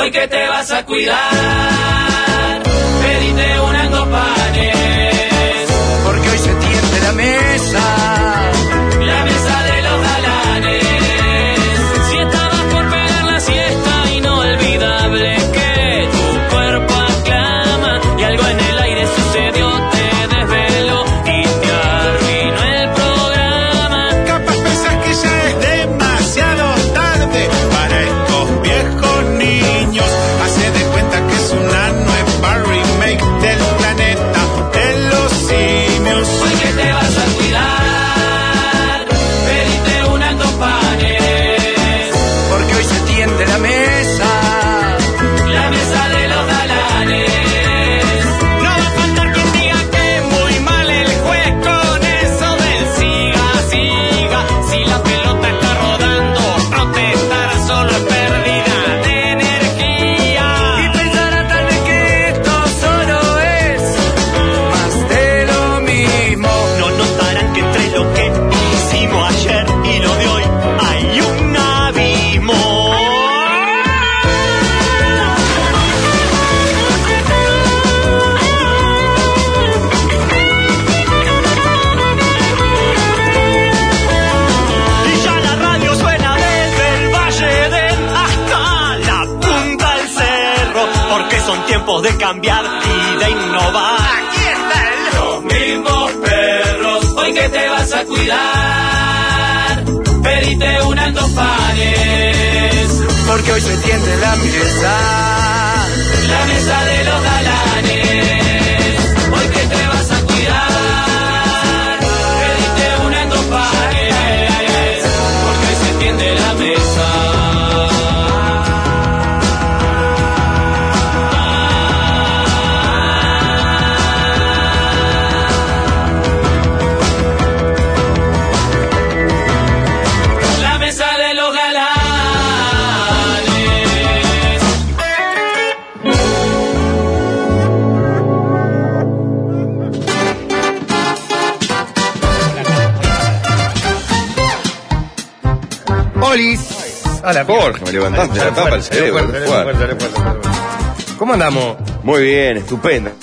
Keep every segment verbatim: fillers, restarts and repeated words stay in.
hoy que te vas a cuidar, pedite unas dos panes, porque hoy se tiende la mesa, la mesa de los galanes. Si estabas por pegar la siesta, inolvidable que tu cuerpo aclama y algo en el aire sucedió, te desveló y te arruinó el programa. capaz pensás que ya es demasiado tarde para estos viejos niños. Hace de cuenta que es una nueva remake del planeta de los simios. Hoy que te vas a cuidar, pedite unas dos panes, Porque hoy se tiende la mesa, la mesa de los galanes. no va a faltar quien diga que muy mal el juez con eso del siga, siga. Si la pelota está rodando, protestar solo es pérdida de energía. Y pensará tal vez que esto solo es más de lo mismo. No notarán que entre lo que hicimos ayer y lo de hoy hay un abismo. Y ya la radio suena desde el Valle del hasta la punta del cerro, porque son tiempos de cambiar y de innovar. Aquí está el Los mismos perros, hoy que te vas a cuidar, pedite unas dos panes, porque hoy se tiende la mesa, la mesa de los galanes. Hoy que te vas a cuidar, pedite unas dos panes, porque hoy se tiende la mesa. La mesa de los galanes. Olis. Hola, Jorge, me levantaste la tapa del cerebro. ¿Cómo andamos? Muy bien, estupenda.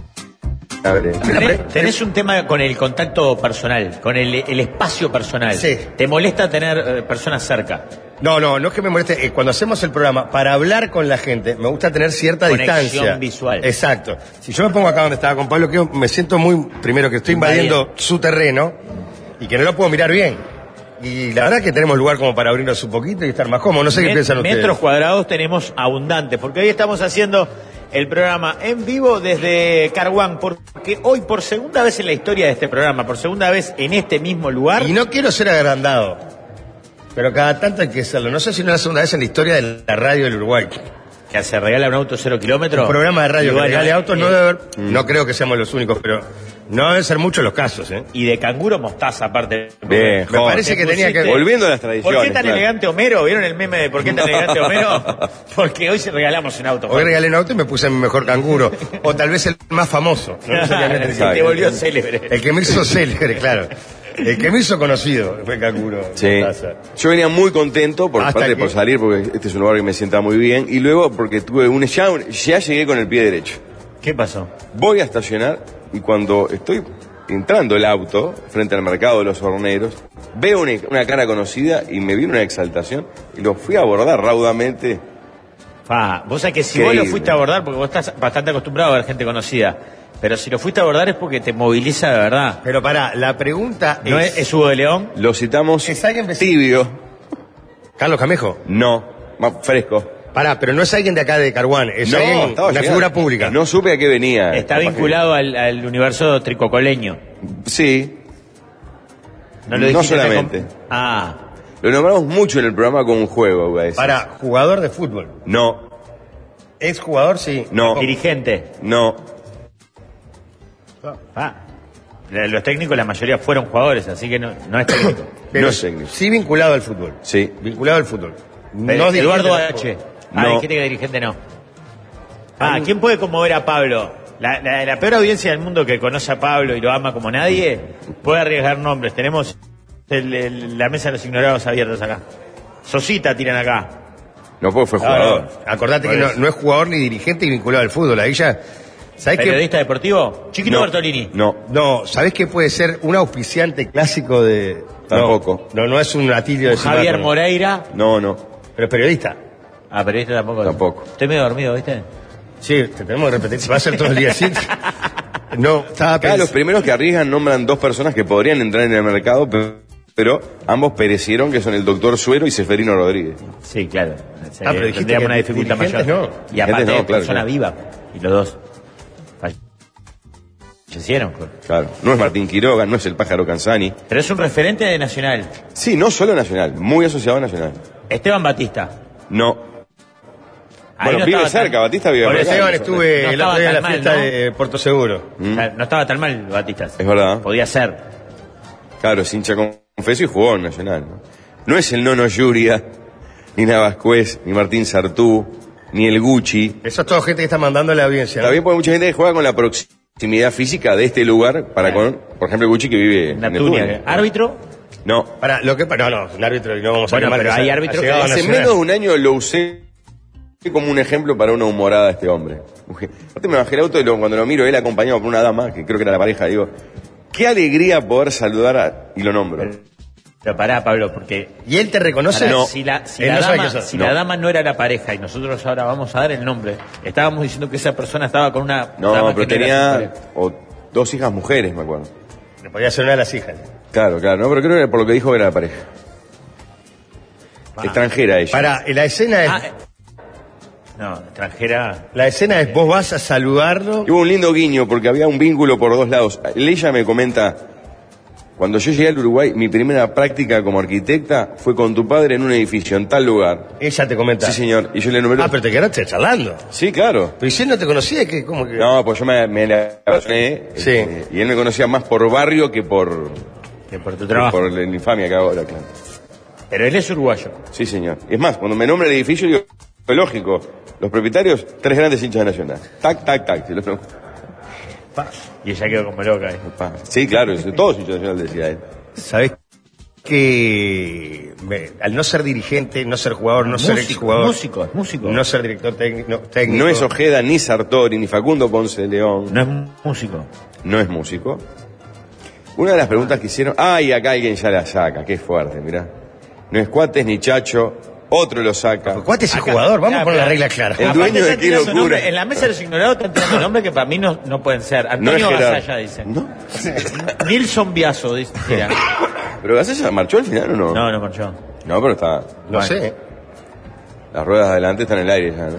Abre. Tenés, tenés un tema con el contacto personal, con el, el espacio personal. Sí. ¿Te molesta tener eh, personas cerca? No, no, no es que me moleste. Eh, cuando hacemos el programa, para hablar con la gente, me gusta tener cierta Conexión distancia. visual. Exacto. Si yo me pongo acá donde estaba con Pablo, que me siento muy, primero que estoy invadiendo Invadiendo. su terreno y que no lo puedo mirar bien. Y la verdad que tenemos lugar como para abrirnos un poquito y estar más cómodos. No sé qué Met- piensan ustedes. Metros cuadrados tenemos abundantes, porque hoy estamos haciendo el programa en vivo desde Carhuán, porque hoy por segunda vez en la historia de este programa, por segunda vez en este mismo lugar, Y no quiero ser agrandado, pero cada tanto hay que hacerlo. No sé si no es la segunda vez en la historia de la radio del Uruguay. que se regala un auto cero kilómetros. Un programa de radio Y que bueno, regale autos eh, no debe haber, no creo que seamos los únicos, pero no deben ser muchos los casos, ¿eh? Y de canguro mostaza, aparte. Bien, Me joder. parece que tenía que... pusiste- Volviendo a las tradiciones. ¿Por qué tan claro. elegante Homero? ¿Vieron el meme de por qué tan elegante Homero? Porque hoy se regalamos un auto. Hoy regalé un auto y me puse mi mejor canguro. O tal vez el más famoso. No necesariamente el Se te que- volvió célebre. El que me hizo célebre, claro. El que me hizo conocido fue canguro. Sí. Mostaza. Yo venía muy contento, por Hasta parte que- por salir, porque este es un lugar que me sienta muy bien, y luego porque tuve un ya, un- ya llegué con el pie derecho. ¿Qué pasó? Voy a estacionar y cuando estoy entrando el auto frente al mercado de los horneros, veo una, una cara conocida y me vino una exaltación y lo fui a abordar raudamente. Ah, vos sabés que si Increíble. vos lo fuiste a abordar, porque vos estás bastante acostumbrado a ver gente conocida, pero si lo fuiste a abordar es porque te moviliza de verdad. Pero pará, la pregunta ¿No es... es, es Hugo de León? Lo citamos ¿Es alguien vecino? tibio, Carlos Camejo. no, más fresco. Pará, pero no es alguien de acá de Carhuán, es no, alguien, estaba una llegando. figura pública. No supe a qué venía. Está Capaz que- vinculado al, al universo tricocoleño. Sí, No, lo No dijiste solamente. tan com- Ah, lo nombramos mucho en el programa como un juego, voy a decir. Pará, jugador de fútbol. No, ¿Es jugador? Sí. no, dirigente. no. Ah, los técnicos la mayoría fueron jugadores, así que no, no es técnico. Pero No es técnico. sí vinculado al fútbol. Sí. Vinculado al fútbol. Pero dirigente Eduardo del H. fútbol. Ah, No. dijiste que dirigente no. Ah, ¿quién puede conmover a Pablo? La, la- la peor audiencia del mundo que conoce a Pablo y lo ama como nadie puede arriesgar nombres. Tenemos el- el- la mesa de los ignorados abiertos acá. Sosita tiran acá. No, porque fue jugador. Ah, acordate que no, no es jugador ni dirigente y vinculado al fútbol. Ahí ya. ¿Sabés qué? ¿Periodista deportivo? Chiquito No, Bertolini. No, No, ¿sabés qué puede ser un auspiciante clásico de. Tampoco. No, no, no es un atilio de Javier Simaco. Moreira. no, no. Pero es periodista. Ah, periodista tampoco. Tampoco. Estoy medio dormido, ¿viste? Sí, te tenemos que repetir. Se va a hacer todo el día así. No, estaba Acá los pensando. primeros que arriesgan nombran dos personas que podrían entrar en el mercado, pero, pero ambos perecieron, que son el doctor Suero y Seferino Rodríguez. Sí, claro. Ah, pero dijiste Tendríamos que una dificultad dirigentes mayor. no. Y aparte, Dirigentes no, claro, persona claro. viva. Y los dos fallecieron. Claro. No es Martín Quiroga, no es el pájaro Canzani. Pero es un referente de Nacional. Sí, no solo Nacional, muy asociado a Nacional. Esteban Batista. No. Ahí Bueno, no vive estaba tan- cerca, Batista vive Por por eso, acá. Esteban, estuve No el estaba otro día en la tan mal, fiesta ¿no? de Puerto Seguro. O sea, no estaba tan mal Batista. Es verdad. Podía ser. Claro, es hincha confeso y jugó en Nacional. ¿no? No es el Nono Yuria, ni Navascuez, ni Martín Sartú, ni el Gucci. Eso es toda gente que está mandando a la audiencia. ¿no? Está bien porque hay mucha gente que juega con la proximidad física de este lugar para con, por ejemplo, el Gucci que vive en el Natunia. túnel. ¿Árbitro? No. Para, lo que, no, no, el árbitro, y no vamos a Bueno, quemar pero que hay se- árbitros ha que llegado a Hace Nacional. menos de un año lo usé como un ejemplo para una humorada a este hombre. Aparte me bajé el auto y lo- cuando lo miro, él acompañado por una dama, que creo que era la pareja, digo, qué alegría poder saludar a, y lo nombro. Pero pará, Pablo, porque ¿Y él te reconoce? pará, No. si, la, si, Él la no sabe dama, quién sos. si No. la dama no era la pareja y nosotros ahora vamos a dar el nombre, estábamos diciendo que esa persona estaba con una No, dama pero que no era su tenía pareja. o, dos hijas mujeres, me acuerdo. Le podía ser una de las hijas. Claro, claro, no, pero creo que por lo que dijo era la pareja. Extranjera ella. Para, la escena es. Ah, eh. No, extranjera. La escena es vos vas a saludarlo. Y hubo un lindo guiño porque había un vínculo por dos lados. Ella me comenta, cuando yo llegué al Uruguay, mi primera práctica como arquitecta fue con tu padre en un edificio en tal lugar. Ella te comenta. Sí, señor. Y yo le numeré. Ah, pero te quedaste charlando. Sí, claro. Pero si él no te conocía, que como que. No, pues yo me, me la relacioné, Sí. este, y él me conocía más por barrio que por, Que por tu que trabajo. por la infamia que hago ahora, claro. Pero él es uruguayo. Sí, señor. Es más, cuando me nombra el edificio, digo, lógico, los propietarios, tres grandes hinchas de Nacional. Tac, tac, tac. Si los nombro. Y ella quedó como loca. ¿eh? Pa. Sí, claro, todos hinchas de Nacional decía él. ¿Sabés que me- al no ser dirigente, no ser jugador, no ser Músico, exjugador, músico, es músico. no ser director técnico, no, técnico, No es Ojeda, ni Sartori, ni Facundo Ponce de León. No es músico. No es músico. Una de las preguntas que hicieron, ay, acá alguien ya la saca, qué fuerte, mirá. No es Cuates ni Chacho, otro lo saca. ¿Cuál es el Acá- jugador? Vamos Ah, a poner las pero- reglas claras. El Aparte dueño está de Qué tirando Locura. nombre- En la mesa de los ignorados están tirando nombres que para mí no, no pueden ser. No es Antonio Gerardo. Gasalla, dice. ¿No? Nilson Biaso, dice. Tira. ¿Pero Gasalla marchó al final o no? No, no marchó. No, pero está. No Bueno. sé. Las ruedas de adelante están en el aire ya, ¿no?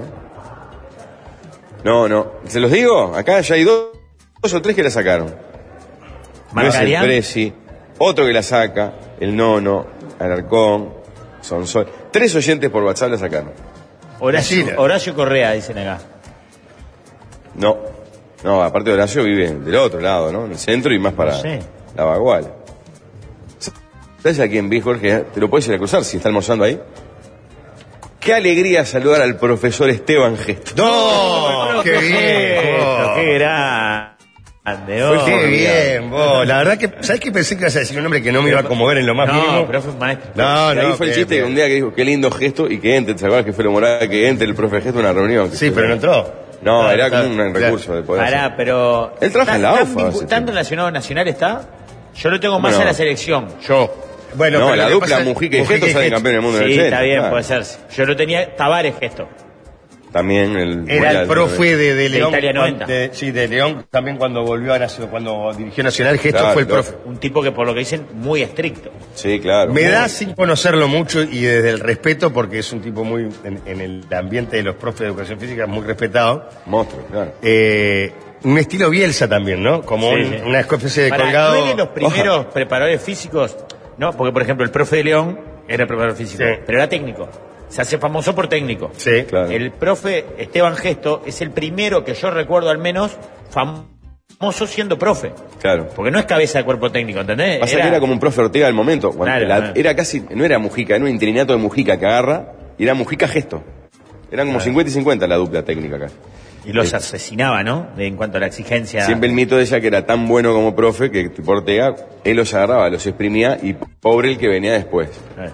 No, no. ¿Se los digo? Acá ya hay dos, dos o tres que la sacaron. No es el Marcarián. Presi, otro que la saca, el Nono, Alarcón, Sonsol. Tres oyentes por WhatsApp la sacaron. Horacio, Decila. Horacio Correa, dicen acá. No. No, aparte de Horacio vive del otro lado, ¿no? En el centro y más para No sé. la Baguala. ¿Sabes a quién vi, Jorge? Te lo puedes ir a cruzar si está almorzando ahí. Qué alegría saludar al profesor Esteban Gesto. ¡No! ¡Qué bien! Esto, vos. ¡Qué grande! Fue oh. ¡Qué bien, vos! La verdad que, ¿sabés qué pensé que ibas a decir un nombre que no me iba a conmover en lo más No, mínimo? pero fue un maestro. No, Y ahí no, fue el bien, chiste bien. que un día que dijo, qué lindo gesto y que entre, ¿te acuerdas que fue lo morada que entre el profe Gesto a una reunión? Sí, pero no entró. No, Ah, era está, como un claro. recurso de poder. Pará, pero. Él trabaja en la ¿Tan- AUFA tan hace vincu- ¿Tan tiempo. relacionado a Nacional está? Yo lo tengo más Bueno. a la selección. Yo. Bueno, No, pero la lo que dupla pasa- Mujica y Mujica Gesto salen campeones del mundo en el Sí, ochenta, está bien, claro. puede ser. Yo lo tenía Tavares Gesto. También el... Era mundial, el profe de, de León. Italia cuan- noventa. de- sí, de León también cuando volvió a Nacional, cuando dirigió Nacional, Gesto Claro, fue el claro. profe. Un tipo que por lo que dicen, muy estricto. Sí, claro. Me Muy- da sin conocerlo mucho y desde el respeto, porque es un tipo muy, en, en el ambiente de los profes de educación física, muy respetado. Monstruo, claro. Eh, un estilo Bielsa también, ¿no? Como Sí, un- sí. una especie de Pará, colgado. ¿no es de los primeros preparadores físicos? No, porque por ejemplo el profe de León era preparador físico, Sí. pero era técnico. Se hace famoso por técnico. Sí, Claro. El profe Esteban Gesto es el primero que yo recuerdo al menos famoso siendo profe. Claro. Porque no es cabeza de cuerpo técnico, ¿entendés? Pasa que era como un profe Ortega del momento. cuando Claro, la- claro. Era casi, no era Mujica, era un interinato de Mujica que agarra y era Mujica Gesto. Eran como cincuenta y cincuenta la dupla técnica acá. Y los asesinaba, ¿no? De- en cuanto a la exigencia. Siempre el mito de ella que era tan bueno como profe que tipo Ortega, él los agarraba, los exprimía y pobre el que venía después. Eh.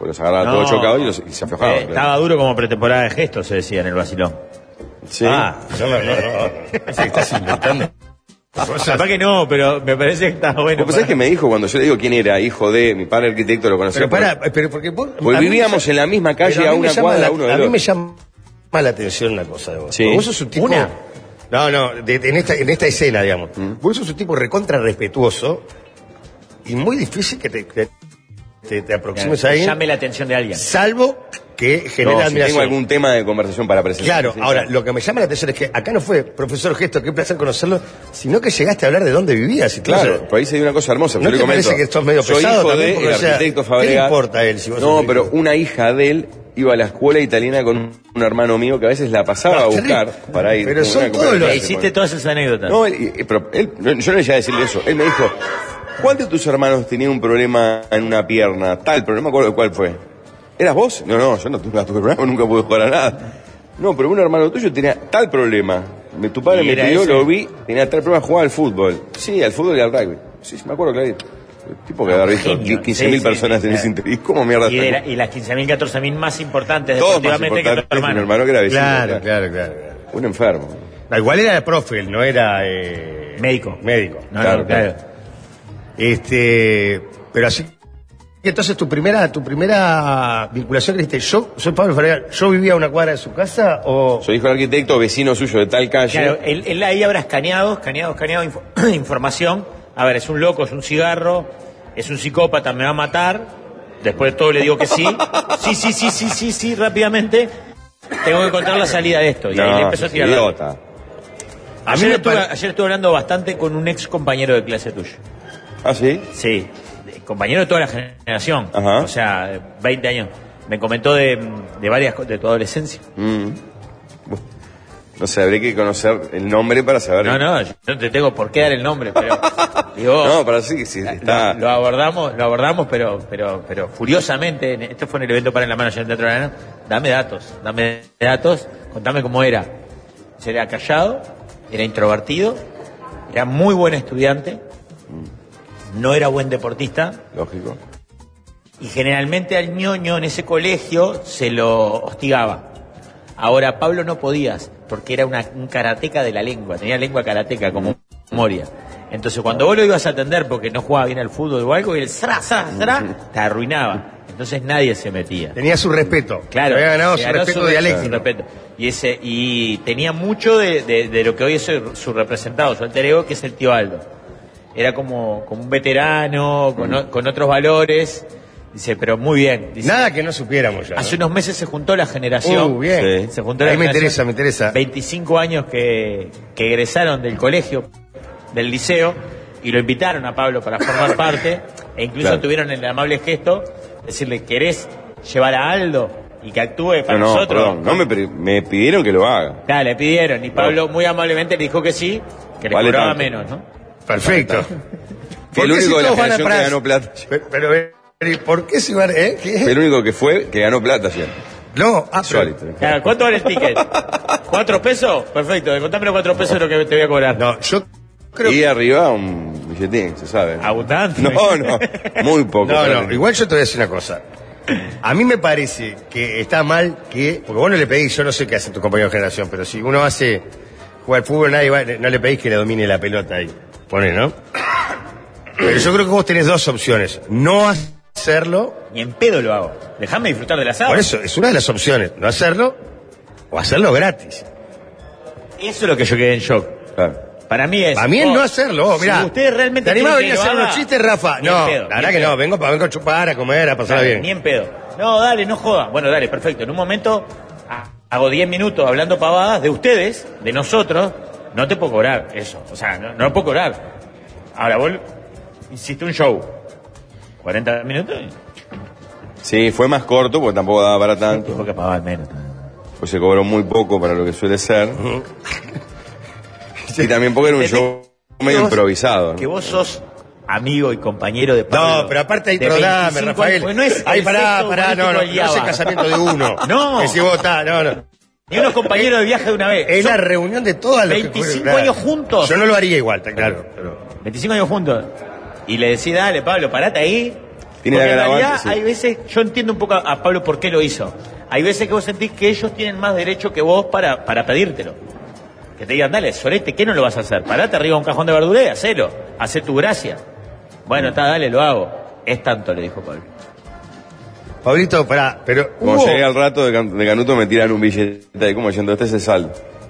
Pues los agarraba No. todos chocados y, los, y se aflojaban. Eh, claro. Estaba duro como pretemporada de gestos, se decía en el vacilón. Sí. Ah, No, no, no, no. Parece que estás inventando cosas. capaz que no, pero me parece que está bueno. Vos sabés que me dijo cuando yo le digo quién era, hijo de mi padre arquitecto, lo conocía. Pero por- para, pero porque vos... Porque a mí vivíamos me- en la misma calle, pero a mí me una llama cuadra la- uno del A mí otro. me llama la atención una cosa de vos. Sí. Porque vos sos un tipo... ¿Una? No, no, de- de- en, esta, en esta escena, digamos. Vos sos un tipo recontra respetuoso y muy difícil que te, que te, te aproximes Que a alguien, llame la atención de alguien. salvo que genere No, si admiración. tengo algún tema de conversación para presentar. Claro, sí, ahora, sí. lo que me llama la atención es que acá no fue, profesor Gesto, qué placer conocerlo, sino que llegaste a hablar de dónde vivías. Y todo Claro, eso. por ahí se dio una cosa hermosa. ¿No yo le te comento. parece que sos medio Soy pesado hijo también? de Porque, el o sea, arquitecto ¿qué Fabregat. le importa a él si vos sos No, un pero hijo? una hija de él iba a la escuela italiana con un hermano mío que a veces la pasaba a buscar para ir. Pero como son una todos conversación los- Le con hiciste él. todas esas anécdotas. No, él- y- pero él, no, yo no le llegué a decirle eso. Él me dijo, ¿cuál de tus hermanos tenía un problema en una pierna? Tal, pero no me acuerdo cuál fue. ¿Eras vos? No, no, yo no tuve, no tuve problema, nunca pude jugar a nada. No, pero un hermano tuyo tenía tal problema. Me- Tu padre ¿Y me era pidió, ese? lo vi, tenía tal problema, jugaba al fútbol. Sí, al fútbol y al rugby. Sí, sí, me acuerdo clarito. El tipo que haber visto genio. quince mil Sí, personas sí, en sí. ese interés. ¿Cómo mierda Y, de está? la- y las quince mil, catorce mil más importantes Todos más deportivamente que tu importantes que mi hermano. hermano que era vecino. Claro, claro, claro, claro. Un enfermo. No, igual era el profe, él no era... eh, Médico. Médico. No, Claro, no, claro. Este, pero así que entonces tu primera, tu primera vinculación que dijiste, yo soy Pablo Fabregat, yo vivía a una cuadra de su casa o Soy hijo del arquitecto, vecino suyo de tal calle. Claro, él, él ahí habrá escaneado, escaneado, escaneado info- información. A ver, es un loco, es un cigarro, es un psicópata, me va a matar. Después de todo le digo que sí. Sí, sí, sí, sí, sí, sí, rápidamente. Tengo que encontrar la salida de esto. Y ahí No, le empezó a tirar. idiota. A mí Ayer, me estuve, pare- ayer estuve hablando bastante con un ex compañero de clase tuyo. ¿Ah, sí? Sí, de- compañero de toda la generación. Ajá. O sea, de veinte años. Me comentó de, de varias cosas de tu adolescencia. Mm. No sé, habría que conocer el nombre para saber. No, no, yo no te tengo por qué dar el nombre, pero digo, No, para sí que sí, está. lo, lo abordamos, lo abordamos, pero, pero, pero furiosamente. en- Esto fue en el evento para en la mano allá en el Teatro Arena. Dame datos, dame datos, contame cómo era. Se era callado, era introvertido, era muy buen estudiante, no era buen deportista Lógico. y generalmente al ñoño en ese colegio se lo hostigaba. Ahora Pablo no podías, porque era una, un karateca de la lengua, tenía lengua karateca como Moria. Entonces cuando vos lo ibas a atender porque no jugaba bien al fútbol o algo, y el zra, zra, zra, te arruinaba. Entonces nadie se metía. tenía su respeto. Claro, había ganado se su ganó respeto su- dialéctico. su respeto. Y ese y tenía mucho de, de- de lo que hoy es su, su representado, su alter ego, que es el tío Aldo. Era como, como un veterano, con, o- con otros valores. Dice, pero muy bien. Dice, Nada que no supiéramos ya. ¿no? hace unos meses se juntó la generación. Uh, bien. Sí. Se juntó Ahí la me generación. interesa, me interesa. veinticinco años que, que egresaron del colegio, del liceo, y lo invitaron a Pablo para formar parte, e incluso Claro. tuvieron el amable gesto de decirle, ¿querés llevar a Aldo y que actúe para No, no, nosotros? perdón, no me, pri- me pidieron que lo haga. Claro, le pidieron, y Pablo muy amablemente le dijo que sí, que le Vale cobraba tanto. menos, ¿no? Perfecto. Fue el ¿Por qué único de la todos van a generación que Pras? ganó plata. Pero, pero, eh, ¿por qué se van, eh? ¿Qué? Fue el único que fue que ganó plata ayer. No, ah, pero- Insólito. Claro, ¿cuánto vale el ticket? ¿Cuatro pesos? Perfecto, contame los cuatro pesos lo que te voy a cobrar. no, yo creo Y arriba un billetín, se sabe. Abundante. No, no, muy poco. No, para no, mí. igual yo te voy a decir una cosa. A mí me parece que está mal que, porque vos no le pedís, yo no sé qué hace tu compañero de generación, pero si uno hace jugar al fútbol, nadie va- no le pedís que le domine la pelota ahí. Pone, ¿no? Pero yo creo que vos tenés dos opciones. No hacerlo, Ni en pedo lo hago. Déjame disfrutar del asado. por eso, es una de las opciones. No hacerlo o hacerlo gratis. Eso es lo que yo quedé en shock. Claro. Para mí es. A mí el oh, no hacerlo, vos, mirá. Si ustedes realmente ¿Te animás a quieren venir a que hacer lo unos haga, chistes, Rafa? ni en No, pedo, la ni verdad en que pedo. no, vengo, pa- vengo a chupar, a comer, a pasarla Dale, bien. Ni en pedo. No, dale, no joda. Bueno, dale, perfecto. En un momento ah, hago diez minutos hablando pavadas de ustedes, de nosotros. No te puedo cobrar eso. O sea, no, no lo puedo cobrar. Ahora vos hiciste un show. cuarenta minutos y Sí, fue más corto porque tampoco daba para tanto. tengo que pagar menos. Pues se cobró muy poco para lo que suele ser. Y también porque era un Te- show que medio vos- improvisado. ¿no? Que vos sos amigo y compañero de Pablo. No, pero aparte hay de programa, veinticinco Rafael. años, porque no es Ay, el pará, sexto pará, humorístico no, no, del no es el Yaba. casamiento de uno. No. Que si vos estás, no, no. Ni unos compañeros de viaje de una vez. Es Son la reunión de todas las veinticinco años juntos. Yo no lo haría igual, está claro. Pero... veinticinco años juntos. Y le decís, dale, Pablo, parate ahí. Tiene Porque la en realidad agravante, sí. hay veces, yo entiendo un poco a Pablo por qué lo hizo. Hay veces que vos sentís que ellos tienen más derecho que vos para, para pedírtelo. Que te digan, dale, Sorete, ¿qué no lo vas a hacer? Parate arriba de un cajón de verdura y hacelo. Hacé tu gracia. Bueno, está, dale, lo hago. Es tanto, le dijo Pablo. Pablito, pará, pero Cuando hubo- llegué al rato de, Can- de Canuto me tiran un billete ahí como diciendo, este es el saldo.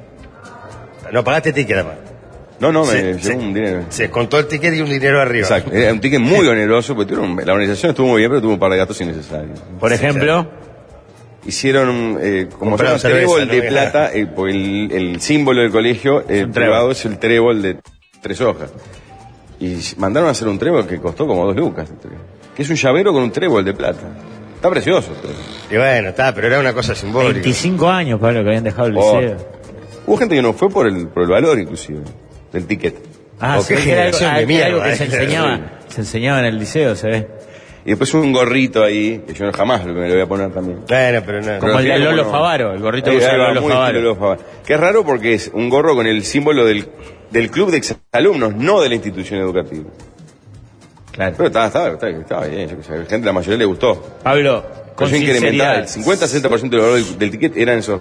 No pagaste ticket, además. No, no, me Se- llegó se- un dinero. Se contó el ticket y un dinero arriba. Exacto. Era un ticket muy oneroso, porque tuvieron, la organización estuvo muy bien, pero tuvo un par de gastos innecesarios. Por ejemplo, Hicieron, eh, como se Compraron llama, cerveza, trébol ¿no? de plata, eh, porque el, el símbolo del colegio eh, un trébol. privado es el trébol de tres hojas. Y mandaron a hacer un trébol que costó como dos lucas. Que es un llavero con un trébol de plata. Está precioso. Pero... Y bueno, está, pero era una cosa simbólica. veinticinco años, Pablo, que habían dejado el Oh. liceo. Hubo gente que no fue por el, por el valor, inclusive, del ticket. Ah, Oh, se qué ve que era algo, generación de ah, que era algo mierda, que se eh. enseñaba, se enseñaba en el liceo, se ve. Y después un gorrito ahí, que yo jamás lo me lo voy a poner también. Bueno, pero no. Como el de Pero Lolo no. Favaro, el gorrito Ahí- que usa ahí va, Lolo muy Favaro. estilo Lolo Favaro. Que es raro porque es un gorro con el símbolo del, del club de exalumnos, no de la institución educativa. Claro. Pero estaba, estaba, estaba, estaba bien, yo qué sé, a la gente, la mayoría le gustó. Pablo, con Pero yo incrementaba, sinceridad, el cincuenta a sesenta por ciento del valor del, del ticket eran esos.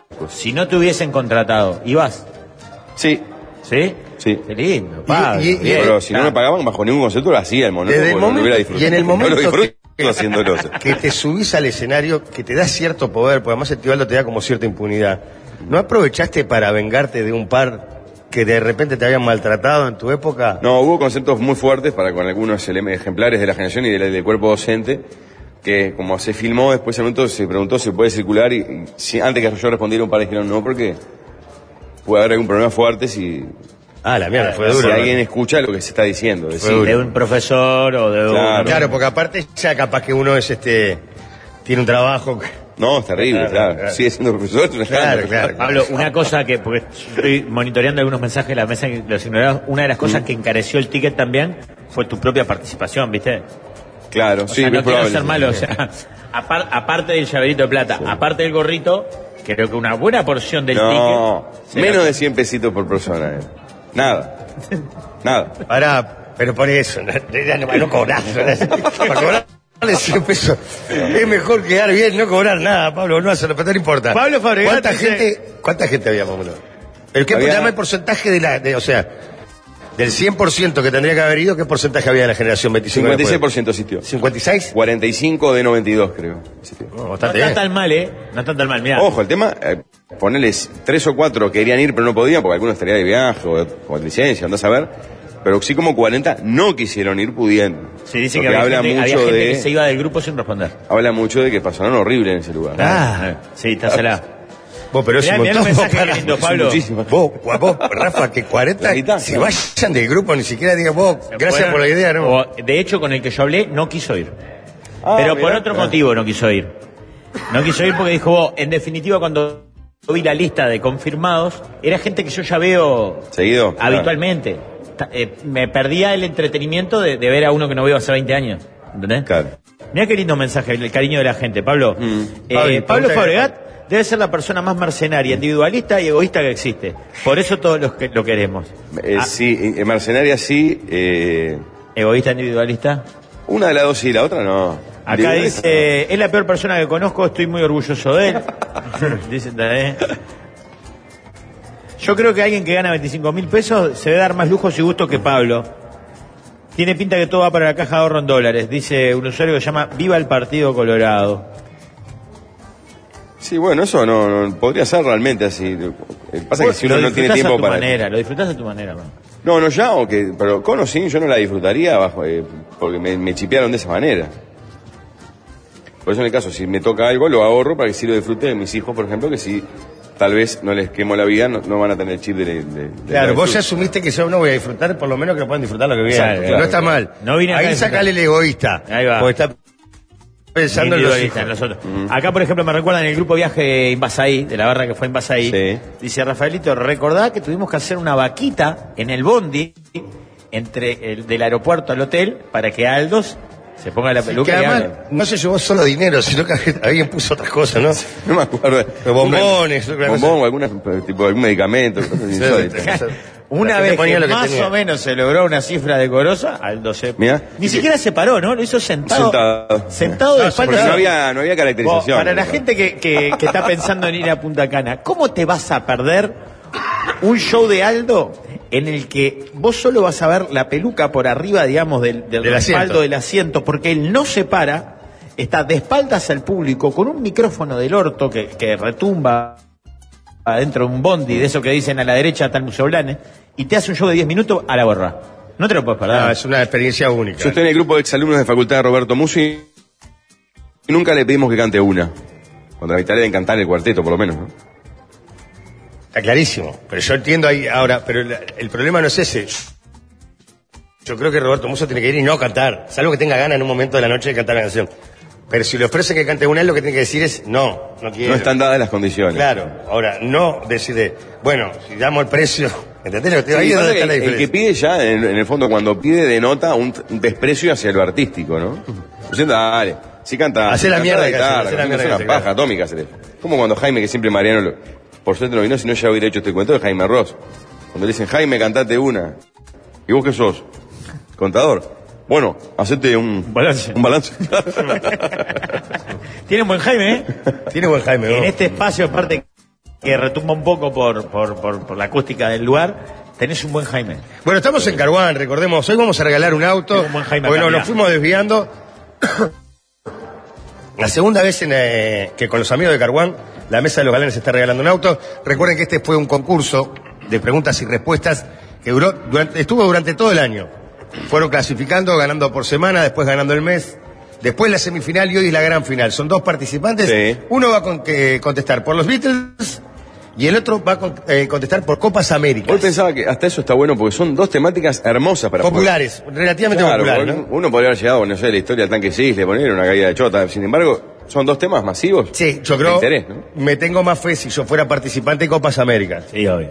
si no te hubiesen contratado, ¿ibas? Sí, ¿Sí? sí. Qué lindo, Pablo. y- y- bien. Pero si no me pagaban bajo ningún concepto lo hacía el monólogo, Desde el porque no lo momento- hubiera disfrutado. y en el No momento lo disfruto que- haciéndolo. que te subís al escenario, que te da cierto poder, porque además el Tibaldo te da como cierta impunidad. ¿No aprovechaste para vengarte de un par que de repente te habían maltratado en tu época? No, hubo conceptos muy fuertes para con algunos elem- ejemplares de la generación y del, del cuerpo docente, que como se filmó, después en un momento se preguntó si puede circular y, y si, antes que yo respondiera un par dijeron no, porque puede haber algún problema fuerte si, Ah, la mierda, fue si duro. ¿no? alguien escucha lo que se está diciendo. decir. De un profesor o de un... Claro. Claro, porque aparte ya capaz que uno es este tiene un trabajo. No, es terrible, Claro, claro. claro. Sigue siendo profesor, es un Claro, escándalo. claro. Pablo, una cosa que, porque estoy monitoreando algunos mensajes de la mesa que los ignoraba, una de las cosas que encareció el ticket también fue tu propia participación, ¿viste? Claro, O sí, sea, muy no quiero probable. ser malo, o sea, apar- aparte del llaverito de plata, aparte del gorrito, creo que una buena porción del No, ticket... se menos la- de cien pesitos por persona. eh. Nada. Nada. Pará, pero por eso, no, ya no, no cobrás. Para cobrarle cien pesos. Es mejor quedar bien, no cobrar nada, Pablo, no hacerlo, pero no importa. Pablo Fabregat ¿Cuánta dice- gente, ¿Cuánta gente había, más o menos? El que Había- llama el porcentaje de la, de, o sea, del cien por ciento que tendría que haber ido, ¿qué porcentaje había de la generación veinticinco? cincuenta y seis por ciento asistió. ¿cincuenta y seis? cuarenta y cinco de noventa y dos, creo. asistió. No, No bastante está bien. tan mal, ¿eh? No está tan mal, mirá. Ojo, el tema, eh, ponerles tres o cuatro querían ir pero no podían porque algunos estarían de viaje o, o de licencia, andás a ver. Pero sí como cuarenta no quisieron ir pudiendo. Se dice Lo que había, habla gente, mucho había gente de, que se iba del grupo sin responder. habla mucho de que pasaron horrible en ese lugar. Ah, sí, está salado. Vos, pero es Mirá, un mirá los montón. mensajes Pará. que lindo, Es Pablo. muchísimo. Vos, vos, Rafa, que cuarenta, La mitad, si claro. vayan del grupo, ni siquiera digan vos, gracias Bueno, por la idea, ¿no? o, de hecho, con el que yo hablé, no quiso ir. Ah, Pero por mirá. otro Ah. motivo no quiso ir. No quiso ir porque dijo, vos, en definitiva, cuando vi la lista de confirmados, era gente que yo ya veo ¿Seguido? habitualmente. Ta- eh, me perdía el entretenimiento de, de ver a uno que no veo hace veinte años. ¿Entendés? Claro. Mirá qué lindo mensaje, el cariño de la gente. Pablo, Mm. eh, Pablo, Pablo pregunta- Fabregat debe ser la persona más mercenaria, individualista y egoísta que existe. Por eso todos los que lo queremos. Eh, Ah, Sí, en Mercenaria sí. eh, ¿Egoísta, individualista? una de las dos sí, la otra no. Acá Digo, dice, es la peor persona que conozco, estoy muy orgulloso de él. Dice, ¿eh? Yo creo que alguien que gana veinticinco mil pesos se debe dar más lujos y gustos que Pablo. Tiene pinta que todo va para la caja de ahorro en dólares. Dice un usuario que se llama Viva el Partido Colorado. Sí, bueno, eso no, no- podría ser realmente así. Lo que pasa es que si uno lo no tiene disfrutás tiempo a tu para... manera, lo disfrutás de tu manera. man. No, no ya, o que, pero con o sin yo no la disfrutaría bajo, eh, porque me, me chipearon de esa manera. Por eso en el caso, si me toca algo, lo ahorro para que sí lo disfrute de mis hijos, por ejemplo, que si tal vez no les quemo la vida, no, no van a tener chip de... de- de- Claro, de vos ya disfrute. asumiste que yo no voy a disfrutar, por lo menos que puedan disfrutar lo que viene. Exacto, claro, no está claro. mal. No vine acá a Ahí disfrutar. sacale el egoísta. Ahí va. Porque está pensando en los Individualista, hijos. en nosotros. Acá, por ejemplo, me recuerdan el grupo viaje Invasaí, de la barra que fue Invasaí. Sí. Dice Rafaelito, recordá que tuvimos que hacer una vaquita en el bondi entre el del aeropuerto al hotel para que Aldos se ponga la Que peluca y además hable. no se llevó solo dinero, sino que alguien puso otras cosas, ¿no? No me acuerdo. Los bombones, otra cosa. Bombón o alguna, tipo, algún medicamento. cosas insólitas. Una La gente vez ponía que lo que más tenía. o menos se logró una cifra decorosa, Aldo se... Mirá. Ni siquiera se paró, ¿no? Lo hizo sentado. Sentado. Sentado de No, espaldas. Porque no había, no había caracterización. Para la gente que, que, que está pensando en ir a Punta Cana, ¿cómo te vas a perder un show de Aldo en el que vos solo vas a ver la peluca por arriba, digamos, del, del Del respaldo asiento. del asiento? Porque él no se para, está de espaldas al público con un micrófono del orto que, que retumba adentro de un bondi, de eso que dicen a la derecha está el Museo Blanes, y te hace un show de diez minutos a la borra. No te lo puedes perder. No, es una experiencia única. Yo estoy en el grupo de exalumnos de facultad de Roberto Musi y nunca le pedimos que cante una. Cuando la tarea de cantar el cuarteto, por lo menos, ¿no? Está clarísimo. Pero yo entiendo ahí ahora, pero el, el problema no es ese. Yo creo que Roberto Musso tiene que ir y no cantar, salvo que tenga ganas en un momento de la noche de cantar la canción. Pero si le ofrece que cante una, él lo que tiene que decir es no, no quiero. No están dadas las condiciones. Claro, ahora, no decide, bueno, si damos el precio, ¿entendés lo que te Sí, ahí es pasa donde que está la el, el que diferencia? pide ya, en, en el fondo, cuando pide, denota un, un desprecio hacia lo artístico, ¿no? Diciendo, dale, si canta. Hacé la canta mierda que guitarra, hace, hacé la canta mierda que una hace, paja claro. atómica hacer eso. Como cuando Jaime, que siempre Mariano, lo- por suerte no vino, si no ya hubiera hecho este cuento de Jaime Ross. Cuando le dicen, Jaime, cantate una. ¿Y vos qué sos? Contador. Bueno, hacete un Balance. Un balance. Tiene un buen Jaime, ¿eh? Tiene buen Jaime, ¿no? En este espacio, aparte que retumba un poco por, por, por, por la acústica del lugar, tenés un buen Jaime. Bueno, estamos en Caruán, recordemos, hoy vamos a regalar un auto, Tengo un buen Jaime bueno, acá, nos mirá. fuimos desviando. La segunda vez en, eh, que con los amigos de Caruán, la Mesa de los Galanes está regalando un auto. Recuerden que este fue un concurso de preguntas y respuestas que duró, durante, estuvo durante todo el año. Fueron clasificando, ganando por semana, después ganando el mes, después la semifinal y hoy es la gran final. Son dos participantes, Sí. uno va a con- que contestar por los Beatles y el otro va a con- eh, contestar por Copas Américas. Hoy pensaba que hasta eso está bueno porque son dos temáticas hermosas para jugar. Populares, relativamente Claro, populares, porque ¿no? uno podría haber llegado, no sé, la historia del tanque Cis, le poner una caída de chota. Sin embargo, son dos temas masivos. Sí, yo de creo, interés, ¿no? me tengo más fe si yo fuera participante de Copas Américas. Sí, obvio.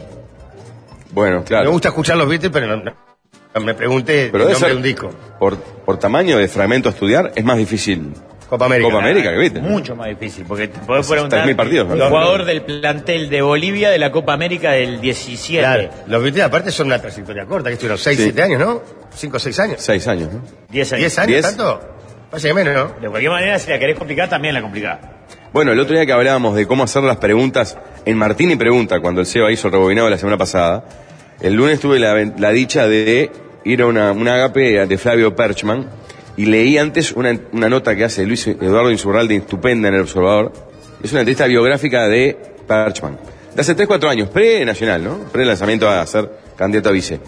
Bueno, claro. Me gusta escuchar los Beatles, pero no, no me pregunté Pero el debe nombre ser, de un disco. Por, por tamaño de fragmento a estudiar, es más difícil. Copa América. Copa América, que viste. Mucho más difícil, porque te podés tres preguntar mil partidos, el ¿no? jugador del plantel de Bolivia de la Copa América del diecisiete. Claro, los Beatles aparte son una trayectoria corta, que estuvieron seis, Sí. siete años, ¿no? cinco o seis años. Seis años, ¿no? diez años. ¿diez años Diez. tanto? Parece que menos, ¿no? De cualquier manera, si la querés complicar, también la complicás. Bueno, el otro día que hablábamos de cómo hacer las preguntas en Martín y Pregunta, cuando el Seba hizo el rebobinado la semana pasada, el lunes tuve la, la dicha de ir a una, una agape de Flavio Perchman y leí antes una, una nota que hace Luis Eduardo Insurralde, estupenda en El Observador. Es una entrevista biográfica de Perchman. De hace tres cuatro años, pre-nacional, ¿no? Pre-lanzamiento a ser candidato a vice.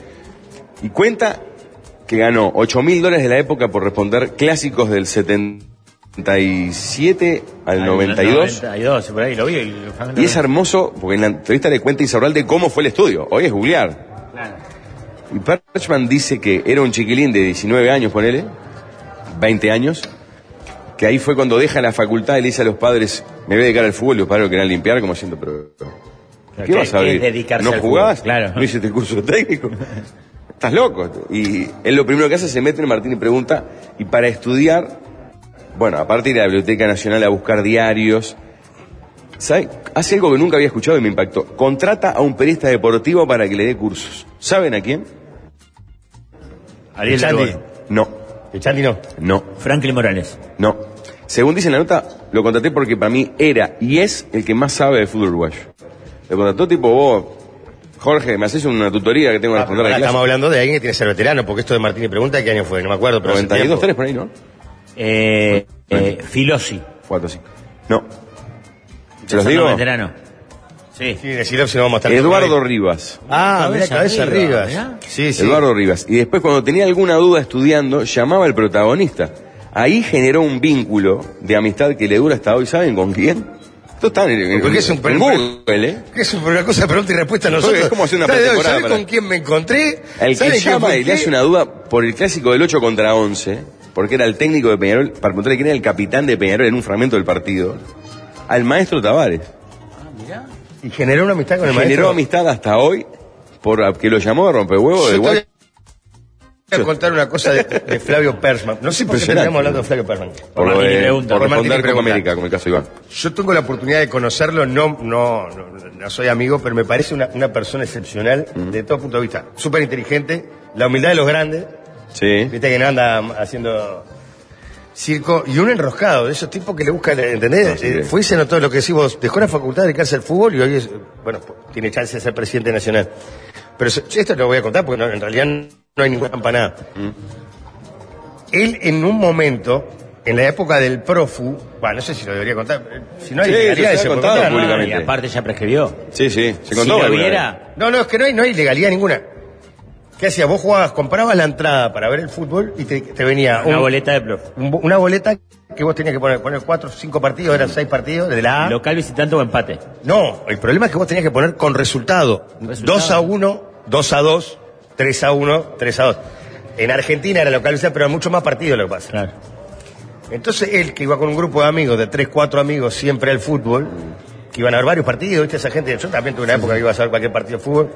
Y cuenta que ganó ocho mil dólares de la época por responder clásicos del setenta y siete al noventa y dos. noventa y dos, por ahí lo vi. Y, Y es hermoso, porque en la entrevista le cuenta Insaurralde cómo fue el estudio. Hoy es googlear. Claro. Y Perchman dice que era un chiquilín de diecinueve años, ponele, veinte años, que ahí fue cuando deja la facultad y le dice a los padres, me voy a dedicar al fútbol, y los padres lo querían limpiar, como diciendo, pero... ¿Qué ¿Qué- vas a qué ver? es dedicarse ¿No al jugás? fútbol? Claro. ¿No hiciste el curso técnico? Estás loco. Y él lo primero que hace es se mete en Martín y Pregunta, y para estudiar, bueno, aparte de ir a la Biblioteca Nacional a buscar diarios, ¿sabe? Hace algo que nunca había escuchado y me impactó. Contrata a un periodista deportivo para que le dé cursos. ¿Saben a quién? Ariel Chandy. Toro. No, El Chandy no. no, Franklin Morales. no. Según dice la nota, lo contraté porque para mí era y es el que más sabe de fútbol uruguayo. Lo contrató tipo vos, Jorge, me haces una tutoría que tengo que Ah, pero responder ahora a clase. estamos hablando de alguien que tiene que ser veterano, porque esto de Martín y Pregunta, ¿qué año fue? No me acuerdo, pero hace noventa y dos, tiempo. tres por ahí, ¿no? Eh, eh, Filosi. Cuatro, sí. No. ¿Se los Son digo? los veteranos. Sí. Sí, decirlo si no vamos a estar... Eduardo Rivas. Ah, mira, Cabeza cabeza arriba, arriba. mirá. Sí, sí. Eduardo Rivas. Y después, cuando tenía alguna duda estudiando, llamaba al protagonista. Ahí generó un vínculo de amistad que le dura hasta hoy. ¿Saben con quién? Esto está en, en, Porque es un en pre- Google, ¿eh? ¿Qué es una cosa de pregunta y respuesta a nosotros? Es como hacer una ¿Sabe de hoy? pretemporada ¿Sabe para- con quién me encontré? El que ¿Sabe quién llama fue y le qué? hace una duda por el clásico del ocho contra once, porque era el técnico de Peñarol, para preguntarle quién era el capitán de Peñarol en un fragmento del partido, al maestro Tavares. Y generó una amistad con el Generó maestro. amistad hasta hoy, por que lo llamó a rompehuevo Yo de todavía a contar una cosa de, de Flavio Persman. No sé por qué terminamos hablando de Flavio Persman. Por lo Martín de, pregunta. por Por Martín responder como pregunta. América, como el caso de Iván. Yo tengo la oportunidad de conocerlo, no, no, no, no soy amigo, pero me parece una, una persona excepcional de todo punto de vista. Súper inteligente, la humildad de los grandes, Sí. viste que no anda haciendo circo, y un enroscado, de esos tipos que le buscan, ¿entendés? No, sí, Eh, sí. fue y se notó lo que decís vos, dejó la facultad de dedicarse al fútbol y hoy es, bueno, tiene chance de ser presidente nacional. Pero se- esto te lo voy a contar porque no, en realidad no hay ninguna empanada. Él en un momento, en la época del Profu, bueno, no sé si lo debería contar, si no hay Sí, ilegalidad, se ha se puede contado contar, ¿no? públicamente. Y aparte ya prescribió. Sí, sí. Se Si contó lo alguna vez. viera, No, no, es que no hay, no hay ilegalidad ninguna. ¿Qué hacías? Vos jugabas, comprabas la entrada para ver el fútbol y te, te venía una un- boleta de plof. un bo- una boleta que vos tenías que poner, poner cuatro, cinco partidos, eran seis partidos, desde la A. Local, visitante o empate. No, el problema es que vos tenías que poner con resultado. Resultado. dos a uno, dos a dos, tres a uno, tres a dos. En Argentina era localizada, pero mucho más partidos lo que pasa. Claro. Entonces él, que iba con un grupo de amigos, de tres, cuatro amigos, siempre al fútbol, que iban a ver varios partidos, ¿viste? Esa gente, yo también tuve una época que iba a ver cualquier partido de fútbol.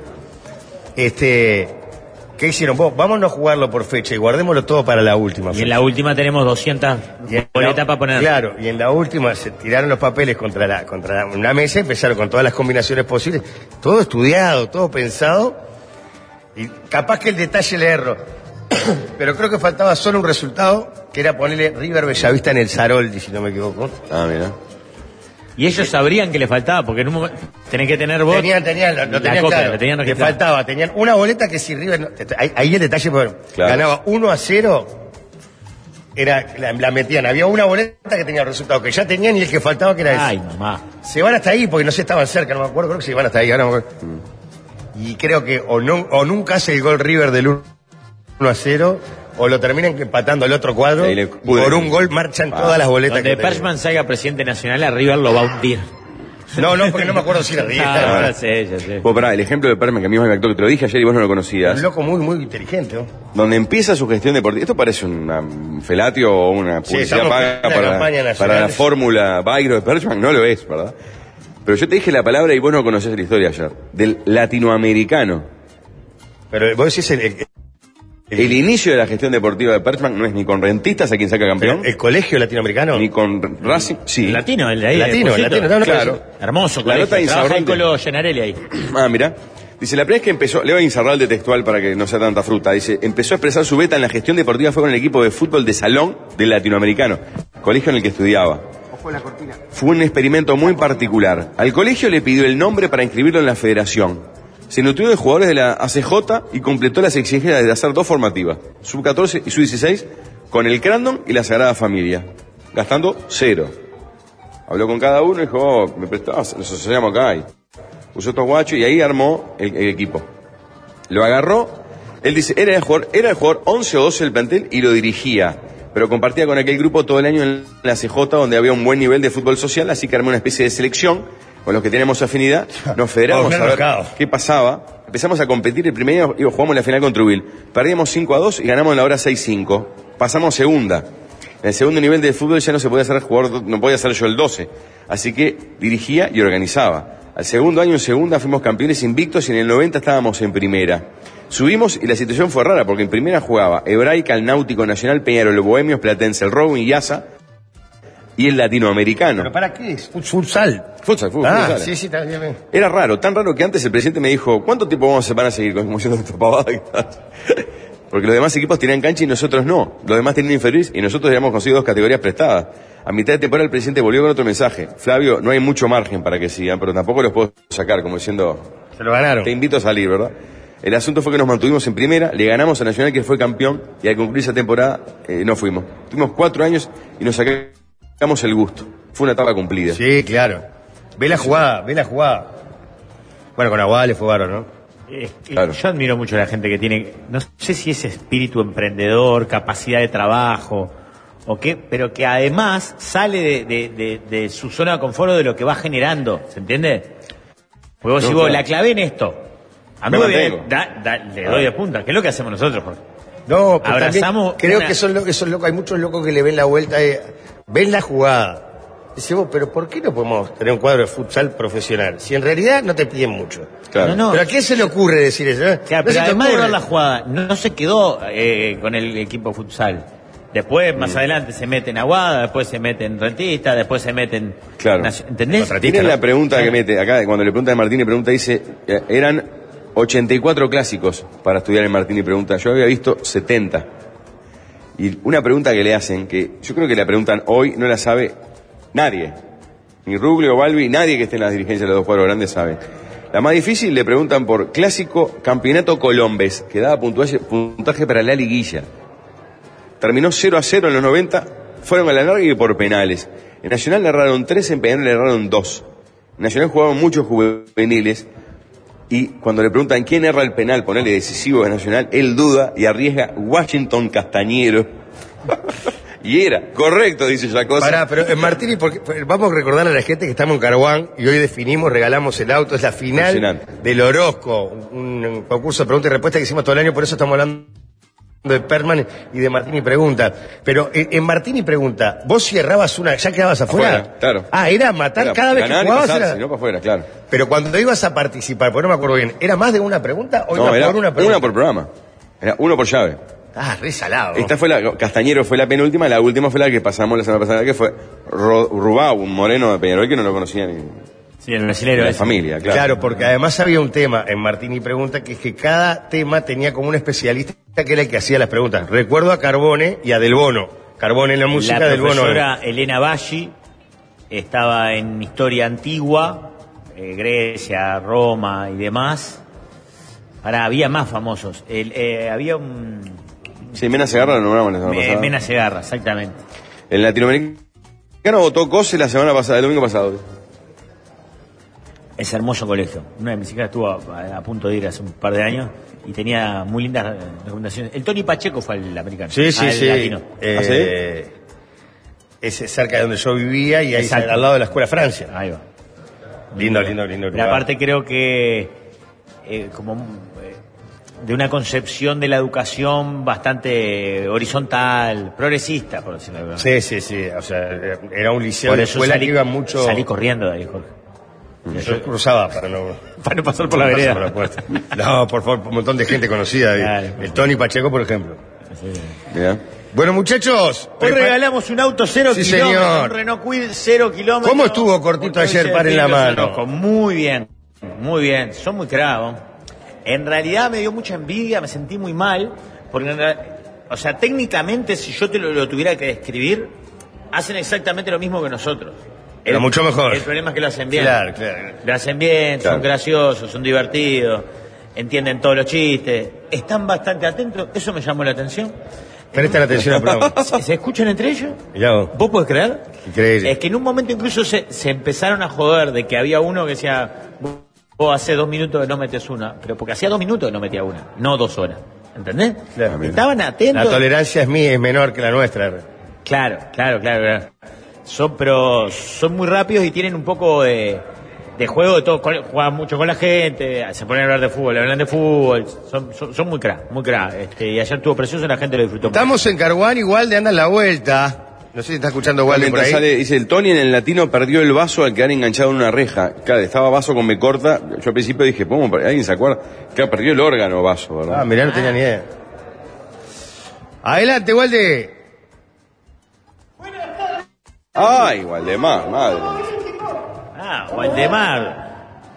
Este, ¿qué hicieron? Vos, vámonos a jugarlo por fecha y guardémoslo todo para la última Y fecha. en la última tenemos doscientas Y en boletas la- para poner. Claro, y en la última se tiraron los papeles contra la, contra la- una mesa, empezaron con todas las combinaciones posibles, todo estudiado, todo pensado, y capaz que el detalle le erro. Pero creo que faltaba solo un resultado, que era ponerle River Bellavista en el Saroldi, si no me equivoco. Ah, mira. Y ellos sabrían que le faltaba, porque en un momento tenés que tener vos. Tenían, tenían, lo, lo la tenían copia, claro, lo tenían que registrado. faltaba, tenían una boleta que si River, no- ahí, ahí el detalle, bueno, Claro. ganaba uno a cero, era, la, la metían, había una boleta que tenía el resultado que ya tenían y el que faltaba que era ese. Ay, mamá. Se van hasta ahí, porque no sé, estaban cerca, no me acuerdo, creo que se van hasta ahí, ahora no me acuerdo. Y creo que o, no, o nunca hace el gol River del uno a cero, o lo terminan empatando el otro cuadro, Ahí le y pudre. por un gol marchan Ah. todas las boletas Donde que tenían. Persman salga presidente nacional, a River lo va a hundir. No, no, porque no me acuerdo si era River. Ah, era ya sé, ya sé. Vos, pará, el ejemplo de Perman que a mí me impactó, que te lo dije ayer y vos no lo conocías. un loco muy, muy inteligente, ¿no? Donde empieza su gestión deportiva. Esto parece una, un felatio o una Sí, publicidad estamos paga en la para, campaña nacional. para la fórmula Bairo de Perchman. No lo es, ¿verdad? Pero yo te dije la palabra y vos no conocés la historia ayer. Del latinoamericano. Pero vos decís el, el, El inicio de la gestión deportiva de Perchman no es ni con rentistas a quien saca campeón, el colegio latinoamericano. ni con Racing. Sí. El latino, el de ahí. Latino, el latino, no, no, Claro. Hermoso, La colegio. nota de Trabaja Insaurralde. con los Gennarelli ahí. Ah, mira. Dice, la primera vez que empezó, leo Insaurralde textual para que no sea tanta fruta, dice, empezó a expresar su beta en la gestión deportiva fue con el equipo de fútbol de salón del latinoamericano, colegio en el que estudiaba. Fue un experimento muy particular. Al colegio le pidió el nombre para inscribirlo en la federación. Se nutrió de jugadores de la A C J y completó las exigencias de hacer dos formativas, sub catorce y sub dieciséis, con el Crandon y la Sagrada Familia, gastando cero. Habló con cada uno y dijo, oh, me prestabas, nos asociamos acá. Y usó estos guachos y ahí armó el, el equipo. Lo agarró, él dice, era el jugador, era el jugador once o doce del plantel y lo dirigía, pero compartía con aquel grupo todo el año en la C J donde había un buen nivel de fútbol social, así que armó una especie de selección con los que tenemos afinidad, nos federamos Vamos, a ver enroscado. qué pasaba, empezamos a competir el primer año y jugamos la final con Trubil, perdíamos cinco a dos y ganamos en la hora seis cinco, pasamos segunda. En el segundo nivel de fútbol ya no se podía hacer jugador, no podía ser yo el doce, así que dirigía y organizaba. Al segundo año en segunda fuimos campeones invictos y en el noventa estábamos en primera. Subimos y la situación fue rara porque en primera jugaba Hebraica, el Náutico Nacional, Peñarol, el Bohemios, Platense, el Rowing y Asa y el latinoamericano. ¿Pero para qué es? Futsal. Futsal, fútbol, Ah, futsal. sí, sí, está bien, bien. Era raro, tan raro que antes el presidente me dijo, ¿cuánto tiempo vamos a, van a seguir como haciendo esta pavada? que estás?" Porque los demás equipos tenían cancha y nosotros no. Los demás tenían inferiores y nosotros habíamos conseguido dos categorías prestadas. A mitad de temporada el presidente volvió con otro mensaje. Flavio, no hay mucho margen para que sigan, pero tampoco los puedo sacar, como diciendo, Se lo ganaron. te invito a salir, ¿verdad? El asunto fue que nos mantuvimos en primera, le ganamos a Nacional que fue campeón y al concluir esa temporada eh, no fuimos. Tuvimos cuatro años y nos sacamos el gusto. Fue una etapa cumplida. Sí, claro. Ve la jugada, ve la jugada. Bueno, con Aguada le fue bárbaro, ¿no? Eh, eh, Claro. Yo admiro mucho a la gente que tiene, no sé si es espíritu emprendedor, capacidad de trabajo o qué, pero que además sale de, de- de- de su zona de confort de lo que va generando, ¿se entiende? Porque vos No, decís, vos, claro. la clavé en esto. A mí Me me viene- mantengo. da- da- le doy de punta, que es lo que hacemos nosotros, Jorge. No, pero Abrazamos también creo una- que son locos, son locos, hay muchos locos que le ven la vuelta, eh, ven la jugada, Dice vos, pero ¿por qué no podemos tener un cuadro de futsal profesional? Si en realidad no te piden mucho. Claro. No, no. ¿Pero a quién se le ocurre decir eso? ¿Eh? Claro, No pero se te además de ocurre. ver la jugada, no, no se quedó eh, con el equipo futsal. Después, más adelante, se mete en Aguada, después se mete en Rentista, después se mete en... Claro. Naci- ¿Entendés? Otra- Tienen ¿no? la pregunta que mete, acá cuando le pregunta a Martini Pregunta dice, eh, eran ochenta y cuatro clásicos para estudiar en Martini Pregunta, yo había visto setenta. Y una pregunta que le hacen, que yo creo que la preguntan hoy, no la sabe nadie. Ni Ruglio, Balbi, nadie que esté en las dirigencias de los dos cuadros grandes sabe. La más difícil le preguntan por Clásico Campeonato Colombes, que daba puntuaje, puntaje para la liguilla. Terminó cero a cero en los noventa, fueron a la larga y por penales. En Nacional le erraron tres, en Peñarol le erraron dos. En Nacional jugaban muchos juveniles y cuando le preguntan quién erra el penal, ponerle decisivo de Nacional, él duda y arriesga Washington Castañero. Y era, correcto, dice Jacosa. Pará, pero en Martini, porque, vamos a recordar a la gente que estamos en Caruán y hoy definimos, regalamos el auto, es la final Impresionante. del Orozco, un, un concurso de preguntas y respuestas que hicimos todo el año, por eso estamos hablando de Perman y de Martini Pregunta. Pero eh, en Martini Pregunta, vos si errabas una, ¿ya quedabas afuera? Afuera, claro. Ah, era matar Era cada vez que ganar y jugabas. pasar, Era... si no para afuera, claro. Pero cuando ibas a participar, porque no me acuerdo bien, ¿era más de una pregunta o No, iba era por una pregunta? una por programa. Era uno por llave. Ah, re salado. Esta fue la, Castañero fue la penúltima, la última fue la que pasamos la semana pasada, que fue Ro- Rubao, un moreno de Peñarol que no lo conocía ni Sí, el brasilero la ese. familia, claro. Claro, porque además había un tema en Martini Pregunta, que es que cada tema tenía como un especialista que era el que hacía las preguntas. Recuerdo a Carbone y a Del Bono. Carbone en la música, La Del Bono. profesora Elena Baggi estaba en Historia Antigua, eh, Grecia, Roma y demás. Ahora, había más famosos. El, eh, había un... Sí, Mena Segarra lo nombramos la semana Me- pasada. Mena Segarra, exactamente. El latinoamericano votó Cose la semana pasada, el domingo pasado. Es hermoso colegio. Una de mis hijas estuvo a, a punto de ir hace un par de años y tenía muy lindas eh, recomendaciones. El Tony Pacheco fue el americano. Sí, sí, al sí. latino. Eh, Es cerca de donde yo vivía y ahí Exacto. al lado de la Escuela Francia. Ahí va. Lindo, lindo, lindo. Pero lugar. aparte creo que eh, como eh, de una concepción de la educación bastante horizontal, progresista, por decirlo de alguna manera. Sí, sí, sí. O sea, era un liceo Por de eso escuela salí, que iba mucho. salí corriendo de ahí, Jorge. Yo cruzaba para no. Para no pasar por la no pasar vereda. por la puerta. No, por favor, un montón de gente conocida. Claro. El Tony Pacheco, por ejemplo. Sí. Mirá. Bueno, muchachos. Hoy prepa- regalamos un auto cero Sí, kilómetros, señor. un Renault Kwid cero kilómetros. ¿Cómo estuvo cortito Motor ayer, par en la ciento mano? Rosco. Muy bien, muy bien. Son muy cravos. En realidad me dio mucha envidia, me sentí muy mal, porque en real- o sea, técnicamente si yo te lo, lo tuviera que describir, hacen exactamente lo mismo que nosotros. Pero mucho mejor. El problema es que lo hacen bien. Claro, claro. Lo hacen bien, Claro. son graciosos, son divertidos, entienden todos los chistes, están bastante atentos, eso me llamó la atención. Presten atención al programa. ¿Se, se escuchan entre ellos? Mirá vos. ¿Vos podés creer? Increíble. Es que en un momento incluso se, se empezaron a joder de que había uno que decía, vos hace dos minutos que no metes una, pero porque hacía dos minutos que no metía una, no dos horas. ¿Entendés? Claro. Estaban atentos. La tolerancia es mía, es menor que la nuestra. Claro, claro, claro, claro. Son, pero son muy rápidos y tienen un poco de, de juego de todo. con- Juegan mucho con la gente, se ponen a hablar de fútbol, hablan de fútbol. Son, son, son muy crack, muy crack. Este, y ayer estuvo precioso y la gente lo disfrutó mucho. Estamos en Caruán, igual de anda en la vuelta. No sé si está escuchando Walde por Mientras ahí. sale, dice, el Tony en el latino perdió el vaso al quedar enganchado en una reja. Claro, estaba vaso con me corta. Yo al principio dije, ¿cómo? ¿Alguien se acuerda? Claro, perdió el órgano vaso, ¿verdad? Ah, mirá, no tenía ni idea. Adelante, Walde. Ay, igual de más, madre. Ah, Waldemar.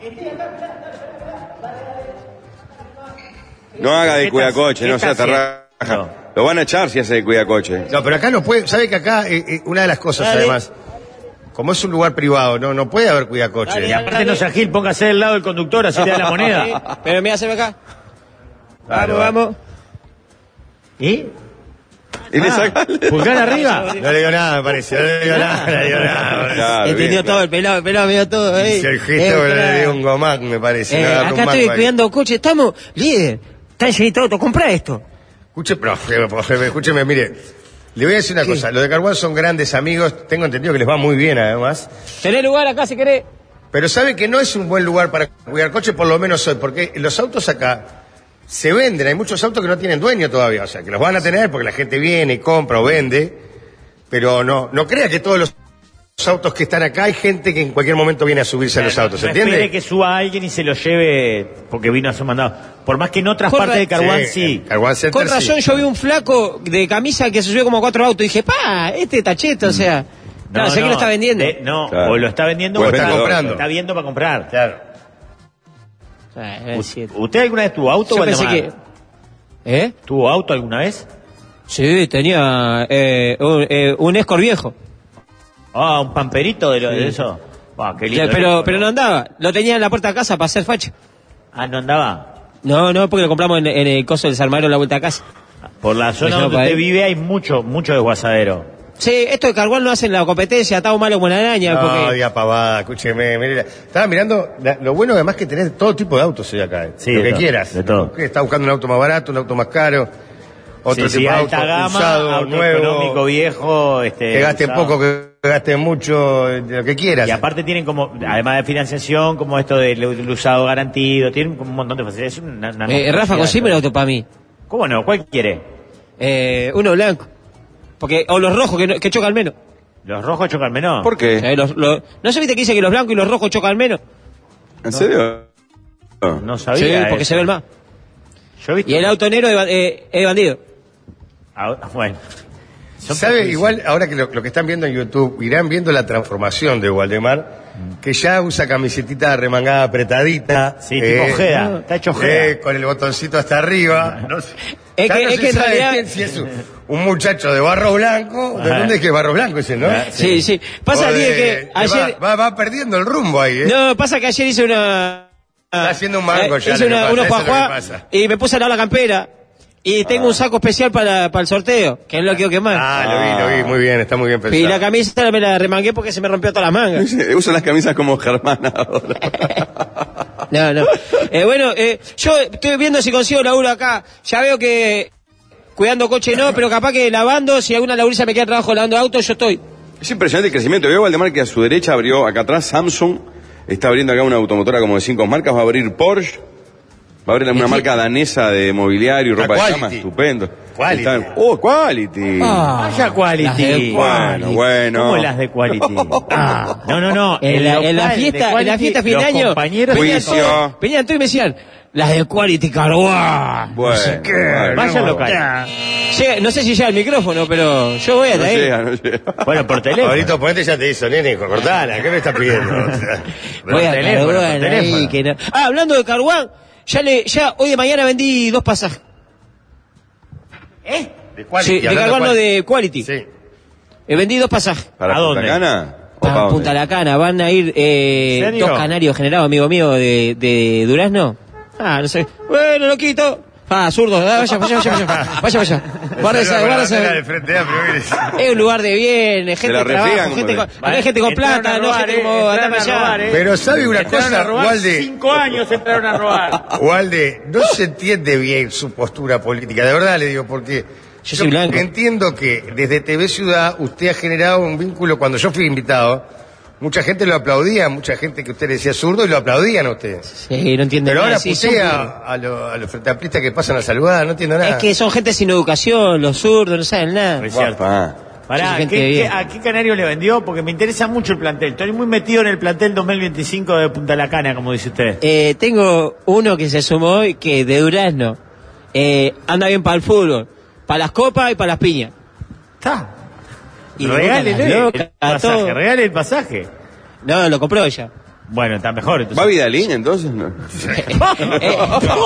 No haga de ¿Qué cuidacoche, está- no qué sea está terraja. haciendo? Lo van a echar si hace de cuidacoche. No, pero acá no puede. ¿Sabe que acá, eh, eh, una de las cosas, Dale. además, como es un lugar privado, no, no puede haber cuidacoche. Y aparte no sea Gil, póngase del lado del conductor, así le da la moneda. Pero mira, se ve acá. Claro, Vamos, vamos. ¿Y? Y le Ah, saca- pulgar arriba. No le digo nada, me parece. No le digo nada, no le digo nada. Claro, Entendió bien, todo, claro. el pelado, el pelado, vio todo. Eh. Si el Eh, gesto le claro. dio un gomac, me parece. Eh, no, agarró acá un estoy mango ahí. cuidando coche, estamos, líder. Está llenito auto, compra esto. Escuche, no, jefe, escúcheme, mire. Le voy a decir una cosa. Los de Caruán son grandes amigos. Tengo entendido que les va muy bien, además. Tenés lugar acá si querés. Pero sabe que no es un buen lugar para cuidar coche, por lo menos hoy, porque los autos acá se venden. Hay muchos autos que no tienen dueño todavía, o sea, que los van a tener porque la gente viene y compra o vende, pero no, no crea que todos los autos que están acá, hay gente que en cualquier momento viene a subirse a los autos, no ¿entiende? espere que suba alguien y se lo lleve porque vino a su mandado. Por más que en otras Con partes ra- de Carguán Sí, sí. en Carguán Center Con razón, sí. yo vi un flaco de camisa que se subió como a cuatro autos y dije, pa, este tacheto, o sea. No, sé que lo está vendiendo. de- no, Claro. o lo está vendiendo O o es está vendedor, comprando. claro. Está viendo para comprar. Claro. Ah, es decir, ¿Usted alguna vez tuvo auto, yo pensé Waldemar? que. ¿Eh? ¿Tuvo auto alguna vez? Sí, tenía eh, un, eh, un Escort viejo. Ah, un pamperito de, lo, de eso. Ah, qué lindo. Ya, pero, pero no andaba. Lo tenía en la puerta de casa para hacer facha. Ah, no andaba. No, no, porque lo compramos en, en el coso del Salmadero en la vuelta a casa. Por la zona Dejó donde para usted ahí. vive hay mucho, mucho desguazadero. Sí, esto de Carguán no hacen la competencia, está malo como la araña. No, porque... diga pavada, escúcheme, mire, estaba mirando, la- lo bueno además que tenés todo tipo de autos hoy acá, eh. Sí, lo de que todo, quieras. de todo. Que Está buscando un auto más barato, un auto más caro, otro Sí, tipo sí, de alta auto gama, usado, auto nuevo, económico, viejo, este, que gaste usado. poco, que gaste mucho, eh, lo que quieras. Y aparte tienen como, además de financiación, como esto del del usado garantido, tienen como un montón de facilidades. Es una- una Eh, Rafa, cantidad consígueme de el auto para mí. cosas. ¿Cómo no? ¿Cuál quiere? Eh, uno blanco. Porque, o los rojos, que, no- que chocan menos. ¿Los rojos chocan menos? ¿Por qué? Eh, los- los- ¿No se viste que dice que los blancos y los rojos chocan menos? ¿En serio? No. No Sí, sabía. porque eso. se ve el más. Yo he visto. Y el auto negro es, ba- eh, es bandido. Ah, bueno. Son ¿Sabe? prejuicios. Igual, ahora que lo, lo que están viendo en YouTube, irán viendo la transformación de Waldemar, que ya usa camisetita remangada apretadita. Sí, tipo Ojeda, está hecho Ojeda. eh, con el botoncito hasta arriba. No sé. Es Ya que- no es se que en sabe realidad- quién, si es un, un muchacho de barro blanco. ¿De Ajá. dónde es que es barro blanco ese, no? Ah, Sí, sí. Pasa, O de- Ligue, que de- ayer... Va, va, va perdiendo el rumbo ahí, ¿eh? No, pasa que ayer hice una... Está haciendo un mango ya, Hice lo que una, pasa, unos eso es lo que juajuá pasa. y me puse a lavar la campera. Y tengo un saco especial para, para el sorteo, que no lo quiero quemar. Ah, lo vi, lo vi. Muy bien, está muy bien pensado. y la camisa me la remangué porque se me rompió todas las mangas. Uso las camisas como Germán ahora. No, no. Eh, bueno, eh, yo estoy viendo si consigo laburo acá. Ya veo que cuidando coche no, pero capaz que lavando, si alguna laburiza me queda trabajo lavando autos, yo estoy. Es impresionante el crecimiento. Veo, Waldemar, que a su derecha abrió, acá atrás, Samsung. Está abriendo acá una automotora como de cinco marcas. Va a abrir Porsche. Va a abrir una marca danesa de mobiliario y La ropa de Quality. cama. Estupendo. Quality. Está- oh, Quality. Ah, Vaya quality. las de Bueno, bueno. ¿Cómo las de quality? Ah, no, no, no. En la, el en la local de fiesta, en la quality, fiesta fin de los año, compañeros venían Juicio. todos, venían todos y me decían, las de Quality Carguá. Bueno, no sé qué. bueno. Vaya no, local. ya. Llega- no sé si llega el micrófono, pero yo voy No hasta ahí. llega, no llega. Bueno, por teléfono. Ahorita ponete ya te hizo, nene, cortala, ¿qué me estás pidiendo? O sea, Voy a teléfono, por Carguán ahí, teléfono. que no- Ah, hablando de Carguán, ya le, ya hoy de mañana vendí dos pasajes. ¿Eh? ¿De Quality? Sí, de hablando Carguán no Quality. de Quality. Sí. Eh, vendí dos pasajes. ¿Para ¿A Punta dónde? Cana? ¿O para A dónde? Punta La Cana, van a ir eh, ¿En serio? dos canarios generados, amigo mío, de, de Durazno. Ah, no sé. Bueno, loquito. Ah, zurdo. Ah, vaya, vaya, vaya, vaya. Vaya, vaya. Guarda esa, Saluda guarda con la esa. bandera del Frente Amplio, mire. Es un lugar de bien, gente la de trabajo, refriegan, gente como con, acá hay gente con Entraron plata, a no robar, gente eh, como andar entraron para a allá. robar, eh. Pero sabe una Entraron a cosa, robar, Walde, Cinco años entraron a robar. Walde, no se entiende bien su postura política, de verdad le digo, porque Yo soy blanco. entiendo que desde T V Ciudad usted ha generado un vínculo, cuando yo fui invitado, mucha gente lo aplaudía, mucha gente que usted le decía zurdo y lo aplaudían a ustedes. Sí, no entiendo Pero nada. ahora sí, son- putea a, lo- a los frentamplistas que pasan a saludar, no entiendo nada. Es que son gente sin educación, los zurdos, no saben nada. Es cierto. Guapa. Pará, Sí, gente ¿qué- de qué- bien. ¿a qué canario le vendió? Porque me interesa mucho el plantel. Estoy muy metido en el plantel dos mil veinticinco de Punta La Cana, como dice usted. Eh, tengo uno que se sumó hoy, que de Durazno, eh, anda bien para el fútbol, para las copas y para las piñas. Está. Y Regálele las el locas, pasaje, todo. regale el pasaje. No, lo compró ella. Bueno, está mejor entonces. ¿Va Vidalín entonces? No. Eh,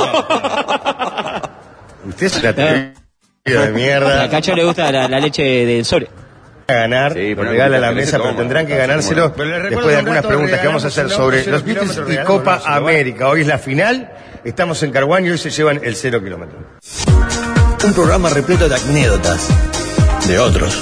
Usted es una atrevido de mierda. a Cacho le gusta la, la leche del Sore. A ganar, Sí, lo pero regala a no la te mesa, toma. pero tendrán que Bueno. ganárselo Pero después de algunas preguntas que vamos a hacer sobre los Beatles y Copa América. Hoy es la final, estamos en Carguán y hoy se llevan el cero kilómetro. Un programa repleto de anécdotas de otros.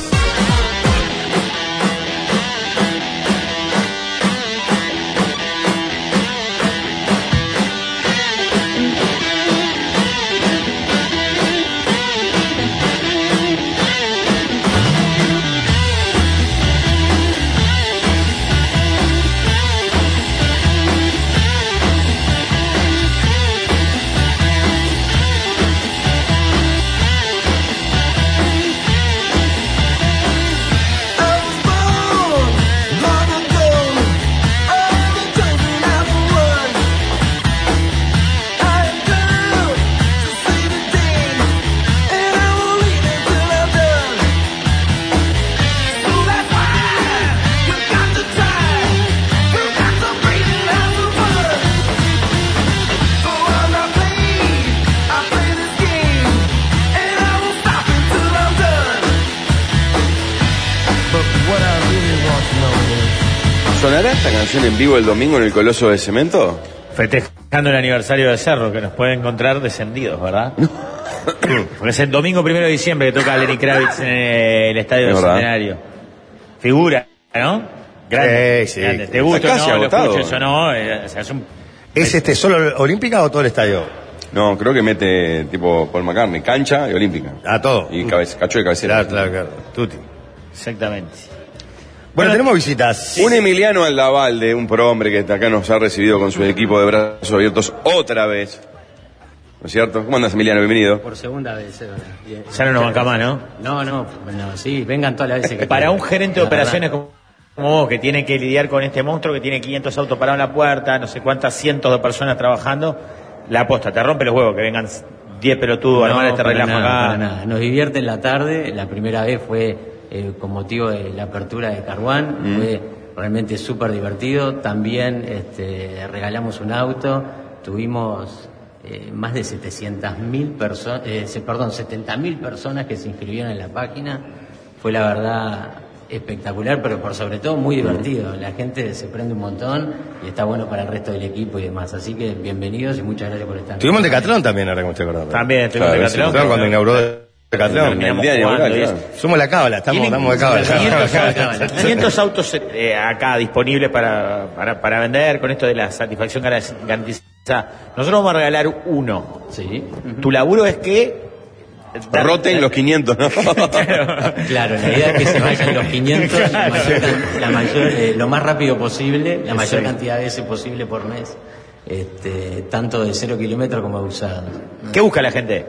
¿Sonará esta canción en vivo el domingo en el Coloso de Cemento? Festejando el aniversario de Cerro, que nos puede encontrar descendidos, ¿verdad? Porque es el domingo primero de diciembre que toca Lenny Kravitz en el Estadio del Centenario. Figura, ¿no? Grande. Sí, sí. Grande. ¿Te gusta Está casi no? Lo agotado. escuches o no. eh, o sea, es un... ¿Es este solo Olímpica o todo el estadio? No, creo que mete tipo Paul McCartney, cancha y olímpica. Ah, todo. Y cabeza, cacho de cabecera. Claro, claro, claro. Tutti. Exactamente. Bueno, tenemos visitas. Un Emiliano Aldavalde, un prohombre que acá nos ha recibido con su equipo de brazos abiertos otra vez. ¿No es cierto? ¿Cómo andas, Emiliano? Bienvenido. Por segunda vez, eh, bien. Ya no nos banca más, ¿no? No, no, bueno, sí, vengan todas las veces que Para quieran. un gerente de La verdad. operaciones como como vos, que tiene que lidiar con este monstruo, que tiene quinientos autos parados en la puerta, no sé cuántas cientos de personas trabajando, la aposta, te rompe los huevos que vengan diez pelotudos a No, armar este para relajo nada, acá. para nada. Nos divierte en la tarde. La primera vez fue eh, con motivo de la apertura de Carwan. Mm. Fue realmente súper divertido. También este, regalamos un auto. Tuvimos eh, más de setecientas mil personas, eh, se- perdón, setenta mil personas que se inscribieron en la página. Fue la verdad espectacular, pero por sobre todo muy divertido. La gente se prende un montón y está bueno para el resto del equipo y demás. Así que bienvenidos y muchas gracias por estar. Tuvimos Decatlón también, ahora que me estoy acordando. También estuvimos Claro, en sí, Decatlón. Cuando inauguró Decatlón. Terminamos El día jugando inaugural, y eso. claro. Somos la cábala, estamos, Tienen estamos de cábala. quinientos, quinientos autos eh, acá disponibles para, para, para vender con esto de la satisfacción garantizada. Nosotros vamos a regalar uno. Sí. Tu laburo es que... Roten los quinientos, ¿no? Claro, la idea es que se vayan los quinientos la mayor can- la mayor, eh, lo más rápido posible, la mayor cantidad de veces posible por mes, este, tanto de cero kilómetros como de usados. ¿Qué busca la gente?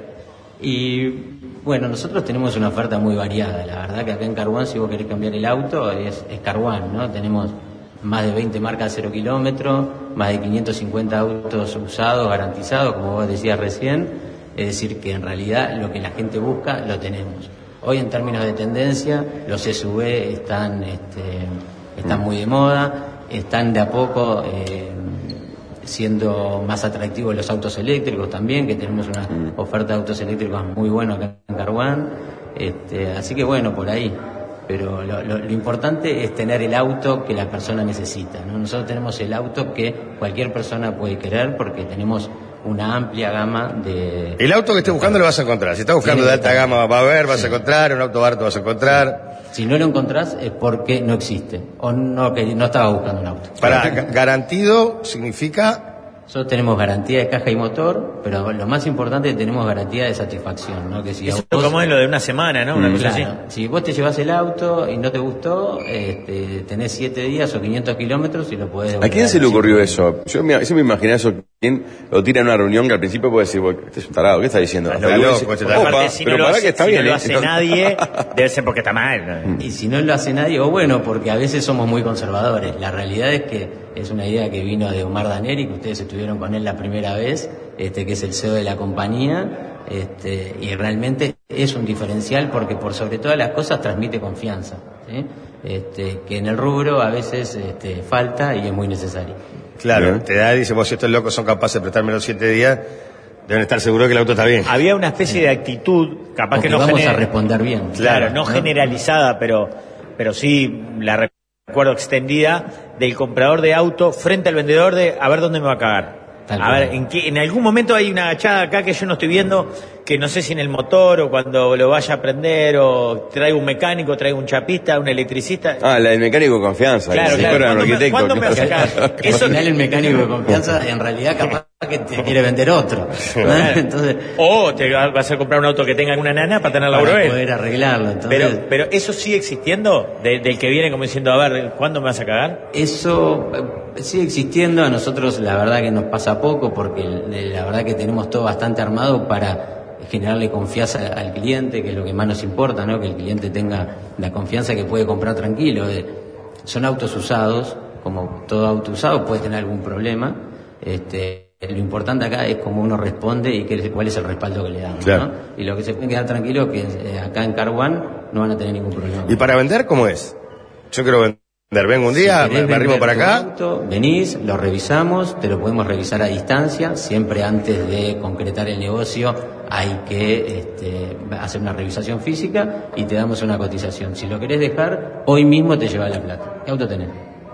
Y bueno, nosotros tenemos una oferta muy variada. La verdad que acá en Carwan, si vos querés cambiar el auto, es, es Carwan, ¿no? Tenemos más de veinte marcas cero kilómetros, más de quinientos cincuenta autos usados, garantizados, como vos decías recién. Es decir, que en realidad lo que la gente busca, lo tenemos. Hoy en términos de tendencia, los S U V están, este, están muy de moda, están de a poco eh, siendo más atractivos los autos eléctricos también, que tenemos una oferta de autos eléctricos muy buena acá en Carwan. Este, así que bueno, por ahí. Pero lo, lo, lo importante es tener el auto que la persona necesita, ¿no? Nosotros tenemos el auto que cualquier persona puede querer porque tenemos una amplia gama de... El auto que estés buscando lo vas a encontrar. Si estás buscando de alta gama, va a haber, vas a encontrar. Un auto barato vas a encontrar. Si no lo encontrás es porque no existe o no, que no estaba buscando un auto. Para ga- garantido significa... Nosotros tenemos garantía de caja y motor, pero lo más importante es que tenemos garantía de satisfacción, ¿no? Que si a Eso vos- como es lo de una semana, ¿no? Una cosa así. Claro, si vos te llevas el auto y no te gustó, este, tenés siete días o quinientos kilómetros y lo podés ¿A devolver. quién se le ocurrió eso? Yo me, yo me imaginé eso. ¿Quién lo tira en una reunión que al principio puede decir, "Bueno, este es un tarado, ¿qué está diciendo?" Está Pero luego loco, dice, este está- "Opa, Aparte, si no pero lo para hace, que está si bien. no lo ¿eh?" hace nadie, debe ser porque está mal. Y si no lo hace nadie, o bueno, porque a veces somos muy conservadores. La realidad es que es una idea que vino de Omar Daneri, que ustedes estuvieron con él la primera vez, este, que es el C E O de la compañía, este, y realmente es un diferencial porque por sobre todas las cosas transmite confianza, ¿sí? Este, que en el rubro a veces este, falta y es muy necesario. Claro, Bien. te da y dice, vos si estos locos son capaces de prestarme los siete días, deben estar seguros que el auto está bien. Había una especie de actitud, capaz Porque que no vamos genera- a responder bien. Claro, no generalizada, pero, pero sí la recuerdo extendida del comprador de auto frente al vendedor de a ver dónde me va a cagar. Tal A cual. ver, en, qué- en algún momento hay una agachada acá que yo no estoy viendo, que no sé si en el motor o cuando lo vaya a prender o traigo un mecánico, traigo un chapista, un electricista. Ah, la del mecánico de confianza. Claro, que claro. fuera un ¿Cuándo me- arquitecto. cuándo me va a sacar? Que al final el mecánico de confianza en realidad capaz que te quiere vender otro, ¿no? Claro. Entonces, O te va- vas a comprar un auto que tenga una nana para tener la para él. poder arreglarlo. Entonces, Pero, pero eso sigue existiendo, de- del que viene como diciendo, a ver, ¿cuándo me vas a cagar? eso eh, sigue existiendo. A nosotros la verdad que nos pasa poco porque eh, la verdad que tenemos todo bastante armado para generarle confianza al cliente, que es lo que más nos importa, ¿no? Que el cliente tenga la confianza que puede comprar tranquilo. Eh, son autos usados, como todo auto usado puede tener algún problema. Este, lo importante acá es cómo uno responde y qué, cuál es el respaldo que le damos, Claro. ¿no? Y lo que se puede quedar tranquilo es que eh, acá en Carwan no van a tener ningún problema. ¿Y para vender cómo es? Yo quiero vender. Vengo un día, Si me, querés me arrimo vender para tu acá. auto, venís, lo revisamos, te lo podemos revisar a distancia, siempre antes de concretar el negocio hay que este, hacer una revisación física y te damos una cotización. Si lo querés dejar, hoy mismo te lleva la plata. ¿Qué auto tenés?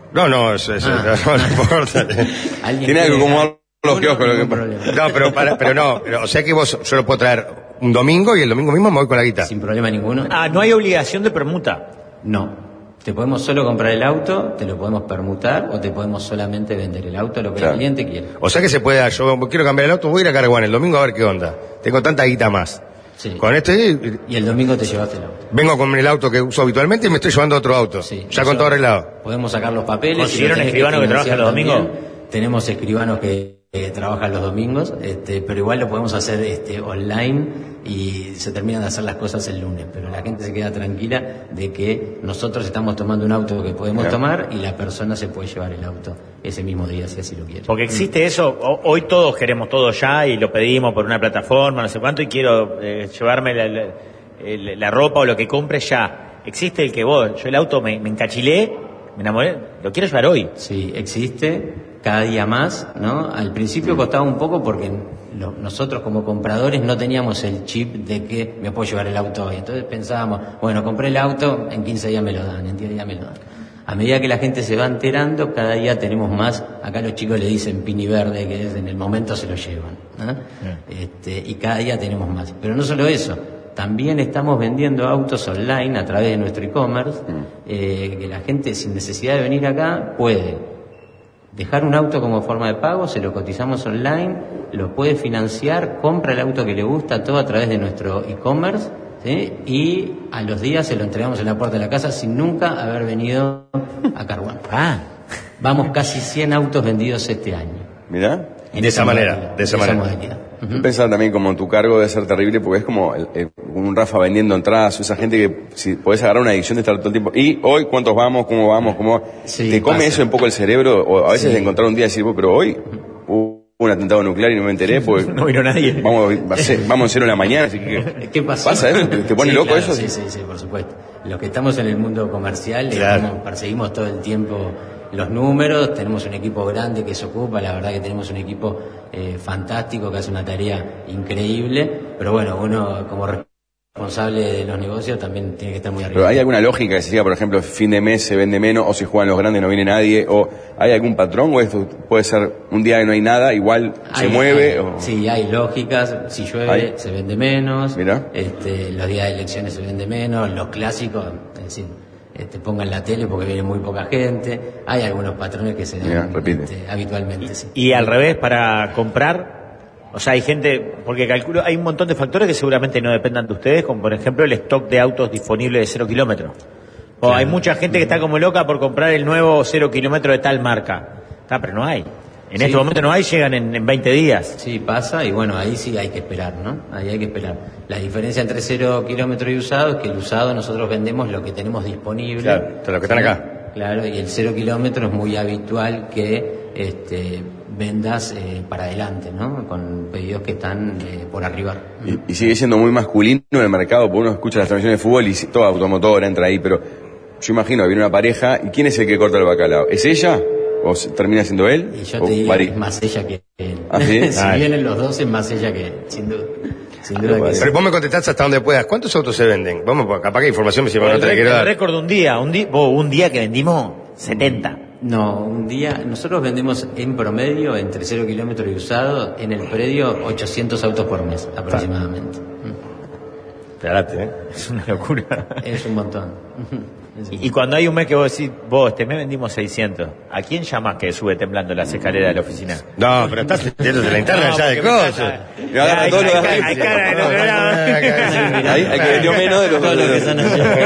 No, no, eso, eso, Ah. no, no importa. ¿Alguien Tiene algo quiere como dejar? los No, kioscos, no, lo que- ningún problema. No, pero, para, pero no, pero, o sea que vos, yo lo puedo traer un domingo y el domingo mismo me voy con la guita. Sin problema ninguno. Ah, no hay obligación de permuta. No. Te podemos solo comprar el auto, te lo podemos permutar o te podemos solamente vender el auto, lo que Claro. el cliente quiere. O sea que se puede, yo quiero cambiar el auto, voy a ir a Carguán el domingo a ver qué onda. Tengo tanta guita más. Sí. Con esto y- Y el domingo te llevaste el auto. vengo con el auto que uso habitualmente y me estoy llevando otro auto. Sí, ya eso- con todo arreglado. Podemos sacar los papeles. ¿Consiguieron si lo tenés escribano que financiar trabaja los también. domingos? Tenemos escribanos que eh, trabajan los domingos, este, pero igual lo podemos hacer este, online y se terminan de hacer las cosas el lunes. Pero la gente se queda tranquila de que nosotros estamos tomando un auto que podemos Claro. tomar y la persona se puede llevar el auto ese mismo día si así lo quiere. Porque existe eso, o- hoy todos queremos todo ya y lo pedimos por una plataforma, no sé cuánto, y quiero eh, llevarme la, la- el- la ropa o lo que compre ya. Existe el que vos, yo el auto me, me encachilé, me enamoré, lo quiero llevar hoy. Sí, existe cada día más, ¿no? Al principio costaba un poco porque lo- nosotros como compradores no teníamos el chip de que me puedo llevar el auto hoy. Entonces pensábamos, bueno, compré el auto, en quince días me lo dan, en diez días me lo dan. A medida que la gente se va enterando, cada día tenemos más, acá los chicos le dicen pini verde, que es en el momento se lo llevan, ¿no? Este, y cada día tenemos más. Pero no solo eso, también estamos vendiendo autos online a través de nuestro e-commerce, eh, que la gente sin necesidad de venir acá puede dejar un auto como forma de pago, se lo cotizamos online, lo puede financiar, compra el auto que le gusta, todo a través de nuestro e-commerce, ¿sí? Y a los días se lo entregamos en la puerta de la casa sin nunca haber venido a Carguán. Ah, Vamos casi cien autos vendidos este año. Mirá. En De esa manera, modalidad, de esa manera. modalidad. Ujú. Yo pensaba también como tu cargo debe ser terrible porque es como el- el- un Rafa vendiendo entradas, o esa gente que si podés agarrar una adicción de estar todo el tiempo. Y hoy, ¿cuántos vamos? ¿Cómo vamos? ¿Cómo? Sí, ¿Te come pasa. eso un poco el cerebro? O a veces Sí. de encontrar un día y decir, "Vos, pero hoy hubo un atentado nuclear y no me enteré porque no vino nadie. vamos, a ser- vamos a cero de la mañana, así que... ¿Qué pasó? ¿Pasa eso? ¿Te, te pone Sí, loco claro, eso? Sí, sí, sí, por supuesto. Los que estamos en el mundo comercial, Claro. estamos- perseguimos todo el tiempo los números, tenemos un equipo grande que se ocupa, la verdad que tenemos un equipo eh, fantástico que hace una tarea increíble, pero bueno, uno como responsable de los negocios también tiene que estar muy arriba. Pero ¿hay alguna lógica que se diga, por ejemplo, fin de mes se vende menos, o si juegan los grandes no viene nadie, o hay algún patrón, o esto puede ser un día que no hay nada, igual se Hay- mueve? hay- o... Sí, hay lógicas. Si llueve, Hay. se vende menos. Mirá. Este, los días de elecciones se vende menos. Los clásicos, es decir, este, pongan la tele porque viene muy poca gente. Hay algunos patrones que se dan Mirá, repite. este, habitualmente. Sí. Y al revés, para comprar, o sea, hay gente, porque calculo, hay un montón de factores que seguramente no dependan de ustedes, como por ejemplo el stock de autos disponibles de cero kilómetros. O Claro. hay mucha gente que está como loca por comprar el nuevo cero kilómetro de tal marca. Está, pero no hay. En Sí. este momento no hay, llegan en, en veinte días. Sí, pasa y bueno, ahí sí hay que esperar, ¿no? Ahí hay que esperar. La diferencia entre cero kilómetro y usado es que el usado nosotros vendemos lo que tenemos disponible. Claro, de los que están Sí, acá. Claro, y el cero kilómetro es muy habitual que este, vendas eh, para adelante, ¿no? Con pedidos que están eh, por arriba. Y, y sigue siendo muy masculino en el mercado, porque uno escucha las transmisiones de fútbol y si- todo automotor entra ahí, pero yo imagino que viene una pareja, ¿y quién es el que corta el bacalao? ¿Es ella? ¿O se- termina siendo él? Y yo ¿O te diría varía? que es más ella que él. ¿Ah, sí? si Ay. vienen los dos es más ella que él, sin duda. Sin duda que Pero vos me contestás hasta donde puedas. ¿Cuántos autos se venden? Vamos, pues, capaz que información me sirve, no el te la récord, quiero el dar. récord de un día, un día, vos, un día que vendimos setenta. No, un día, nosotros vendemos en promedio, entre cero kilómetros y usado, en el predio, ochocientos autos por mes, aproximadamente. Esperate, ¿eh? Es una locura. Es un montón. Es un Y, y cuando hay un mes que vos decís, vos, este mes vendimos seiscientos, ¿a quién llamás que sube temblando las escaleras de la oficina? No, pero estás metiéndote en la interna No, ya de porque me cosas. encanta. Y agarra Hay- todo lo hay- de hay- arriba. hay cara del otro lado. Ahí, hay que vendió menos de los Todo lo que son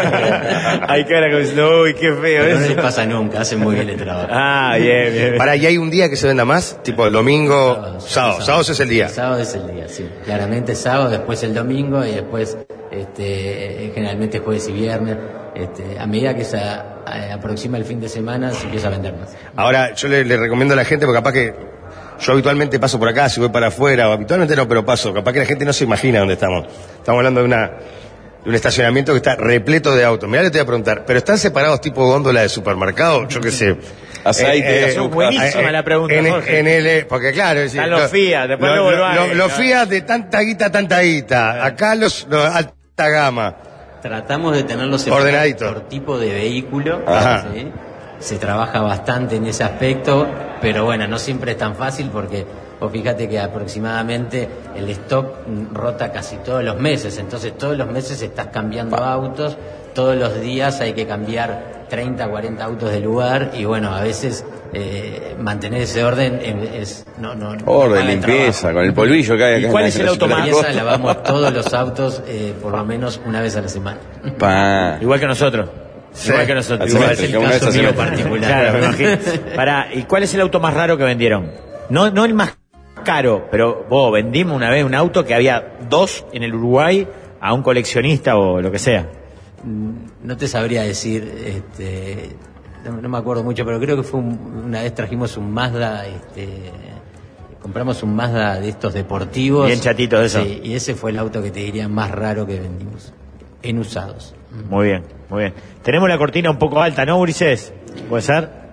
Hay cara como diciendo, uy, qué feo Pero no les eso. pasa nunca, hacen muy bien el trabajo. Ah, bien, bien. Para, ¿y hay un día que se venda más? Tipo el domingo, sábado. Sábado es el día. Sábado es el día, sí. Claramente sábado, después el domingo y después este, eh, generalmente jueves y viernes. Este, a medida que se a- aproxima el fin de semana se empieza a vender más. Ahora, yo le, le recomiendo a la gente, porque capaz que yo habitualmente paso por acá, si voy para afuera, o habitualmente no, pero paso. Capaz que la gente no se imagina dónde estamos. Estamos hablando de una de un estacionamiento que está repleto de autos. Mirá, le te voy a preguntar, ¿pero están separados tipo góndola de supermercado? Yo qué sé. Aceite, azúcar. Buenísima la pregunta, en, Jorge. en el, porque claro, es decir, Están los lo- Fiat, después lo- luego lo- lo hay, lo- Los ¿no? Fiat de tanta guita, tanta guita. Acá los, los alta gama. Tratamos de tenerlos separados Ordenadito. por tipo de vehículo, Ajá. ¿sí? se trabaja bastante en ese aspecto, pero bueno, no siempre es tan fácil porque vos fíjate que aproximadamente el stock rota casi todos los meses, entonces todos los meses estás cambiando autos, todos los días hay que cambiar treinta, cuarenta autos de lugar y bueno, a veces eh, mantener ese orden es... No, no, orden, no limpieza, trabajo. con el polvillo que hay acá. ¿Y cuál en es la- el auto en la más- costa. Limpieza lavamos todos los autos eh, por lo menos una vez a la semana. Pa. Igual que nosotros. Sí. Igual que nosotros. Al Igual. semestre, es que el una vez caso al mío semestre. particular. Claro, me imagino. Pará, ¿y cuál es el auto más raro que vendieron? No, no el más caro, pero vos vendimos una vez un auto que había dos en el Uruguay a un coleccionista o lo que sea. No te sabría decir, este, no, no me acuerdo mucho, pero creo que fue un- una vez trajimos un Mazda, este, compramos un Mazda de estos deportivos. Bien chatito de eso. Sí, y ese fue el auto que te diría más raro que vendimos, en usados. Muy bien, muy bien. Tenemos la cortina un poco alta, ¿no, Ulises? ¿Puede ser?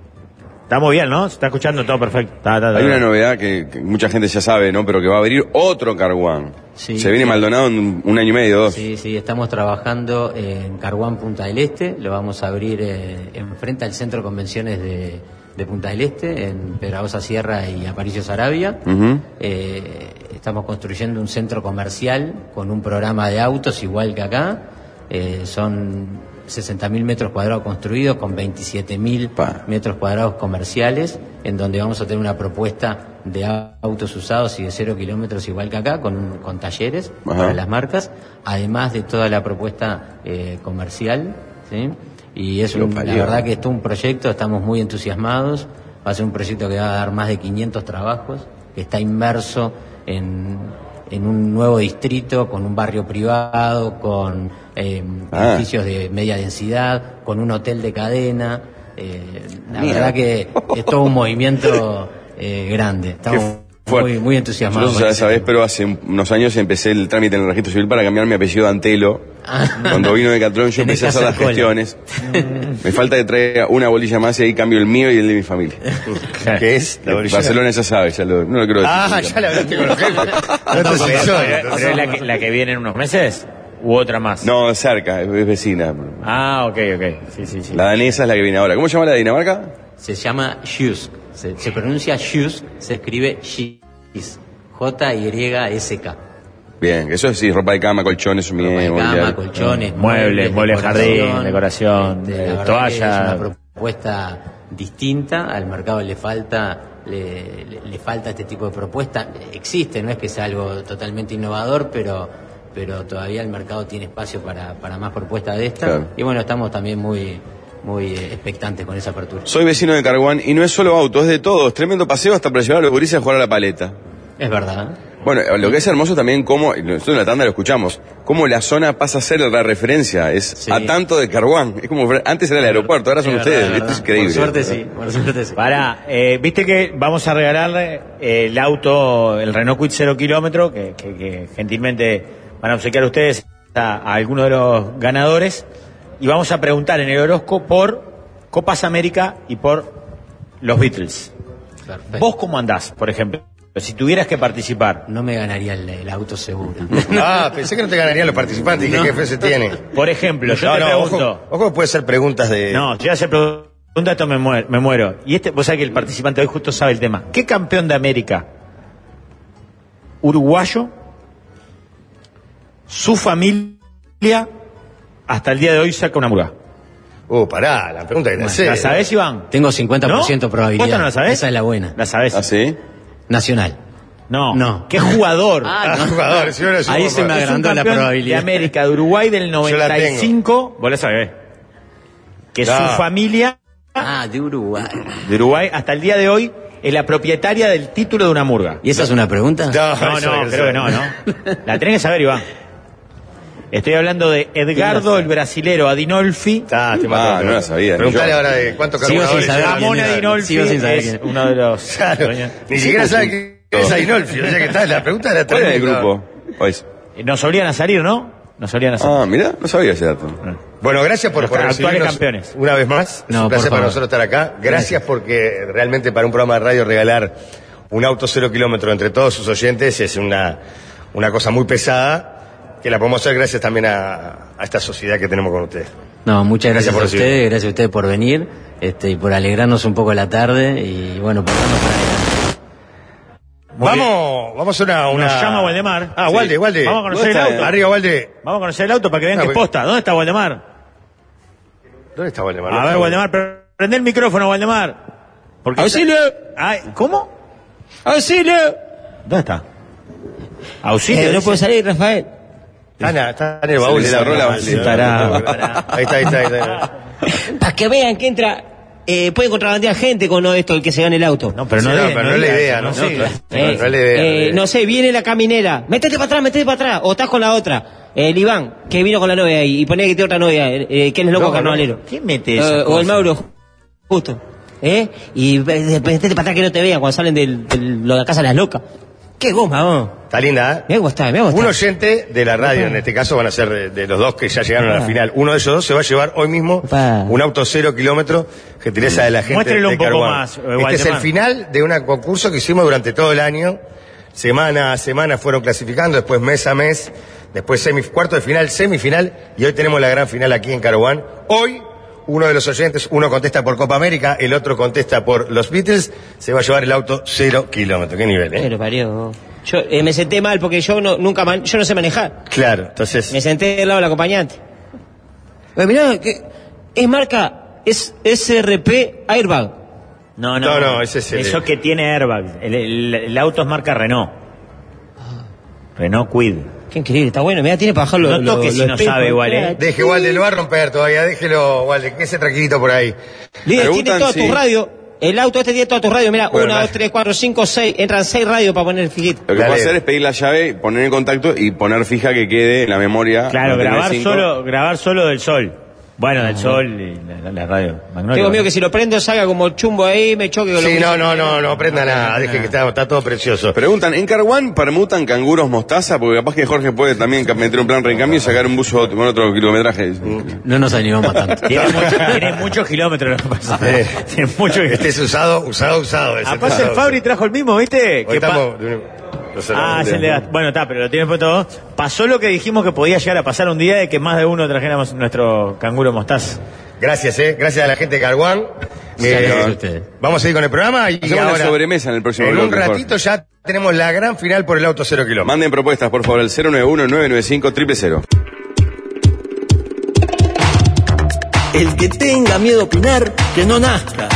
Estamos bien, ¿no? Se está escuchando todo perfecto. Está, está, está. Hay una novedad que, que mucha gente ya sabe, ¿no? Pero que va a abrir otro Carguán. Sí. Se viene Maldonado en un, un año y medio, dos. Sí, sí, estamos trabajando en Carguán Punta del Este, lo vamos a abrir eh, enfrente al Centro de Convenciones de, de Punta del Este, en Pedragosa Sierra y Aparicio Saravia. Ujú. Eh, estamos construyendo un centro comercial con un programa de autos igual que acá. Eh, son sesenta mil metros cuadrados construidos con veintisiete mil Pa. metros cuadrados comerciales, en donde vamos a tener una propuesta de autos usados y de cero kilómetros igual que acá, con, con talleres Ajá. para las marcas, además de toda la propuesta eh, comercial, ¿sí? Y es Lo un- la parió. verdad que es todo un proyecto, estamos muy entusiasmados, va a ser un proyecto que va a dar más de quinientos trabajos, que está inmerso en, en un nuevo distrito, con un barrio privado, con eh, Ah. edificios de media densidad, con un hotel de cadena, eh, la Mira. verdad que es todo un movimiento eh, grande, estamos Fuerte. muy, muy entusiasmados. Yo con ya ese sabés, tema. pero hace un- unos años empecé el trámite en el registro civil para cambiar mi apellido a Antelo. Ah. Cuando vino de Catrón yo Tenés empecé a que hacer las hacer cola. gestiones. Me falta que traiga una bolilla más y ahí cambio el mío y el de mi familia. ¿Qué es? La bolilla. Barcelona ya sabe, ya lo, no lo quiero decir. Ah, ya la hablaste con los jefes. No te censuren, ¿Pero es la que, la que viene en unos meses? ¿U otra más? No, cerca, es es vecina. Ah, ok, ok. Sí, sí, sí. La danesa es la que viene ahora. ¿Cómo se llama la de Dinamarca? Se llama Jysk, se, se pronuncia Jysk, se escribe Jysk, J Y S K. Bien, eso es sí, ropa de cama, colchones, Ropa de mobiliario. cama, colchones, Muebles, muebles jardín, decoración, Este, eh, la verdad toalla. que es una propuesta distinta, al mercado le falta le, le- le falta este tipo de propuesta. Existe, no es que sea algo totalmente innovador, pero pero todavía el mercado tiene espacio para, para más propuestas de esta. Claro. Y bueno, estamos también muy muy eh, expectantes con esa apertura. Soy vecino de Carguán y no es solo auto, es de todo. Es tremendo paseo hasta para llevar a los gurises a jugar a la paleta. Es verdad. Bueno, lo que es hermoso también, como, y nosotros en la tanda lo escuchamos, cómo la zona pasa a ser la referencia, es Sí. a tanto de Carguán. Es como, antes era el aeropuerto, ahora son Es ustedes, verdad, es esto es verdad. increíble. Por suerte sí, por suerte sí. Para, eh, viste que vamos a regalarle eh, el auto, el Renault Kwid cero kilómetro, que, que, que gentilmente van a obsequiar ustedes a, a algunos de los ganadores. Y vamos a preguntar en el horóscopo por Copas América y por los Beatles. Perfecto. ¿Vos cómo andás, por ejemplo? Si tuvieras que participar. No me ganaría el, el auto seguro. Ah, pensé que no te ganarían los participantes y que qué fe se tiene. Por ejemplo, yo No, te no, pregunto. ojo, ojo que puede ser preguntas de... No, yo ya hacer pregunta, esto me muero, me muero. Y este, vos sabés que el participante hoy justo sabe el tema. ¿Qué campeón de América uruguayo, su familia, hasta el día de hoy saca una murga? Uh, pará, la pregunta que te hace. ¿La sabés, Iván? Tengo cincuenta por ciento ¿No? probabilidad. ¿Vos no la sabés? Esa es la buena. ¿La sabés? ¿Ah, sí? Nacional. No. No. ¿Qué jugador? Ah, Ah, jugador, si uno es un Ahí poco- se me Es un agrandó la campeón probabilidad. de América, de Uruguay del Yo la noventa y cinco. Vos la sabés. Que No. su familia Ah, de Uruguay. de Uruguay hasta el día de hoy es la propietaria del título de una murga. ¿Y esa es una pregunta? No, No, eso no, que creo que no, ¿no? La tenés que saber, Iván. Estoy hablando de Edgardo, el brasilero Adinolfi. Ah, te Ah, mato. no la sabía, Preguntale yo. ahora de cuántos Sigo sin carburadores saber llevan. quién Ramón era. Adinolfi Sigo sin saber es quién. uno de los... Claro, dueños. ni siquiera sabe quién es Ainolfi, o sea que está, la pregunta era ¿Cuál era el tremenda. grupo? Pues, Nos solían a salir, ¿no? Nos solían a salir. ah, mira, no sabía ese dato. Bueno, gracias por, Los por actuales recibirnos campeones. una vez más. Es No, un placer por para favor. nosotros estar acá. Gracias porque realmente para un programa de radio regalar un auto cero kilómetro entre todos sus oyentes es una, una cosa muy pesada que la podemos hacer gracias también a, a esta sociedad que tenemos con ustedes. No, muchas gracias, Gracias por a recibirme. ustedes, gracias a ustedes por venir este, y por alegrarnos un poco la tarde y bueno, por darnos para adelante. Vamos, vamos a hacer una, una... Nos llama Waldemar. Ah, Sí. Walde, Walde. Vamos a conocer ¿Dónde el está? auto. Arriba, Walde. Vamos a conocer el auto para que vean Ah, que es bueno. posta. ¿Dónde está Waldemar? ¿Dónde está Waldemar? A ver, Waldemar, pre- prende el micrófono, Waldemar. Porque ¡Auxilio! Ay, ¿cómo? ¡Auxilio! ¿Dónde está? Auxilio. Eh, no dice. puede salir, Rafael. Ana, está en el baúl Se de le la cerró la rola. valija. Pará. Ahí está, ahí está, ahí está. Para que vean que entra, eh, puede contrabandear gente con esto, el que se gane el auto. No, pero no, Sí, de- no, pero no es la diga idea, eso, ¿no? Sí, No, claro. claro. No, no es la idea, no es la eh, idea. no sé, viene la caminera. Métete para atrás, métete para atrás. O estás con la otra. El Iván, que vino con la novia ahí. Y ponía que tiene otra novia. Eh, que él es loco No, carnavalero. ¿Quién mete Eh, esas o el cosas? Mauro, justo. ¿Eh? Y eh, métete para atrás que no te vean cuando salen del, del- lo de la casa de las locas. ¡Qué goma, vos! Está linda, ¿eh? Me ha gustado, me ha gustado. Un oyente de la radio, en este caso van a ser de, de los dos que ya llegaron a la Ah. final. Uno de esos dos se va a llevar hoy mismo Opa. un auto cero kilómetro, gentileza de la gente Muéstrelo de un poco Caruán. más, eh, Este es Waldemar. el final de un concurso que hicimos durante todo el año. Semana a semana fueron clasificando, después mes a mes, después semi, cuarto de final, semifinal, y hoy tenemos la gran final aquí en Caruán. Hoy, uno de los oyentes, uno contesta por Copa América, el otro contesta por los Beatles, se va a llevar el auto cero kilómetro. ¿Qué nivel, eh? Pero parió. Yo eh, me senté mal porque yo no, nunca man- yo no sé manejar. Claro, entonces... Me senté del lado del acompañante. Eh, mirá, que es marca, es S R P Airbag. No, no, No, no, ese es el- Eso que tiene airbags. El, el- el auto es marca Renault. Renault Quid. Qué increíble, está bueno. Mirá, tiene para bajar los No toques si no sabe igual, ¿eh? Deje, Walde, lo va a romper todavía, déjelo, Walde, que ese tranquilito por ahí. Líder, Preguntan tiene todas si- tus radios. El auto este tiene todas tus radios. Mirá, Bueno, una, nada. dos, tres, cuatro, cinco, seis. Entran seis radios para poner el filito. Lo que Dale. puedo hacer es pedir la llave, poner en contacto y poner fija que quede en la memoria. Claro, no tener grabar cinco. solo, grabar solo del sol. Bueno, del sol y la, la radio. Magnolia. Tengo miedo que si lo prendo salga como chumbo ahí, me choque con lo Sí, que no, dice. no, no, no prenda nada, deje que está, está todo precioso. Preguntan, ¿en Caruán permutan canguros mostaza? Porque capaz que Jorge puede también ca- meter un plan recambio y sacar un buzo con otro kilometraje. No nos animamos tanto. Tiene, mucho- tiene muchos kilómetros lo que pasa. Sí. Tiene muchos Este es usado, usado, usado. ese Aparte usado. el Fabri trajo el mismo, ¿viste? Hoy Que pa- estamos... no sé, Ah, no, es el de Gast- Bueno, está, pero lo tiene puesto vos. Pasó lo que dijimos que podía llegar a pasar un día de que más de uno trajéramos nuestro canguro mostaza. Gracias, eh, gracias a la gente de Caruán. gracias a ustedes. Vamos a ir con el programa y Hacemos una ahora, sobremesa en el próximo en un bloque, Jorge. ratito ya tenemos la gran final por el auto cero kilómetro. Manden propuestas, por favor, al cero nueve uno, nueve nueve cinco, cero cero cero. El que tenga miedo a opinar, que no nazca.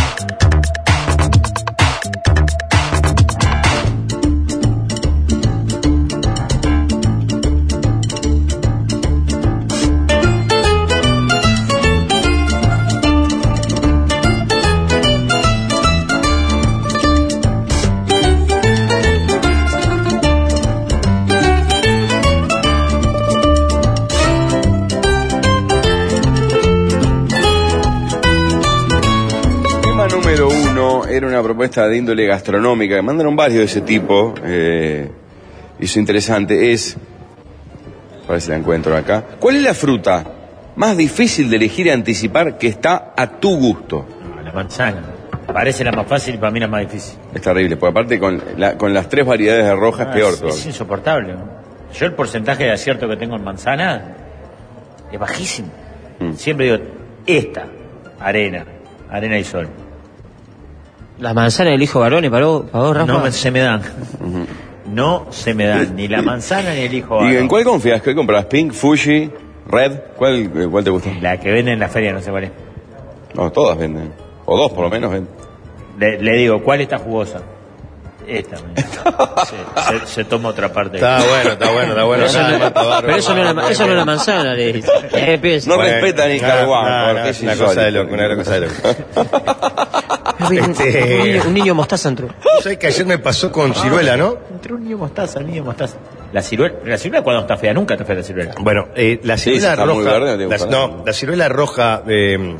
Tema número uno era una propuesta de índole gastronómica, que mandaron varios de ese tipo, eh, y eso interesante es, a ver si la encuentro acá, ¿cuál es la fruta más difícil de elegir y anticipar que está a tu gusto? No, la manzana. Parece la más fácil, para mí la más difícil. Es terrible, porque aparte con, la- con las tres variedades de roja es Ah, peor es, todavía. es insoportable. ¿no? Yo el porcentaje de acierto que tengo en manzana es bajísimo. Mm. Siempre digo, esta, arena, arena y sol. La manzana del hijo varones, para vos, para vos, Rafa. No me- se me dan. No se me dan ni la manzana ni el hijo ¿Y varón. en cuál confías? ¿Qué compras? ¿Pink, Fuji, Red? ¿Cuál, eh, cuál te gusta? La que venden en la feria, no sé cuál es. No, todas venden. O dos por lo menos venden. Le, le digo, ¿cuál está jugosa? Esta. me dice. se, se- se toma otra parte. Está bueno, está bueno, está bueno. Pero eso no, Nada, está bárbaro. pero eso no es la, eso no es la manzana, le dice. Eh, piensa. No Bueno, respeta ni nada, Caruán, nada, porque es una cosa de insólito. loco, una cosa de loco. Un, Este- niño, un niño mostaza entró. ¿Sabes que ayer me pasó con ciruela, no? Entre un niño mostaza, un niño mostaza. La ciruela, la ciruela cuando está fea, nunca está fea la ciruela. Bueno, eh, la Sí, ciruela si está muy roja. verde, no te la- gusta no, nada. la ciruela roja eh,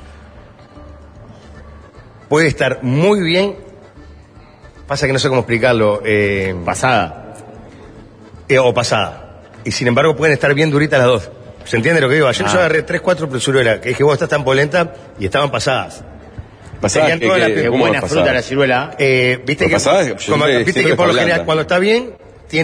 puede estar muy bien. Pasa que no sé cómo explicarlo. Eh, Pasada. eh, o pasada. Y sin embargo pueden estar bien duritas las dos. ¿Se entiende lo que digo? Ayer Ah. yo agarré tres, cuatro ciruelas, que dije, vos estás tan polenta, y estaban pasadas. Pasadas Tenían que- toda la que- piel. Qué ¿cómo buena es fruta pasada? la ciruela. Eh, viste Pero que, pasadas, yo como- siempre- viste siempre que por lo está general blanda. cuando está bien, tiene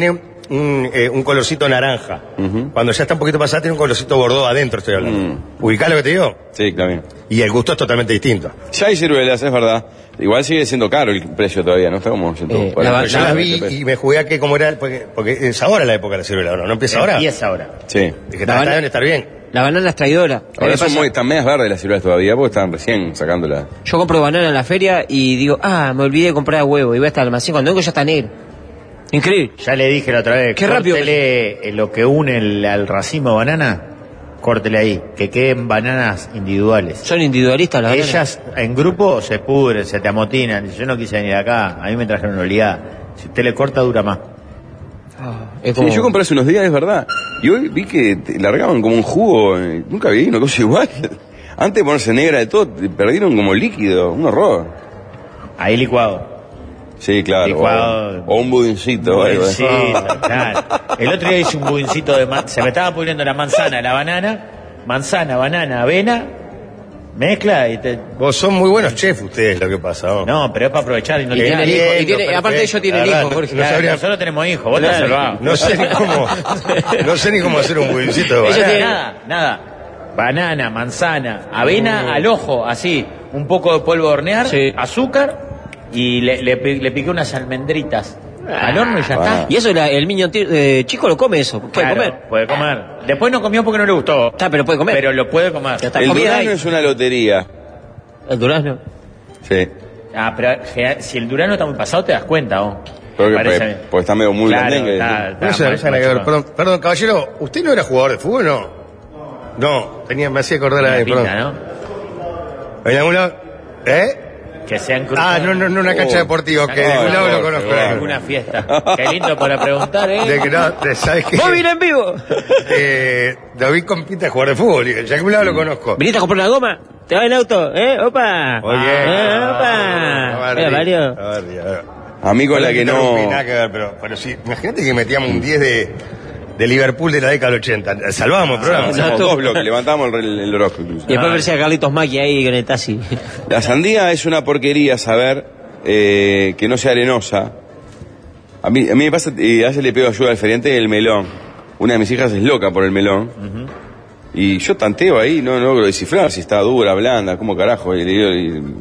un, eh, un colorcito naranja. Ujú. Cuando ya está un poquito pasada, tiene un colorcito bordó adentro, estoy hablando. Mm. ¿Ubicás lo que te digo? Sí, claro. Y el gusto es totalmente distinto. Ya hay ciruelas, es verdad. Igual sigue siendo caro el precio todavía, ¿no? Está como ciento Eh, cuarenta, la- Yo las vi pesos. y me jugué a que como era, porque, porque es ahora la época de la ciruela, ¿no? ¿No empieza ahora? Empieza ahora. Sí. Dije, La está, van- deben estar bien. La banana es traidora. Ahora Me son pasa- muy, están medias verdes las ciruelas todavía, porque están recién sacándolas. Yo compro banana en la feria y digo, ah, me olvidé de comprar huevo. Y voy hasta el almacén, cuando vengo ya está negro. Increíble. Ya le dije la otra vez. Qué rápido córtele, eh, lo que une el, al racimo de banana, córtele ahí. Que queden bananas individuales. Son individualistas las bananas. Ellas en grupo se pudren, se te amotinan. Yo no quise venir acá, a mí me trajeron obligada. Si usted le corta, dura más. Ah, es como... Sí, yo compré hace unos días, es verdad. Y hoy vi que te largaban como un jugo. eh, Nunca vi una cosa igual. Antes de ponerse negra de todo, te perdieron como líquido. Un horror. Ahí licuado. Sí, claro. Licuado. O, o un budincito. o algo. Sí, claro. El otro día hice un budincito de man- se me estaba pudriendo la manzana, la banana, manzana, banana, avena, mezcla y te... Vos son muy buenos chefs ustedes, lo que pasa. ¿no? No, pero es para aprovechar y no Y le tiene queda. el hijo, y Entiendo, tiene- aparte perfecto. ellos tienen La hijo, verdad, Jorge. no Claro, sabría- nosotros tenemos hijos, vos estás salvado. No sé ni cómo, no sé ni cómo hacer un budincito de Ellos banana. tienen- Nada, nada. Banana, manzana, avena al ojo, así, un poco de polvo de hornear, Sí. azúcar y le, le, pi- le piqué unas almendritas al horno y ya Ah. está. Y eso la- el niño ti- eh, chico lo come eso. Puede Claro, comer. puede comer. Después no comió porque no le gustó. Está, pero puede comer. Pero lo puede comer. Ya está. El comida durazno hay. es una lotería. El durazno. Sí. Ah, pero ge- si el Durano está muy pasado, te das cuenta, ¿o? Porque, Parece- porque- porque está medio muy Claro, blandengue. está- está No sé, mal- no sé, mal nada que ver. chupado. Perdón, perdón, caballero, ¿usted no era jugador de fútbol, no? No, tenía, me hacía acordar a Tiene él, perdón. pinta, ¿no? ¿En algún lado? ¿Eh? Que sean Ah, no, no, no, una cancha Oh. deportiva, que de Ah, algún lado lo no, conozco. qué bueno. Una fiesta. Qué lindo para preguntar, ¿eh? De que no, de- ¿sabes qué? ¡Móvil en vivo! Eh, David compite a jugar de fútbol, y de algún lado lo conozco. ¿Viniste a comprar una goma? ¿Te va en auto? ¿Eh? ¡Opa! Oye, ¿Eh? a ¡Opa! ver, Mira, Mario. a ver, a ver. A mí con la Perdón que interrumpí, no... nada que ver, pero, pero sí, imagínate que metíamos un diez de, de Liverpool de la década del ochenta. Salvábamos el programa. no. Hacemos dos bloques, levantamos el, el, el horóscopo incluso. Y después verse a Carlitos Macchi ahí con el taxi. La sandía es una porquería saber eh, que no sea arenosa. A mí, a mí me pasa, y a veces le pido ayuda al feriante el melón. Una de mis hijas es loca por el melón. Y yo tanteo ahí, no, no logro descifrar si está dura, blanda, cómo carajo. Y, le digo, y,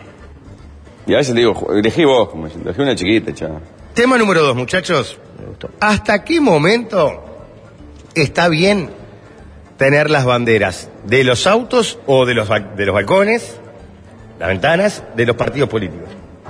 y a veces le digo, elegí vos, como diciendo, elegí una chiquita, chaval. Tema número dos, muchachos. ¿Hasta qué momento está bien tener las banderas de los autos o de los, ba- de los balcones, las ventanas, de los partidos políticos?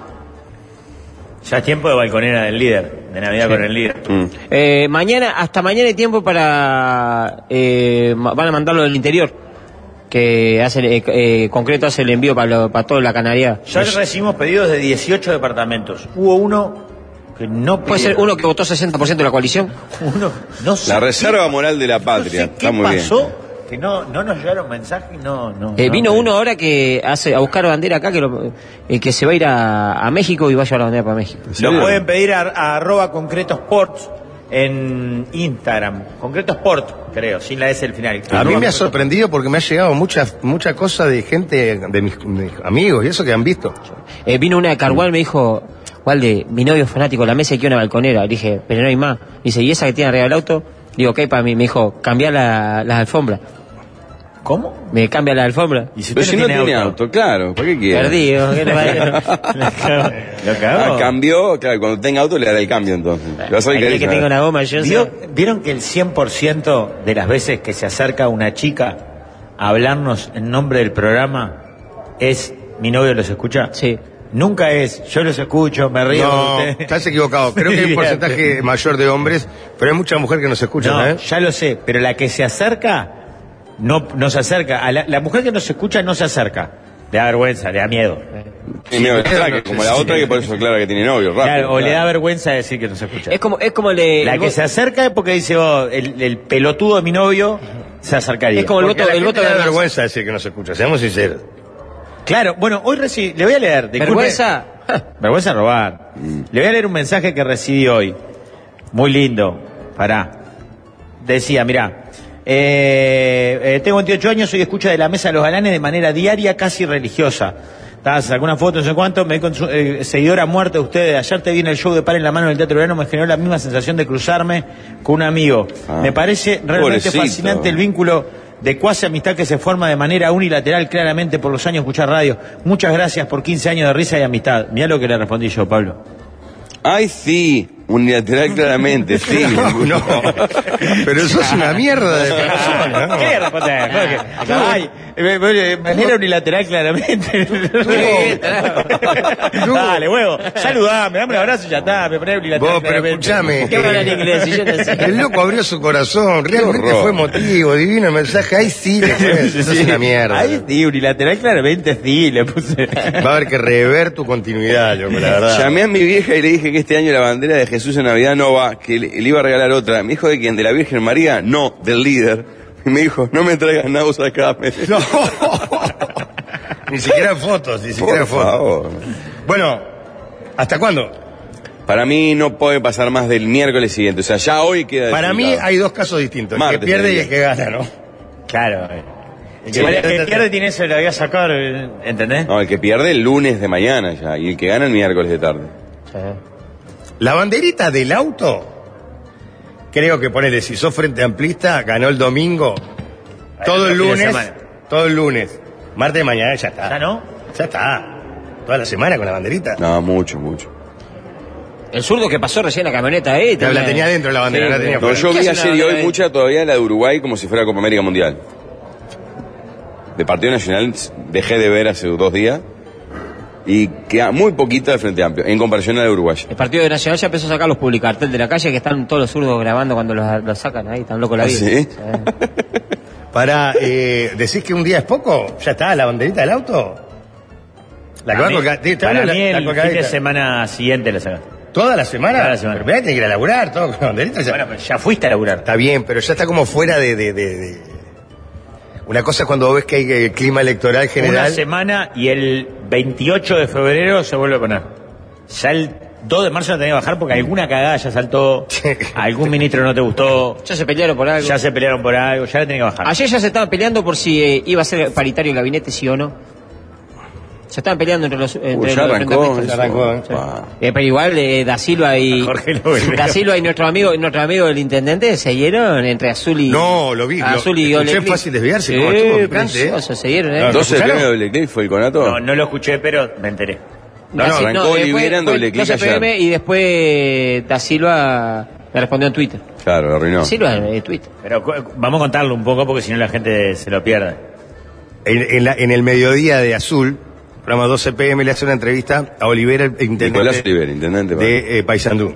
Ya es tiempo de balconera del líder, de Navidad con el líder. Mm. Eh, mañana, hasta mañana hay tiempo para... eh, ma- van a mandarlo del interior. Que hace, eh, eh, concreto hace el envío para, lo- para toda la Canaria. Ya recibimos pedidos de dieciocho departamentos. Hubo uno que no Puede ser uno que votó sesenta por ciento de la coalición. Uno, no sé La qué- reserva moral de la no patria. sé qué Está muy pasó, bien. que no, no nos llegaron mensajes, no, no. Eh, no, vino pero- uno ahora que hace a buscar bandera acá, que, lo- eh, que se va a ir a, a México y va a llevar la bandera para México. Lo pueden pedir a, a arroba concreto sports en Instagram. Concreto sport, creo, sin la S al final. A mí Arroba me ha concreto- sorprendido porque me ha llegado mucha, mucha cosa de gente, de mis, mis amigos y eso que han visto. Eh, vino una de Cargual, me dijo, Walde, mi novio es fanático de la mesa y quiere una balconera. Le dije, pero no hay más. Dice, ¿y esa que tiene arriba del auto? Digo, ¿qué hay para mí? Me dijo, cambia la, las alfombras. ¿Cómo? Me cambia la alfombra. Y si Pero usted si no tiene auto, claro, ¿para qué quiere? Perdido, ¿qué le parece? Lo cagó. Ah, cambió, claro, cuando tenga auto le hará el cambio entonces. Le vas a ver Hay qué que dice. tenga una goma, yo ¿Vio- sé. ¿Vieron que el cien por ciento de las veces que se acerca una chica a hablarnos en nombre del programa es mi novio los escucha? Sí. Nunca es yo los escucho, me río No, de usted. estás equivocado. Creo que hay un porcentaje mayor de hombres, pero hay mucha mujer que nos escucha, No, ¿eh? ya lo sé, pero la que se acerca no, no se acerca. A la, la mujer que nos escucha no se acerca. Le da vergüenza, le da miedo. Tiene miedo del atraque, como la otra que por eso aclara que tiene novio, rápido. Claro, o le da claro. vergüenza decir que no se escucha. Es como, es como el de... La el que vo- se acerca es porque dice, oh, el, el pelotudo de mi novio se acercaría. Es como el Porque voto, a la el gente voto le de da la vergüenza decir que nos escucha, seamos sinceros. Claro, bueno, hoy recibí, le voy a leer. disculpe. Vergüenza. Vergüenza robar. Le voy a leer un mensaje que recibí hoy. Muy lindo. Pará. Decía, mirá. Eh, eh, tengo veintiocho años, soy escucha de la Mesa de los Galanes de manera diaria, casi religiosa. sacó una foto, no sé cuánto, me di con su, eh, seguidora muerta de ustedes. Ayer te vi en el show de Par en la Mano en el Teatro Verano, me generó la misma sensación de cruzarme con un amigo. Ah, me parece realmente pobrecito. Fascinante el vínculo de cuasi amistad que se forma de manera unilateral claramente por los años de escuchar radio. Muchas gracias por quince años de risa y amistad. Mirá lo que le respondí yo, Pablo. Ay, sí, unilateral claramente, sí. No, pero eso es una mierda de persona, ¿no? ¿Qué responder? Ay, de manera unilateral claramente. No. Dale, huevo, saludame, dame un abrazo y ya está, me poné unilateral. Vos, pero escuchame. ¿Qué habla en inglés? Si yo no sé. El loco abrió su corazón, realmente fue emotivo, divino el mensaje. Ahí sí, le fue, eso es una mierda. Ahí sí, unilateral claramente sí, le puse. Va a haber que rever tu continuidad, loco, la verdad. Llamé a mi vieja y le dije que este año la bandera de Jesús en Navidad no va, que le, le iba a regalar otra. Me dijo de quién, de la Virgen María, no, del líder. Y me dijo, no me traigas náuseas acá. No. Ni siquiera fotos, ni siquiera Por fotos. favor. Bueno, ¿hasta cuándo? Para mí no puede pasar más del miércoles siguiente. O sea, ya hoy queda. Para mí hay dos casos distintos. El Martes, que pierde y diría. el que gana, ¿no? Claro. El que, el que pierde tiene eso, lo voy a sacar, ¿entendés? No, el que pierde el lunes de mañana ya. Y el que gana el miércoles de tarde. Sí. La banderita del auto, creo que ponele, si sos Frente Amplista, ganó el domingo, todo el lunes, todo el lunes, martes de mañana ya está. ¿Ya no? Ya está. Toda la semana con la banderita. No, mucho, mucho. El zurdo que pasó recién la camioneta ahí. La, la tenía dentro la bandera, Sí, la tenía No, fuera. yo vi ¿Qué hace ayer una y hoy bandera ahí? mucha todavía la de Uruguay como si fuera Copa América Mundial. De Partido Nacional dejé de ver hace dos días y queda muy poquita de Frente Amplio en comparación a la de Uruguay. El Partido de Nacional ya empezó a sacar los publicartel de la calle que están todos los zurdos grabando cuando los, los sacan ahí, están locos la ¿Ah, vida. sí? Para, eh, ¿decís que un día es poco? ¿Ya está la banderita del auto? La que va Para con mí, ca- te- te para hablo mí la- la el fin colgadita. de semana siguiente la sacan. ¿Toda la semana? Toda la semana. Pero mirá, tiene que ir a laburar, todo con la banderita. Ya. Bueno, pero ya fuiste a laburar. Está bien, pero ya está como fuera de... de, de, de- Una cosa es cuando ves que hay eh, clima electoral Una general. semana y el veintiocho de febrero se vuelve a poner. Ya el dos de marzo la tenía que bajar porque alguna cagada ya saltó, algún ministro no te gustó, Ya se pelearon por algo. ya se pelearon por algo, ya la tenía que bajar. Ayer ya se estaban peleando por si eh, iba a ser paritario el gabinete, sí o no. Se estaban peleando entre los... Entre Uy, ya los arrancó. frentamistas. eso. Ya arrancó, ¿eh? Pa. Eh, pero igual eh, Da Silva y Jorge lo volvió. Da Silva y nuestro amigo nuestro amigo el intendente se dieron entre Azul y No, lo vi, lo- Azul y escuché Ole Clip. fácil desviarse, Sí, como estuvo picante, ¿eh? precioso, se dieron, ¿eh? No, ¿doce de ¿escucharon? premio de doble clic fue el conato? No, no lo escuché, pero me enteré. No, no, sí, arrancó después Olivera en fue doble clic doce P M ayer. y después Da Silva le respondió en Twitter. Claro, lo arruinó. Da Silva en Twitter. Pero cu- vamos a contarlo un poco porque si no la gente se lo pierde. En, en la- en el mediodía de Azul, programa doce P M, le hace una entrevista a Olivera, el intendente Nicolás Olivera, intendente. de eh, Paysandú.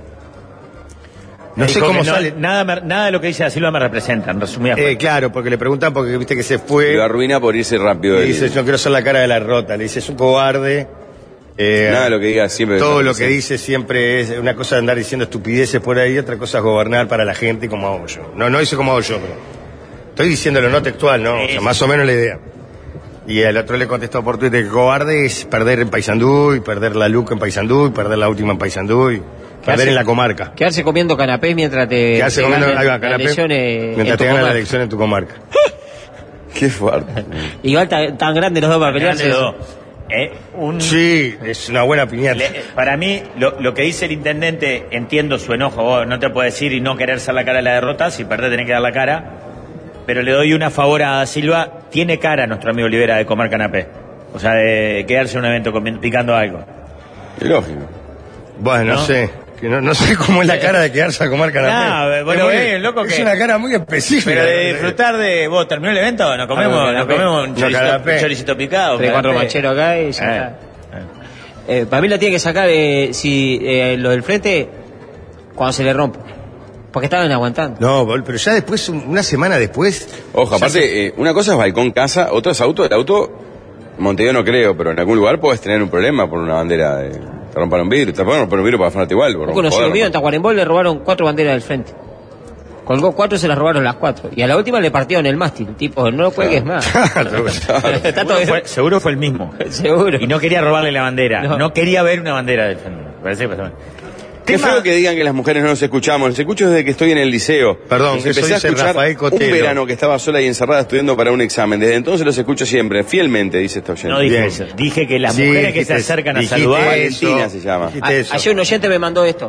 No sé Dijo cómo que no- sale. Nada, me- nada de lo que dice Da Silva me representa, en resumidas Eh, cuentas. claro, porque le preguntan porque viste que se fue. Lo arruina por irse rápido. Y del- dice, yo quiero ser la cara de la rota. Le dice, es un cobarde. Eh, Nada de lo que diga siempre. Todo lo que dice siempre es una cosa de andar diciendo estupideces por ahí, otra cosa es gobernar para la gente como hago yo. No, no hice como hago yo, pero estoy diciéndolo no textual, ¿no? O sea, más o menos la idea. Y el otro le contestó por Twitter que cobarde es perder en Paysandú, y perder la Luca en Paysandú, y perder la última en Paysandú, y perder hace? en la comarca. Quedarse comiendo canapés mientras te, Que hace te comiendo, ganan ahí va, las canapé, elecciones mientras en te tu ganan la comarca. elección en tu comarca. Qué fuerte. Igual tan, tan grandes los dos para Grande pelearse. dos. Eh, un- Sí, es una buena piñata. le- para mí, lo, lo que dice el intendente, entiendo su enojo, vos no te puedo decir y no querer ser la cara de la derrota, si perdés tenés que dar la cara, pero le doy una favor a Da Silva, tiene cara nuestro amigo Olivera de comer canapé, o sea, de quedarse en un evento comiendo- picando algo. Es lógico. Bueno, no, ¿No? sé. Que no, no sé cómo es la cara de quedarse a comer canapé. No, bueno, es, muy- eh, loco es que- una cara muy específica. Pero de disfrutar de, vos terminó el evento, nos comemos, Ah, nos canapé. comemos un No, choricito, canapé. un choricito picado. Tres, cuatro canapé. macheros acá y ya Eh, está. Eh, para mí la tiene que sacar eh, si eh, lo del frente cuando se le rompe. Porque estaban aguantando. No, bol- pero ya después, un- una semana después. Ojo, ya aparte, eh, una cosa es balcón casa, otra es auto. El auto, Montevideo no creo, pero en algún lugar puedes tener un problema por una bandera. De, te romparon vidrio, te romparon un vidrio para afanarte igual. Por Un conocido joder, mío en romper. Tacuarembó le robaron cuatro banderas del frente. Colgó cuatro, se las robaron las cuatro. Y a la última le partieron el mástil. Tipo, no cuelgues más. Está todo Seguro fue, seguro fue el mismo. seguro. Y no quería robarle la bandera. No. No, quería ver una bandera del frente. Me parece que pasó mal. Qué feo que digan que las mujeres no nos escuchamos. Los escucho desde que estoy en el liceo. Perdón, los eso empecé a dice escuchar Rafael un Cotelo. verano que estaba sola y encerrada estudiando para un examen. Desde entonces los escucho siempre, fielmente, dice esta oyente. No dije Bien. eso. Dije que las Sí, mujeres que se dijiste- acercan a dijiste saludar. eso. Valentina se llama. Dijiste A- eso. ayer un oyente me mandó esto.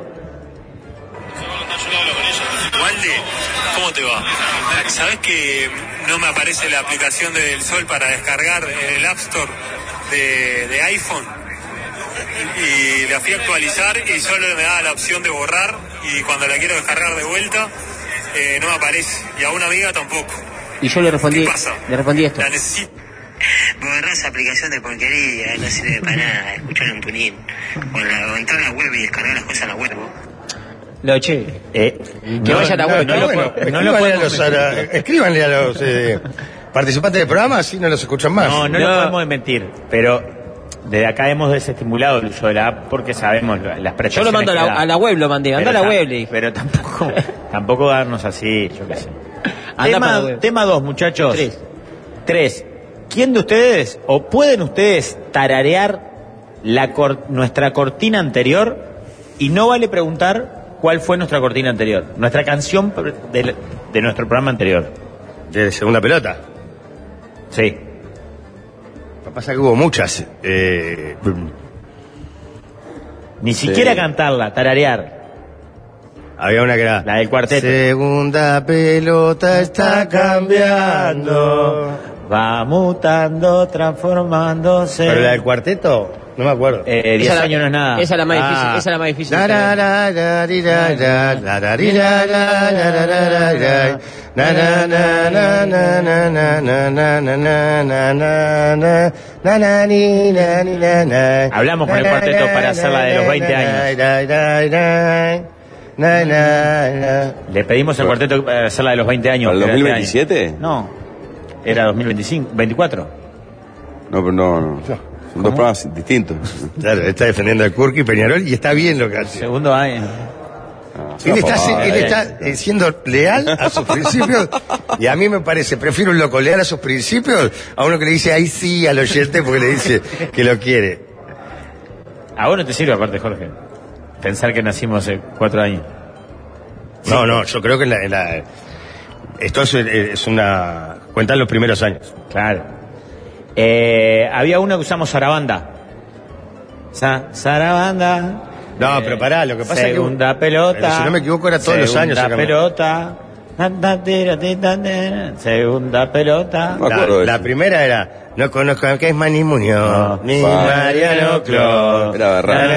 Walde, ¿cómo te va? ¿Sabés que no me aparece la aplicación de Del Sol para descargar en el App Store de, de iPhone? Y la fui a actualizar y solo me da la opción de borrar, y cuando la quiero descargar de vuelta eh, no me aparece, y a una amiga tampoco. Y yo le respondí, ¿Qué pasa? le respondí esto. La necesito. Borrar esa aplicación de porquería, no sirve para nada, escuchar un tunín. O, la, o entrar a la web y descargar las cosas en la web. ¿Vos? Lo che, eh, que No, vaya a la no, web. está No lo bueno. puedo- no lo Escríbanle a podemos los, a la- escríbanle a los eh, participantes del programa, así no los escuchan más. No, no, No. lo podemos mentir, pero desde acá hemos desestimulado el uso de la app porque sabemos la- las Yo prestaciones lo mando a que la, da. a la web, lo mandé. Anda a la Pero web, ta- le dije. Pero tampoco, tampoco darnos así, yo qué sé. Anda para la Tema, web. tema dos, muchachos. Tres. Tres. ¿Quién de ustedes, o pueden ustedes tararear la cor- nuestra cortina anterior? Y no vale preguntar cuál fue nuestra cortina anterior, nuestra canción pr- de, de nuestro programa anterior. De segunda pelota. Sí. Lo que pasa es que hubo muchas. Eh, Ni siquiera cantarla, tararear. había una que era... La del cuarteto. Segunda pelota está cambiando. Va mutando, transformándose. Pero la del cuarteto, no me acuerdo. Eh, diez Esa la- años no es nada. Esa es la más Ah. difícil. Esa es la más difícil. La, la, la, la, ri, la, la, la, la, ri, la, la, la, la, la, la, la. Na, na, na, na, na, na, na, na, na, na, na, na, na, na, na, na, ni, na, ni, na, na. Hablamos con el cuarteto para hacer la de los veinte años. Na, na, na, na, na, na. Le pedimos al cuarteto eh, hacer la de los veinte años. ¿Para el que era dos mil este veintisiete? año. No, era dos mil veinticinco, veinticuatro. No, pero no, no. Son dos programas distintos. Claro, está defendiendo a Kurki Peñarol y está bien lo que hace. Segundo año. Él está, Ah, él eh. está eh, siendo leal a sus principios y a mí me parece, prefiero un loco leal a sus principios a uno que le dice ahí sí al oyente porque le dice que lo quiere. A vos no te sirve aparte, Jorge. Pensar que nacimos hace cuatro años. No, no, yo creo que en la, en la- esto es, es una... Cuentan los primeros años. Claro. Eh, había una que usamos Sarabanda. Sa Sarabanda. No, pero pará, lo que pasa es que- Segunda pelota. pero si no me equivoco, era todos los años Segunda sacamos. pelota. Ta, ta, tira, ti, ta, tira. Segunda pelota. No me La, acuerdo de la eso. primera era, no conozco a que es Manny Muñoz, No. ni Pa. Mariano Clos. Era verdad.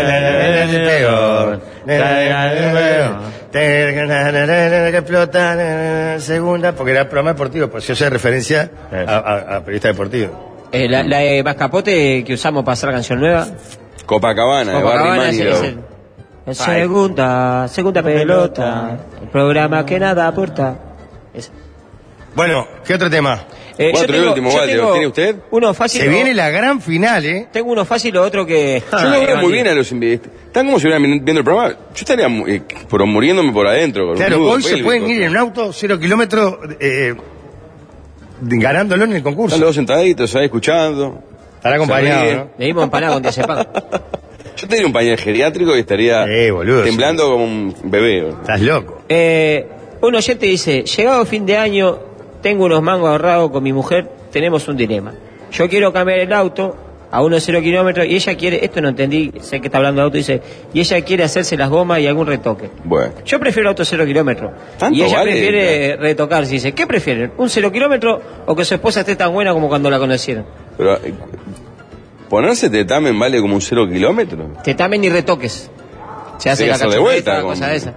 Que explota, segunda, porque era programa deportivo, pues yo hacía referencia a, a- a periodista deportivo. Eh, la, la de Mascapote que usamos para hacer la canción nueva. Copacabana, de Barry Copacabana es, Manilow. es el- el segunda, segunda pelota. El programa que nada aporta. Ese. Bueno, ¿qué otro tema? Eh, Cuatro y último, yo Walter, tengo ¿tiene usted? Uno fácil. Se o- viene la gran final, ¿eh? Tengo uno fácil y otro que. Yo lo veo muy bien a los invitados. Están como si hubieran viendo el programa. Yo estaría mu- eh, por muriéndome por adentro. con un Claro, nudo hoy se pélvico. pueden ir en un auto cero kilómetros eh, ganándolo en el concurso. Están los dos sentaditos ahí escuchando. Estará acompañado, Se ríen. ¿no? Le dimos empanada con diazepam. Yo tendría un pañal geriátrico y estaría Eh, boludo, temblando sí. como un bebé. Estás loco. Eh, un oyente dice: llegado fin de año, tengo unos mangos ahorrados con mi mujer, tenemos un dilema. Yo quiero cambiar el auto a unos cero kilómetros y ella quiere, esto no entendí, sé que está hablando de auto, dice, y ella quiere hacerse las gomas y algún retoque. Bueno. Yo prefiero auto cero kilómetros. ¿Tanto Y ella vale? prefiere retocarse. Dice, ¿qué prefieren? ¿Un cero kilómetro o que su esposa esté tan buena como cuando la conocieron? Pero eh, ponerse tetamen vale como un cero kilómetro. Te tamen y retoques. Se hace Hay que la hacer de cachufleta, vuelta, una como- cosa de esa.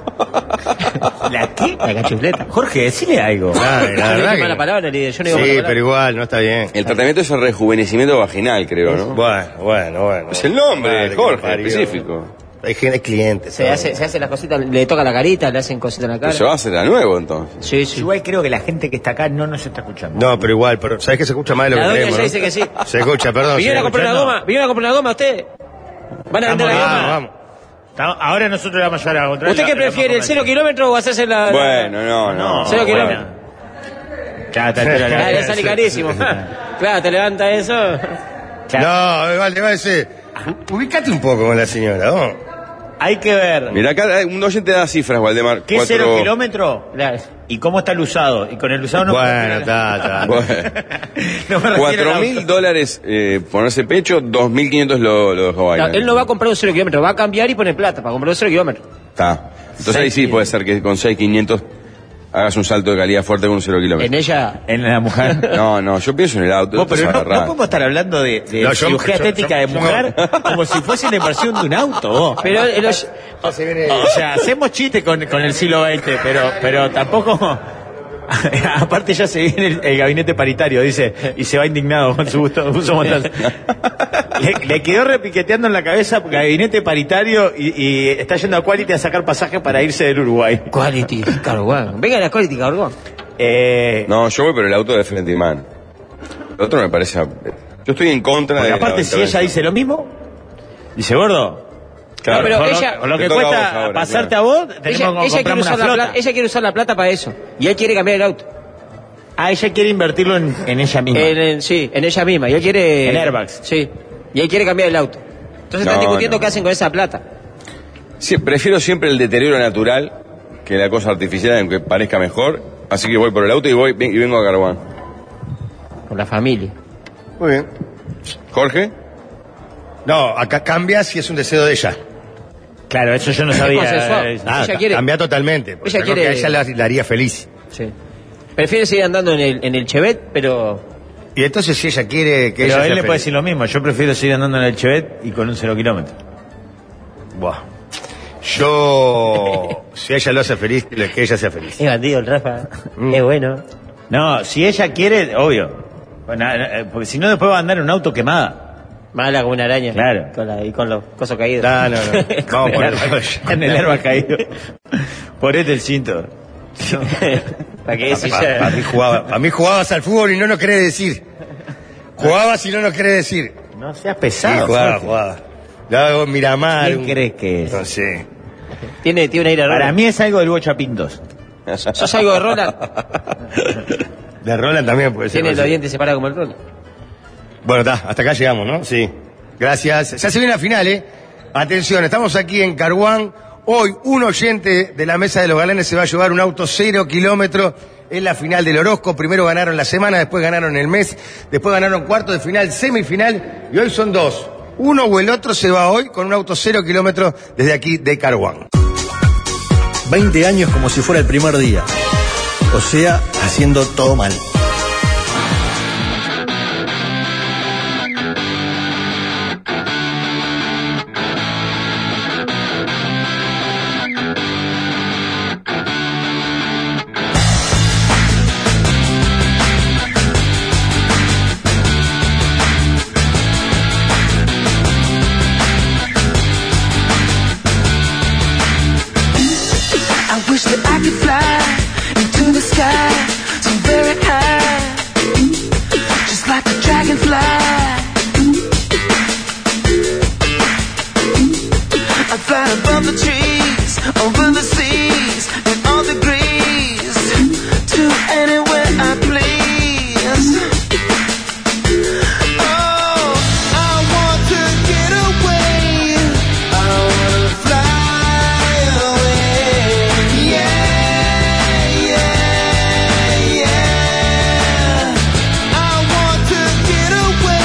¿La qué? La cachufleta. Jorge, decile algo. Ah, Yo la no verdad digo que- mala palabra, líder, yo no digo mala Sí, palabra. pero igual, no está bien. El tratamiento es el rejuvenecimiento vaginal, creo, ¿no? Bueno, bueno, bueno. Es el nombre, Madre que Jorge, me parió. específico. Hay gente, hay clientes. Se todo. hace, se hace las cositas, le toca la carita, le hacen cositas en la Pero cara. se va a hacer a nuevo, entonces. Sí, sí. Igual creo que la gente que está acá no nos está escuchando. No, pero igual, pero ¿sabes que se escucha más de lo La que doña creemos? ya ¿no? dice que sí. Se escucha, perdón. ¿Vinieron a se comprar una escucha. goma? ¿Vinieron a comprar una goma usted? ¿Van a vender la Vamos, goma? Vamos, vamos. Estamos- Ahora nosotros le vamos a llevar a encontrar. ¿Usted la- qué la vamos a prefiere, el comer. cero kilómetros o hacerse la...? la- Bueno, no, no. Cero bueno. kilómetros. Ya, está, está, Ah, le está. sale carísimo. Claro, te levanta eso. No, vale, va a decir, ubicate un poco con la señora, ¿no? Hay que ver. Mirá, acá un oyente da cifras, Waldemar. ¿Qué Cuatro... cero kilómetro? ¿Y cómo está el usado? Y con el usado no... Bueno, está, está. No me refiero Cuatro al mil auto. dólares eh, ponerse pecho, dos mil quinientos lo, lo dejó No, bailar. él no va a comprar un cero kilómetro, va a cambiar y poner plata para comprar un cero kilómetro. Está. Entonces ahí sí puede ser que con seis mil quinientos hagas un salto de calidad fuerte con un cero kilómetro. En ella. En la mujer. No, no, yo pienso en el auto. Vos, esto pero es no, agarrar. no podemos estar hablando de, de No, yo- cirugía yo- estética yo- de yo- mujer como si fuese la inversión de un auto, vos. Pero el- el- Ya se viene- O sea, hacemos chiste con, con el siglo veinte, pero, pero tampoco... Aparte ya se viene el, el gabinete paritario, dice, y se va indignado con su gusto, uso Montal. Le, le quedó repiqueteando en la cabeza gabinete paritario y, y está yendo a Quality a sacar pasajes para irse del Uruguay. Quality, Carguán. Venga la Quality, Carguán. Eh, No, yo voy por el auto de frente man. El otro me parece... Yo estoy en contra porque de... aparte, la si ella intervención. dice lo mismo, dice, gordo, Claro. No, pero con lo- ella- con lo, que Te toca a cuesta vos ahora, pasarte claro. a vos, tenemos Ella, que ella, quiere comprarme usar una la flota. plata, ella quiere usar la plata para eso. Y él quiere cambiar el auto. Ah, ella quiere invertirlo en, en ella misma. En, en- sí, en ella misma. Y él quiere. En airbags. Sí. Y él quiere cambiar el auto. Entonces están No, discutiendo no. qué hacen con esa plata. Sí, prefiero siempre el deterioro natural que la cosa artificial, aunque parezca mejor. Así que voy por el auto y voy y vengo a Carguán. Con la familia. Muy bien. ¿Jorge? No, acá cambia si es un deseo de ella. Claro, eso yo no Es sabía. consensuado. Eh, Ah, Ella ca- quiere- cambia totalmente. porque ella creo quiere- que a ella la, la haría feliz. Sí. Prefiere seguir andando en el, en el Chevet, pero. Y entonces si ella quiere que Pero ella él sea le puede feliz. decir lo mismo. Yo prefiero seguir andando en el Chevet y con un cero kilómetro. Buah. Yo, si ella lo hace feliz, que ella sea feliz. Es bandido el Rafa. Mm. Es bueno. No, si ella quiere, obvio. Bueno, eh, porque si no, después va a andar en un auto quemada. Mala como una araña. Claro. Con la- y con los cosos caídos. No, no, no. Vamos por el En el árbol caído. Ponete el cinto. ¿Para qué decís? Para mí, jugaba, pa' mí jugabas al fútbol y no lo querés decir. Jugabas y no lo querés decir. No seas Sí, pesado. jugaba, Jorge. jugaba. Yo, Miramar. ¿Quién un- crees que es? No sé. Tiene, tiene un aire raro. Para mí es algo del Bocha Pintos. ¿Sos algo de Roland? De Roland también puede ser. Tiene los puede ser. dientes separados como el Roland. Bueno, está, hasta acá llegamos, ¿no? Sí. Gracias. Ya se viene la final, ¿eh? Atención, estamos aquí en Carguán. Hoy un oyente de la Mesa de los Galanes se va a llevar un auto cero kilómetro en la final del Orozco. Primero ganaron la semana, después ganaron el mes, después ganaron cuarto de final, semifinal, y hoy son dos. Uno o el otro se va hoy con un auto cero kilómetro desde aquí de Carguán. veinte años como si fuera el primer día. O sea, haciendo todo mal. I wish that I could fly into the sky so very high, just like a dragonfly. I'd fly above the trees, over the seas, in all degrees, to anywhere I please. Oh, I want to get away. I wanna fly away. Yeah, yeah, yeah. I want to get away.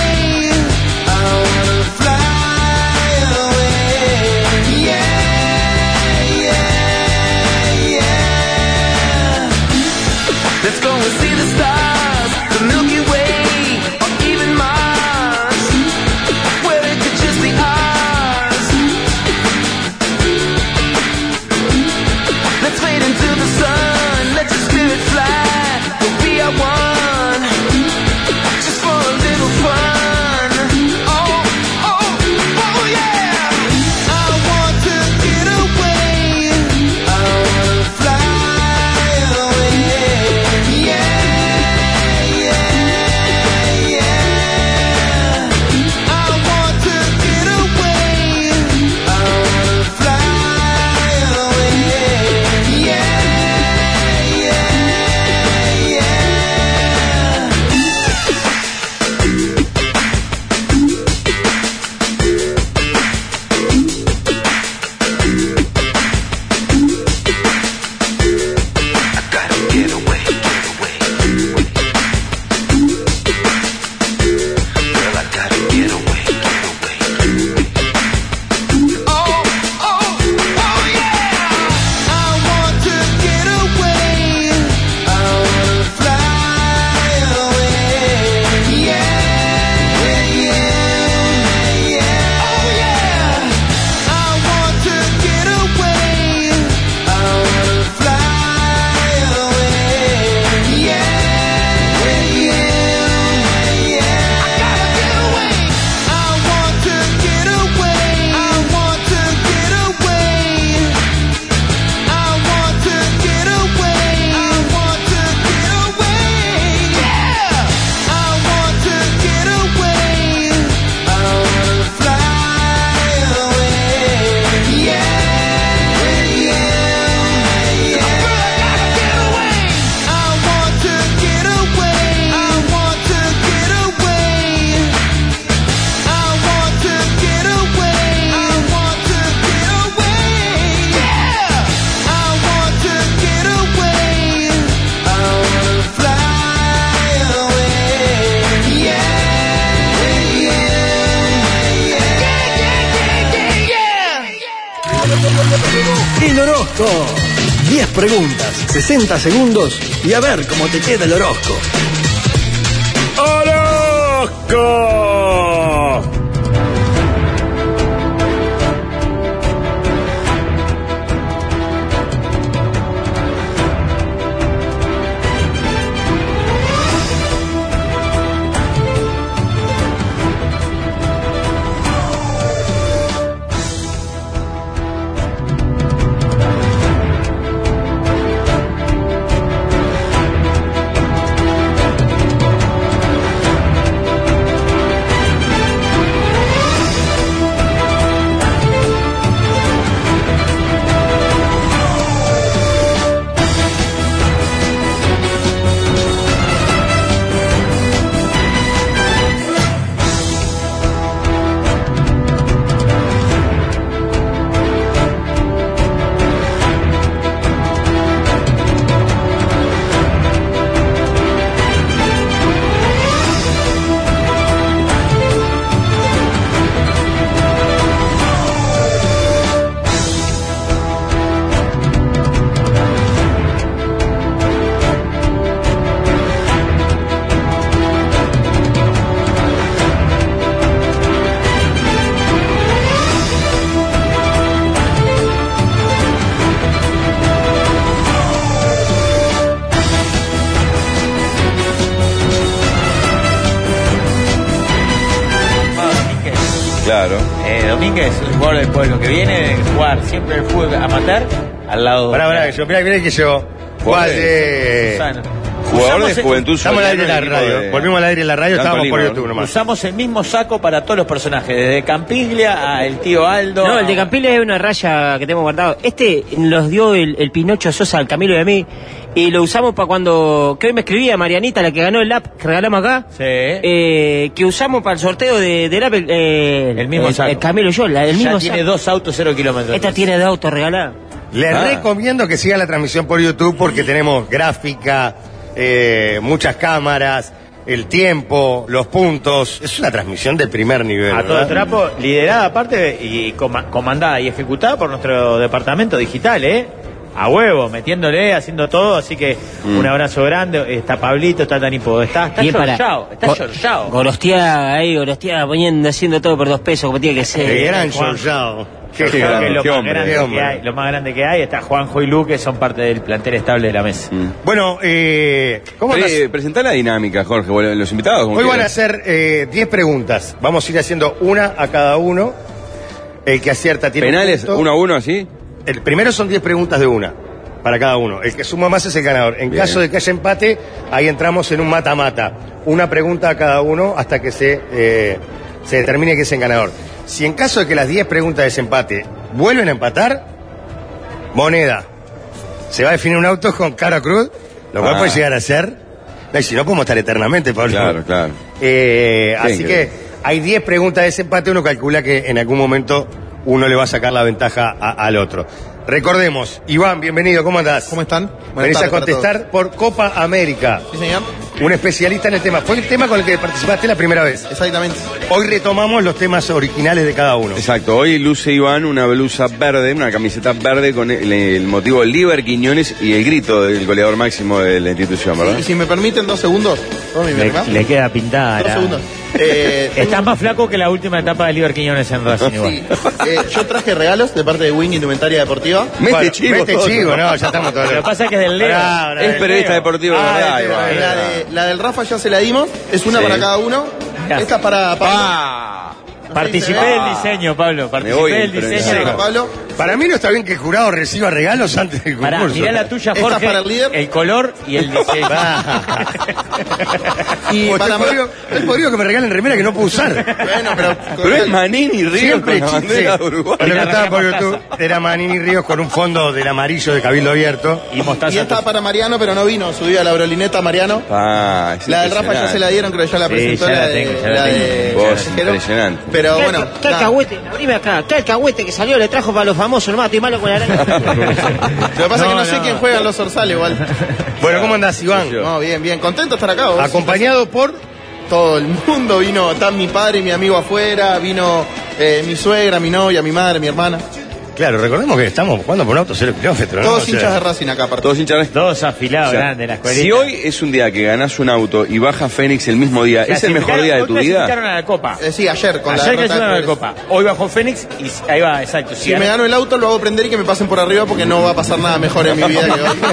Orozco. diez preguntas, sesenta segundos y a ver cómo te queda el horóscopo. ¡Orozco! Claro. Eh, Domínguez, el jugador del pueblo que viene de jugar siempre el fútbol amateur al lado. Pará, pará, que yo, mirá, mirá que yo. Juan de. Jugador de Juventud Estamos al aire en la Solidaria, radio. de- Volvimos al aire en la radio, Blanco estábamos por Lima, YouTube ¿no? nomás. Usamos el mismo saco para todos los personajes, desde Campiglia a el tío Aldo. No, el de a- Campiglia es una raya que tenemos guardado. Este nos dio el, el Pinocho Sosa al Camilo y a mí. Y lo usamos para cuando. Que hoy me escribía Marianita, la que ganó el app que regalamos acá. Sí. Eh, que usamos para el sorteo de, del app. Eh, El mismo el, saco. el Camilo y yo, la- el ya mismo tiene saco. dos autos cero kilómetros. Esta tiene de auto regalada. Les Ah. recomiendo que sigan la transmisión por YouTube porque tenemos gráfica, eh, muchas cámaras, el tiempo, los puntos. Es una transmisión de primer nivel. A todo ¿verdad? trapo, liderada aparte y coma- comandada y ejecutada por nuestro departamento digital, ¿eh? A huevo, metiéndole, haciendo todo, así que Mm. un abrazo grande. Está Pablito, está Tanipo, está, está Bien para- Giorgiao, está Go- Giorgiao. Gorostiaga ahí, Gorostiaga poniendo, haciendo todo por dos pesos, como tiene que ser. Qué gran Juan. Giorgiao. Qué Creo que grande, es lo qué más hombre, grande qué que hombre. hay, lo más grande que hay. Está Juanjo y Lu, que son parte del plantel estable de la mesa. Mm. Bueno, eh, ¿cómo andás? Eh, presentá la dinámica, Jorge, bueno, los invitados. como Hoy van a quieras. hacer eh, diez preguntas. Vamos a ir haciendo una a cada uno. El que acierta tiene un Penales, punto. uno a uno, así. El primero son diez preguntas de una, para cada uno. El que suma más es el ganador. En Bien. caso de que haya empate, ahí entramos en un mata-mata. Una pregunta a cada uno hasta que se, eh, se determine que es el ganador. Si en caso de que las diez preguntas de desempate vuelven a empatar, moneda. Se va a definir un auto con cara cruz, lo cual Ah. puede llegar a ser. No, y si no, podemos estar eternamente, Pablo. Claro, claro. Eh, Qué así increíble. que hay diez preguntas de desempate, uno calcula que en algún momento uno le va a sacar la ventaja a- al otro. Recordemos, Iván, bienvenido, ¿cómo andás? ¿Cómo están? Buenas Venís a tardes para contestar por Copa América. Sí, señor. Un especialista en el tema. Fue el tema con el que participaste la primera vez. Exactamente. Hoy retomamos los temas originales de cada uno. Exacto, hoy luce Iván una blusa verde, una camiseta verde con el, el motivo Liber Quiñones y el grito del goleador máximo de la institución, ¿verdad? Y si me permiten dos segundos, ¿todo mi Le, verdad? le queda pintada. Dos la- segundos. Eh, Está más flaco que la última etapa de Liber Quiñones en Racing igual. sí, eh, yo traje regalos de parte de Wing Indumentaria Deportiva. Mete Bueno, chivo, mete todo. chivo, no, ya estamos todos. Lo que pasa es que es del Leo. Pará, pará, Es del periodista Leo. deportivo de Ah, verdad, del Iván. Leo, La de, la del Rafa ya se la dimos, es una Sí. para cada uno. Ya. Esta es para Pablo. ¡Ah! Participé Ah. del diseño, Pablo. Me voy, Participé del pero diseño. en Para Pablo. Para mí no está bien que el jurado reciba regalos antes del Pará, concurso. mirá la tuya, Esta Jorge. para el líder. El color y el diseño. Y O para estoy podrido, estoy podrido que me regalen remera que no puedo usar. Bueno, pero. Pero es Manini Ríos Siempre con la chiste. bandera de Uruguay. Lo que estaba por YouTube era Manini Ríos con un fondo del amarillo de Cabildo Abierto. Y mostaza. Y esta para Mariano, pero no vino. Subí a la brolineta Mariano. Ah, es La del Rafa ya se la dieron, creo que ya la Sí, presentó ya la, la de, tengo, ya la la tengo. de Vos, Callejero. impresionante. Pero ¿Qué, bueno, qué nada. alcahuete? Abrime acá. ¿Qué alcahuete que salió? Le trajo para los famosos nomás. Estoy malo con la araña. Lo que pasa es que no sé quién juega en los Orsales igual. Bueno, ¿cómo andás, Iván? No, bien, bien. Contento de estar acá. vos. Acompañado por... Todo el mundo vino. Está mi padre y mi amigo afuera. Vino eh, mi suegra, mi novia, mi madre, mi hermana. Claro, recordemos que estamos jugando por un auto cero kilómetros, ¿no? Todos O sea, hinchas de Racing acá, aparte. Todos hinchas. Todos afilados, O sea, grandes, la escuelita. Si hoy es un día que ganás un auto y baja Fénix el mismo día, ¿es el mejor día de tu vida? Clasificaron a la Copa. Eh, sí, ayer con Ayer la derrota clasificaron a de la Progreso. Copa. Hoy bajó Fénix y ahí va, exacto. Si me gano el auto, lo hago prender y que me pasen por arriba porque no va a pasar nada mejor en mi vida que hoy.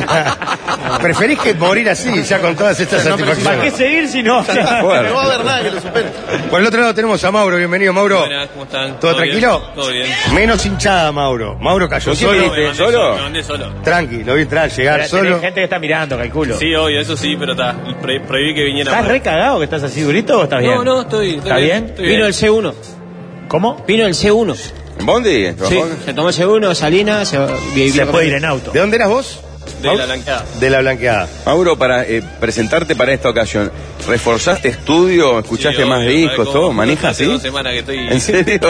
Preferís que morir así, ya con todas estas No, pero satisfacciones. ¿Para qué seguir si no? No va a haber nada que lo supere. Por el otro lado tenemos a Mauro, bienvenido Mauro. Buenas, ¿cómo están? ¿Todo tranquilo? Bien? Todo bien. Menos hinchada Mauro. Mauro cayó ¿Con quién solo. viniste? Me mandé ¿Solo? Me mandé solo. Tranqui, lo vi entrar, llegar Hay solo. gente que está mirando, calculo. Sí, obvio, eso sí, pero está. Pre- prohibí que viniera. ¿Estás más. re cagado que estás así durito o estás bien? No, no, estoy. estoy ¿Está bien? Estoy Vino el C uno. ¿Cómo? Vino el C uno. ¿En Bondi? Sí, se tomó el C uno, Salinas, se, Se puede ir en auto. ¿De dónde eras vos? De la blanqueada. De la blanqueada. Mauro, para eh, presentarte para esta ocasión, ¿reforzaste estudio? ¿Escuchaste Sí, más obvio, discos? ¿sabes ¿Todo? cómo? ¿Manijas Hace así? dos semanas que estoy. ¿En serio?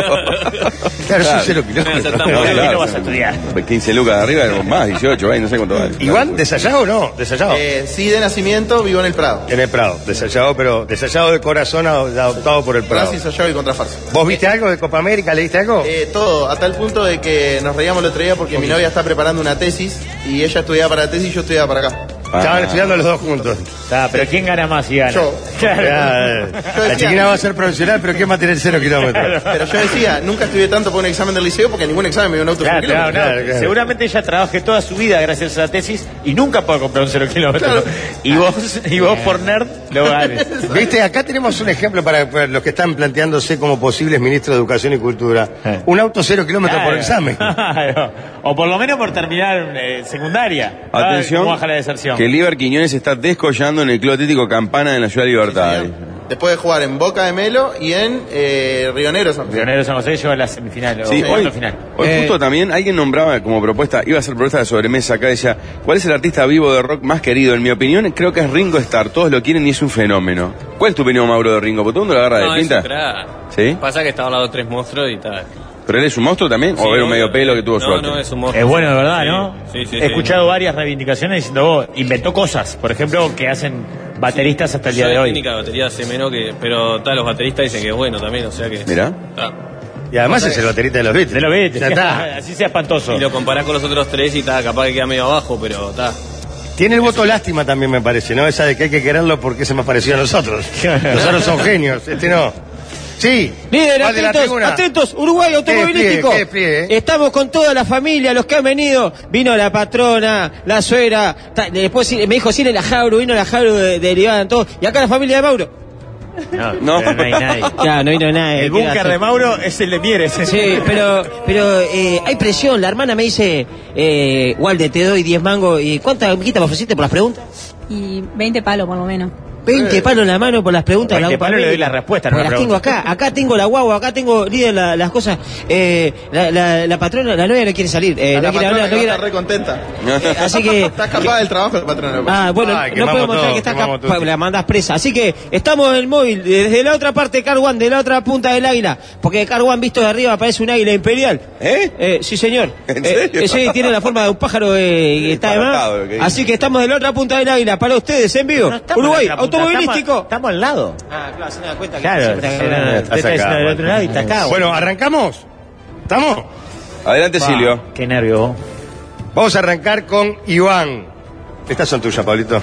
Claro, son cero Mira, kilómetros. ya estamos. No, ¿Por qué claro, no vas a son estudiar? quince lucas de arriba, más, dieciocho, ahí no sé cuánto vale. Iván, ¿desayado o no? ¿Desayado? Eh, sí, de nacimiento vivo en el Prado. En el Prado. Desayado, pero desayado de corazón adoptado por el Prado. Racing, Sayago y Contrafarsa. ¿Vos viste algo de Copa América? ¿Leíste algo? Eh, todo, a tal punto de que nos reíamos el otro día porque mi novia está preparando una tesis y ella estudiaba para la tesis y yo estudiaba para acá. Estaban estudiando los dos juntos. Está, pero ¿quién gana más si gana? Yo. Claro. Ya, eh, la chiquina va a ser profesional, pero ¿quién va a tener cero kilómetros? Pero yo decía, nunca estudié tanto por un examen del liceo porque ningún examen me dio un auto Claro, cero claro, kilómetros. claro. claro. Seguramente ella trabaje toda su vida gracias a la tesis y nunca puede comprar un cero kilómetro. Claro. Y vos, y vos por nerd lo ganes. Viste, acá tenemos un ejemplo para, para los que están planteándose como posibles ministros de Educación y Cultura. Eh. Un auto cero kilómetros por Claro. examen. Claro. O por lo menos por terminar eh, secundaria. Atención, ¿Cómo baja la deserción? que Líber Quiñones está descollando en el Club Atlético Campana en la Ciudad de Libertad. Después de jugar en Boca de Melo y en eh, Río Negro San José. Pionero San José llegó a la semifinal. Sí, o hoy, cuarto final. hoy Eh, justo también alguien nombraba como propuesta, iba a ser propuesta de sobremesa acá, decía, ¿cuál es el artista vivo de rock más querido? En mi opinión, creo que es Ringo Starr, todos lo quieren y es un fenómeno. ¿Cuál es tu opinión, Mauro, de Ringo? Porque todo el mundo lo agarra No, de es pinta. un crack. ¿Sí? Pasa que estaba al lado de tres monstruos y tal. ¿Pero él es un monstruo también? Sí, ¿O era un obvio. medio pelo que tuvo no, suerte? No, es un monstruo. Es bueno, de verdad, Sí, ¿no? Sí, sí, He sí. escuchado varias reivindicaciones diciendo, vos, inventó cosas, por ejemplo, que hacen bateristas hasta el día Yo de hoy. técnica de batería hace menos que. Pero tal, los bateristas dicen que es bueno también, o sea que. Mirá. Ah. Y además es el baterista de los Beatles. De lo viste, Ya está. así sea espantoso. Y lo comparás con los otros tres y está, capaz que queda medio abajo, pero está. Tiene el voto lástima también, me parece, ¿no? Esa de que hay que quererlo porque es más parecido a nosotros. Los otros son genios, este no. Sí. Líder, ¿Cuál de la atentos, tribuna? atentos, Uruguay automovilístico. ¿Qué despliegue, qué despliegue, eh? Estamos con toda la familia, los que han venido. Vino la patrona, la suegra, ta- después sí- me dijo, sí, la Jabru, vino la Jabru de, de Libán, todo. Y acá la familia de Mauro. No, No. pero no hay nadie. Ya, no vino nadie. El ¿qué búnker hace? de Mauro es el de Mieres. Sí, pero, pero eh, hay presión. La hermana me dice, eh, Walde, te doy diez mangos. ¿Y cuánta guita me ofreciste por las preguntas? Y veinte palos por lo menos. veinte palos en la mano por las preguntas. veinte de la Copa palos le doy América. la respuesta, no Porque la las tengo pregunta. acá. Acá tengo la guagua, acá tengo, líder, la- las cosas. Eh, la, la, la patrona, la novia no quiere salir. Eh, A no la quiere patrona hablar, que no va a quiere... estar re contenta. Eh, así que... Está escapada del trabajo de patrona. Ah, bueno, Ay, no quemamos podemos mostrar todo, que está acá, quemamos todo. la mandás presa. Así que estamos en el móvil, desde la otra parte de Car One, de la otra punta del águila. Porque Car One visto de arriba parece un águila imperial. ¿Eh? Eh, sí, señor. ¿En Eh, serio? eh, sí, tiene la forma de un pájaro eh, que está de más. Disparatado, lo que dice. Así que estamos de la otra punta del águila para ustedes en vivo. No estamos Uruguay, en la otra punta, automovilístico. Estamos, estamos al lado. Ah, claro, se me da cuenta que Claro, siempre está usted acá. está diciendo del otro lado y está acá. Bueno, ¿arrancamos? ¿Estamos? Adelante, Silvio. Qué nervio. Vamos a arrancar con Iván. Estas son tuyas, Pablito.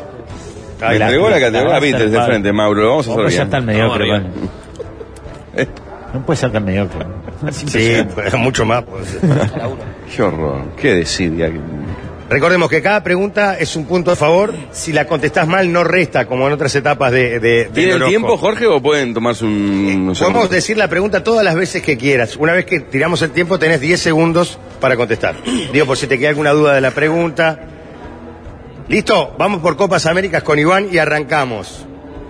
Me la- entregó la la categoría vas a Beatles de hacer, frente, Mauro. Lo vamos a No hacer puede ser bien. tan mediocre, Vamos Juan. No puede ser tan mediocre. Es Sí, impresionante. pues, mucho más. pues. Qué horror. Qué desidia. Recordemos que cada pregunta es un punto a favor. Si la contestás mal, no resta, como en otras etapas de, de, del ¿Tienen horóscopo. tiempo, Jorge, o pueden tomarse un... no sé, Podemos un- decir la pregunta todas las veces que quieras. Una vez que tiramos el tiempo, tenés diez segundos para contestar. Digo, por si te queda alguna duda de la pregunta. ¿Listo? Vamos por Copas Américas con Iván y arrancamos.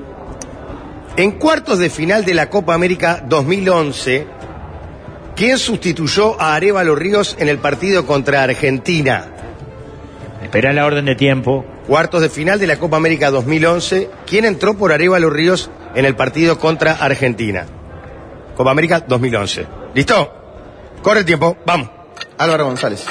En cuartos de final de la Copa América dos mil once, ¿quién sustituyó a Arévalo Ríos en el partido contra Argentina? Espera la orden de tiempo. Cuartos de final de la Copa América dos mil once, ¿quién entró por Arévalo Ríos en el partido contra Argentina? Copa América dos mil once. ¿Listo? Corre el tiempo, vamos. Álvaro González.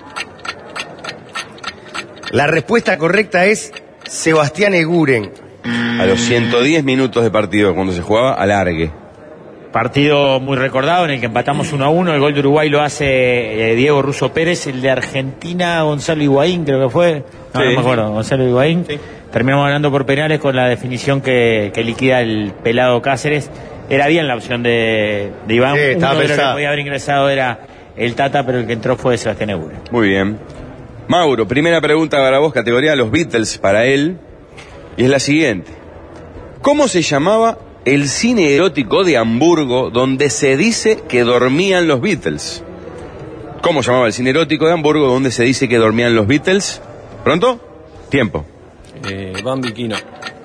La respuesta correcta es Sebastián Eguren. A los ciento diez minutos de partido, cuando se jugaba, alargue. Partido muy recordado en el que empatamos uno a uno. El gol de Uruguay lo hace eh, Diego Russo Pérez. El de Argentina, Gonzalo Higuaín, creo que fue. No, sí. no me acuerdo. Gonzalo Higuaín. Sí. Terminamos ganando por penales con la definición que, que liquida el pelado Cáceres. Era bien la opción de, de Iván. Sí, uno de los que podía haber ingresado era el Tata, pero el que entró fue Sebastián Eure. Muy bien. Mauro, primera pregunta para vos, categoría Los Beatles para él. Y es la siguiente. ¿Cómo se llamaba el cine erótico de Hamburgo donde se dice que dormían los Beatles? ¿Cómo se llamaba el cine erótico de Hamburgo donde se dice que dormían los Beatles? ¿Pronto? Tiempo. Eh, Bambiquino.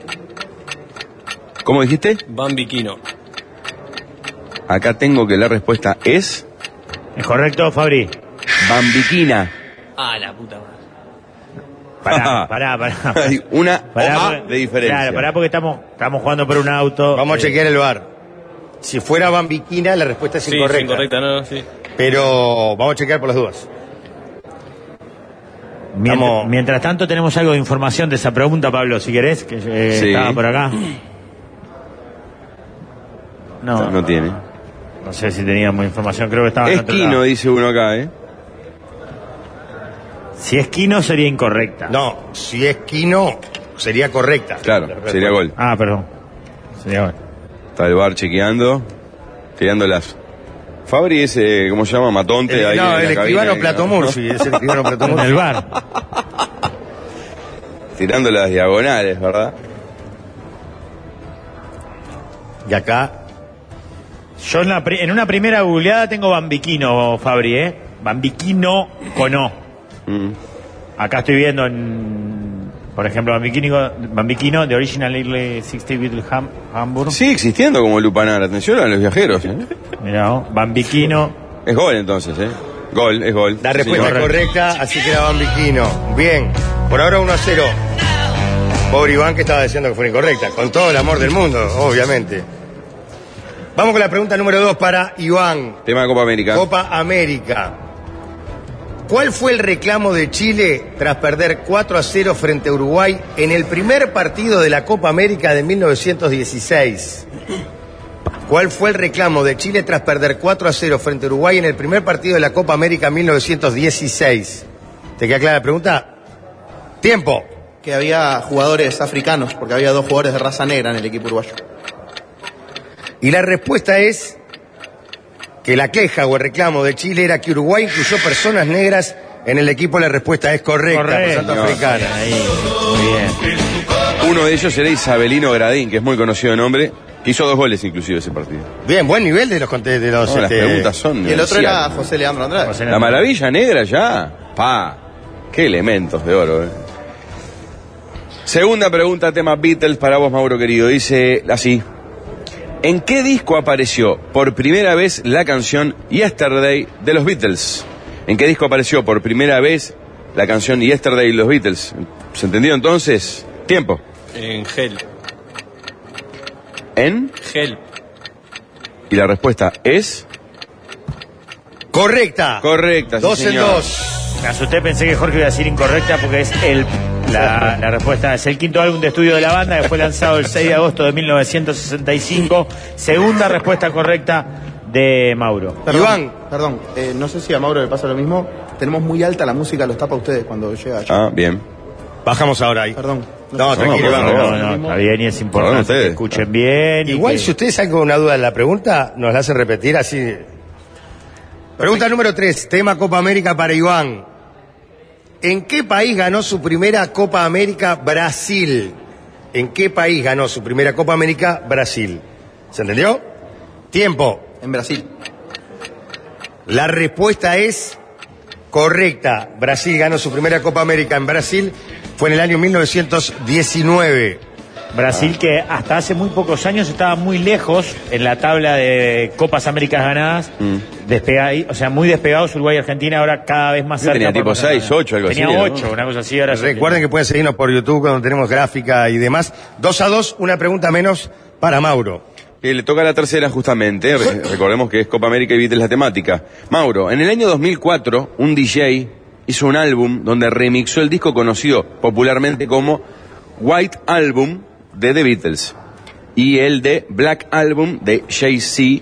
¿Cómo dijiste? Bambiquino. Acá tengo que la respuesta es... ¿Es correcto, Fabri? Bambiquina. Ah, la puta madre. Pará, pará, pará. Hay una pará, hoja de diferencia. Claro, pará porque estamos, estamos jugando por un auto. Vamos eh. a chequear el bar. Si fuera Bambiquina, la respuesta es sí, incorrecta. Sí, incorrecta, no, sí. Pero vamos a chequear por las dudas. Mientras, Estamos... mientras tanto tenemos algo de información de esa pregunta, Pablo, si querés, que eh, sí. estaba por acá. No, no, no tiene. No sé si teníamos información, creo que estaba en otro lado. Esquino, dice uno acá, ¿eh? Si es Quino sería incorrecta. No, si es Quino sería correcta. Claro, sería gol. Ah, perdón. Sería gol. Está el bar chequeando, tirando las... Fabri es, eh, ¿cómo se llama? Matonte. El, ahí no, en el la escribano cabina, Platomursi, ¿no? Es el escribano Platomursi. En el bar. Tirando las diagonales, ¿verdad? Y acá... Yo en, la, en una primera googleada tengo Bambiquino, Fabri, ¿eh? Bambiquino con O. Mm. Acá estoy viendo, en, por ejemplo, Bambiquino, Bambiquino de Original Early sesenta Beatles Ham, Hamburg. Sigue existiendo como lupanar, atención a los viajeros. ¿eh? Mirá, oh, Bambiquino. Es gol entonces, ¿eh? Gol, es gol. La respuesta sí, correcta, así que era Bambiquino. Bien, por ahora uno a cero. Pobre Iván que estaba diciendo que fue incorrecta, con todo el amor del mundo, obviamente. Vamos con la pregunta número dos para Iván. Tema de Copa América. Copa América. ¿Cuál fue el reclamo de Chile tras perder cuatro a cero frente a Uruguay en el primer partido de la Copa América de mil novecientos dieciséis? ¿Cuál fue el reclamo de Chile tras perder cuatro a cero frente a Uruguay en el primer partido de la Copa América mil novecientos dieciséis? ¿Te queda clara la pregunta? Tiempo. Que había jugadores africanos, porque había dos jugadores de raza negra en el equipo uruguayo. Y la respuesta es que la queja o el reclamo de Chile era que Uruguay incluyó personas negras en el equipo. La respuesta es correcta, correcto, por africana. Ahí, muy bien. Uno de ellos era Isabelino Gradín, que es muy conocido de nombre, que hizo dos goles inclusive ese partido. Bien, buen nivel de los de los. No, este... Las preguntas son. Y el otro era José Leandro Andrade. José Leandro. La maravilla negra ya. Pa. Qué elementos de oro, eh. Segunda pregunta, tema Beatles para vos, Mauro querido. Dice así. ¿En qué disco apareció por primera vez la canción Yesterday de los Beatles? ¿En qué disco apareció por primera vez la canción Yesterday de los Beatles? ¿Se entendió entonces? Tiempo. En Hell. ¿En? Hell. Y la respuesta es... Correcta. Correcta, sí, Dos señor. en dos. Me asusté, pensé que Jorge iba a decir incorrecta porque es el... La, la respuesta es el quinto álbum de estudio de la banda que fue lanzado el seis de agosto de mil novecientos sesenta y cinco. Segunda respuesta correcta de Mauro. Perdón, Iván. Perdón, eh, no sé si a Mauro le pasa lo mismo. Tenemos muy alta la música, los tapa ustedes cuando llega allá. Ah, bien. Bajamos ahora ahí. Perdón. No, tranquilo, no, Iván. No, no, está bien y es importante que escuchen bien. Igual que... si ustedes sacan una duda en la pregunta, nos la hacen repetir así. Pregunta número tres, tema Copa América para Iván. ¿En qué país ganó su primera Copa América Brasil? ¿En qué país ganó su primera Copa América Brasil? ¿Se entendió? Tiempo. En Brasil. La respuesta es correcta. Brasil ganó su primera Copa América en Brasil. Fue en el año mil novecientos diecinueve. Brasil ah. que hasta hace muy pocos años estaba muy lejos en la tabla de Copas Américas ganadas. Mm. Despegado, o sea, muy despegados Uruguay y Argentina, ahora cada vez más cerca. Tenía tipo seis, ocho, algo tenía así. Tenía ocho, ¿no? una cosa así. Ahora Recuerden que pueden seguirnos por YouTube cuando tenemos gráfica y demás. Dos a dos, una pregunta menos para Mauro. Que le toca la tercera justamente, Re recordemos que es Copa América y Beatles la temática. Mauro, en el año dos mil cuatro, un D J hizo un álbum donde remixó el disco conocido popularmente como White Album de The Beatles y el de Black Album de Jay-Z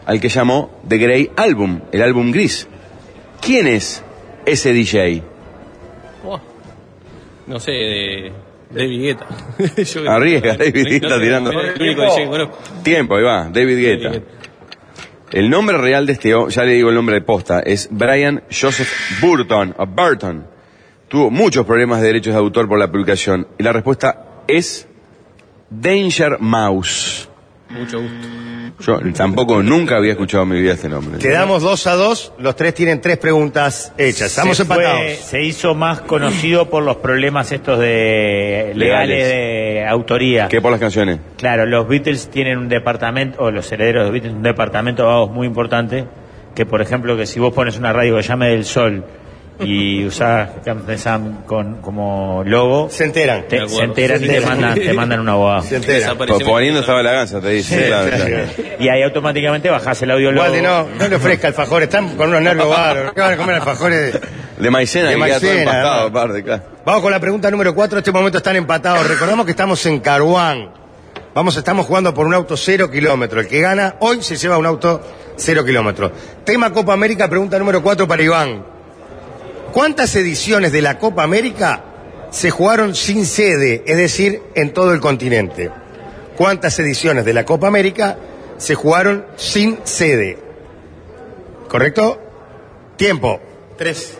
al que llamó The Grey Album, el álbum gris. ¿Quién es ese D J? Oh, no sé, de David Guetta. Yo- Arriesga, David No Guetta sé, tirando. El único D J que conozco. Tiempo, ahí va, David Guetta. David El nombre real de este hombre, ya le digo el nombre de posta, es Brian Joseph Burton, o Burton. Tuvo muchos problemas de derechos de autor por la publicación. Y la respuesta es Danger Mouse. Mucho gusto. Yo tampoco nunca había escuchado en mi vida este nombre. Quedamos dos a dos, los tres tienen tres preguntas hechas. Estamos se fue- empatados. se hizo más conocido por los problemas estos de legales, de autoría. ¿Qué por las canciones? Claro, los Beatles tienen un departamento, o los herederos de los Beatles, un departamento de abogados muy importante, que por ejemplo, que si vos pones una radio que llame del Sol y usás Captain Sam con, como logo, se enteran. Te- De acuerdo. se enteran Se y te enteran. mandan, te mandan un abogado. Se enteran. Por- Poniendo estaba la ganza, te dice. Sí, Claro, sí, claro. Y ahí automáticamente bajás el audio logo. Walde, no, no le ofrezca alfajores, están con unos nervios bárbaros. ¿Qué van a comer alfajores? de- De maicena, De que queda todo maicena, empastado, además. aparte, claro. Vamos con la pregunta número cuatro. En este momento están empatados. Recordamos que estamos en Caruán. Vamos, estamos jugando por un auto cero kilómetro. El que gana hoy se lleva un auto cero kilómetro. Tema Copa América, pregunta número cuatro para Iván. ¿Cuántas ediciones de la Copa América se jugaron sin sede, es decir, en todo el continente? ¿Cuántas ediciones de la Copa América se jugaron sin sede? ¿Correcto? Tiempo. Tres.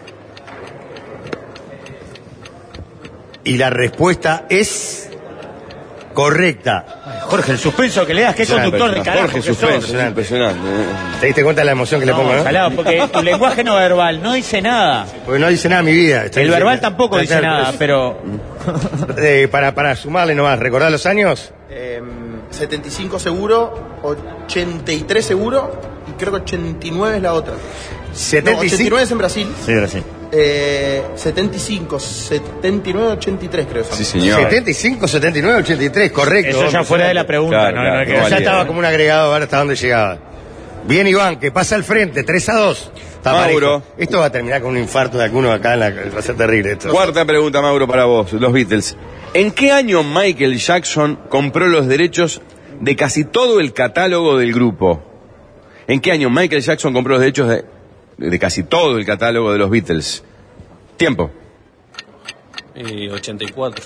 Y la respuesta es correcta. Jorge, el suspenso que le das, qué conductor de carajo Jorge, que sos. suspenso, es impresionante. eh. ¿Te diste cuenta de la emoción que le pongo, no? Salado, porque tu lenguaje no verbal no dice nada. Porque no dice nada mi vida. Estoy El diciendo- verbal tampoco dice Claro, nada, pero Eh, para, para sumarle nomás, ¿recordar los años? Eh, setenta y cinco seguro, ochenta y tres seguro y creo que ochenta y nueve es la otra. setenta y cinco. No, ochenta y nueve es en Brasil. sí, Brasil. Eh, setenta y cinco, setenta y nueve, ochenta y tres creo. Sí, señor. setenta y cinco, setenta y nueve, ochenta y tres, correcto. Eso ya fuera de la pregunta, Claro, no, claro, no hay que no Ya valía. estaba como un agregado, a ver hasta dónde llegaba. Bien, Iván, que pasa al frente, tres a dos. Está Mauro. parejo. Esto va a terminar con un infarto de alguno acá, en la, va a ser terrible esto. Cuarta pregunta, Mauro, para vos, los Beatles. ¿En qué año Michael Jackson compró los derechos de casi todo el catálogo del grupo? ¿En qué año Michael Jackson compró los derechos de, de casi todo el catálogo de los Beatles? Tiempo. Y ochenta y cuatro.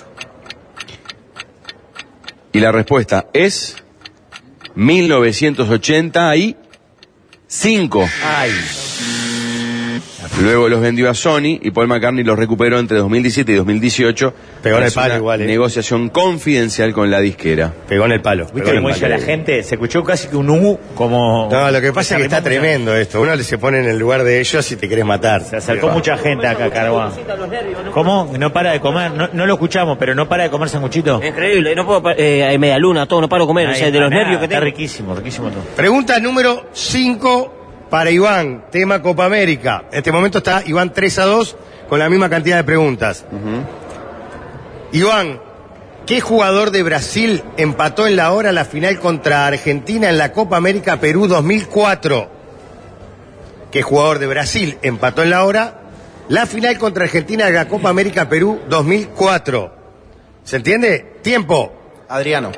Y la respuesta es mil novecientos ochenta y cinco. Ay, Luego los vendió a Sony y Paul McCartney los recuperó entre dos mil diecisiete y dos mil dieciocho. Pegó en el tras palo una igual, ¿eh? negociación confidencial con la disquera. Pegó en el palo. pegó ¿viste en cómo el hizo palo. la gente? Se escuchó casi que un U como... No, lo que pasa es que está Se arrimó tremendo esto. Uno se pone en el lugar de ellos y te querés matar. mucha- Se acercó mucha gente acá a Caruán. ¿Cómo? No para de comer, no, no lo escuchamos, pero no para de comer sanguchito. Increíble, no puedo, pa- eh, hay media luna, todo, no paro de comer, o sea, Ay, de los nada, nervios que está tengo. riquísimo, riquísimo todo. Pregunta número cinco para Iván, tema Copa América. En este momento está Iván tres a dos con la misma cantidad de preguntas. Iván, ¿qué jugador de Brasil empató en la hora la final contra Argentina en la Copa América Perú dos mil cuatro? ¿Qué jugador de Brasil empató en la hora la final contra Argentina en la Copa América Perú dos mil cuatro? ¿Se entiende? Tiempo. Adriano.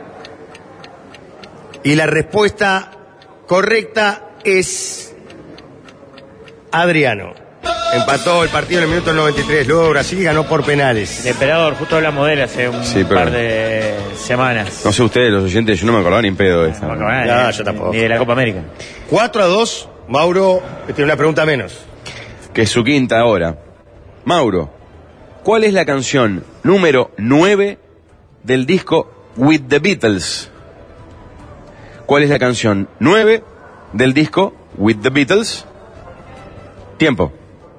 Y la respuesta correcta es Adriano. Empató el partido en el minuto noventa y tres. Luego Brasil ganó por penales. El emperador, justo hablamos de él hace un Sí, pero- par de semanas. No sé ustedes, los oyentes, yo no me acordaba ni en pedo de esta. No, no, No, ni- yo tampoco. Ni de la Copa América. cuatro a dos. Mauro tiene una pregunta menos. Que es su quinta hora. Mauro, ¿cuál es la canción número nueve del disco With the Beatles? ¿Cuál es la canción nueve del disco With the Beatles? Tiempo.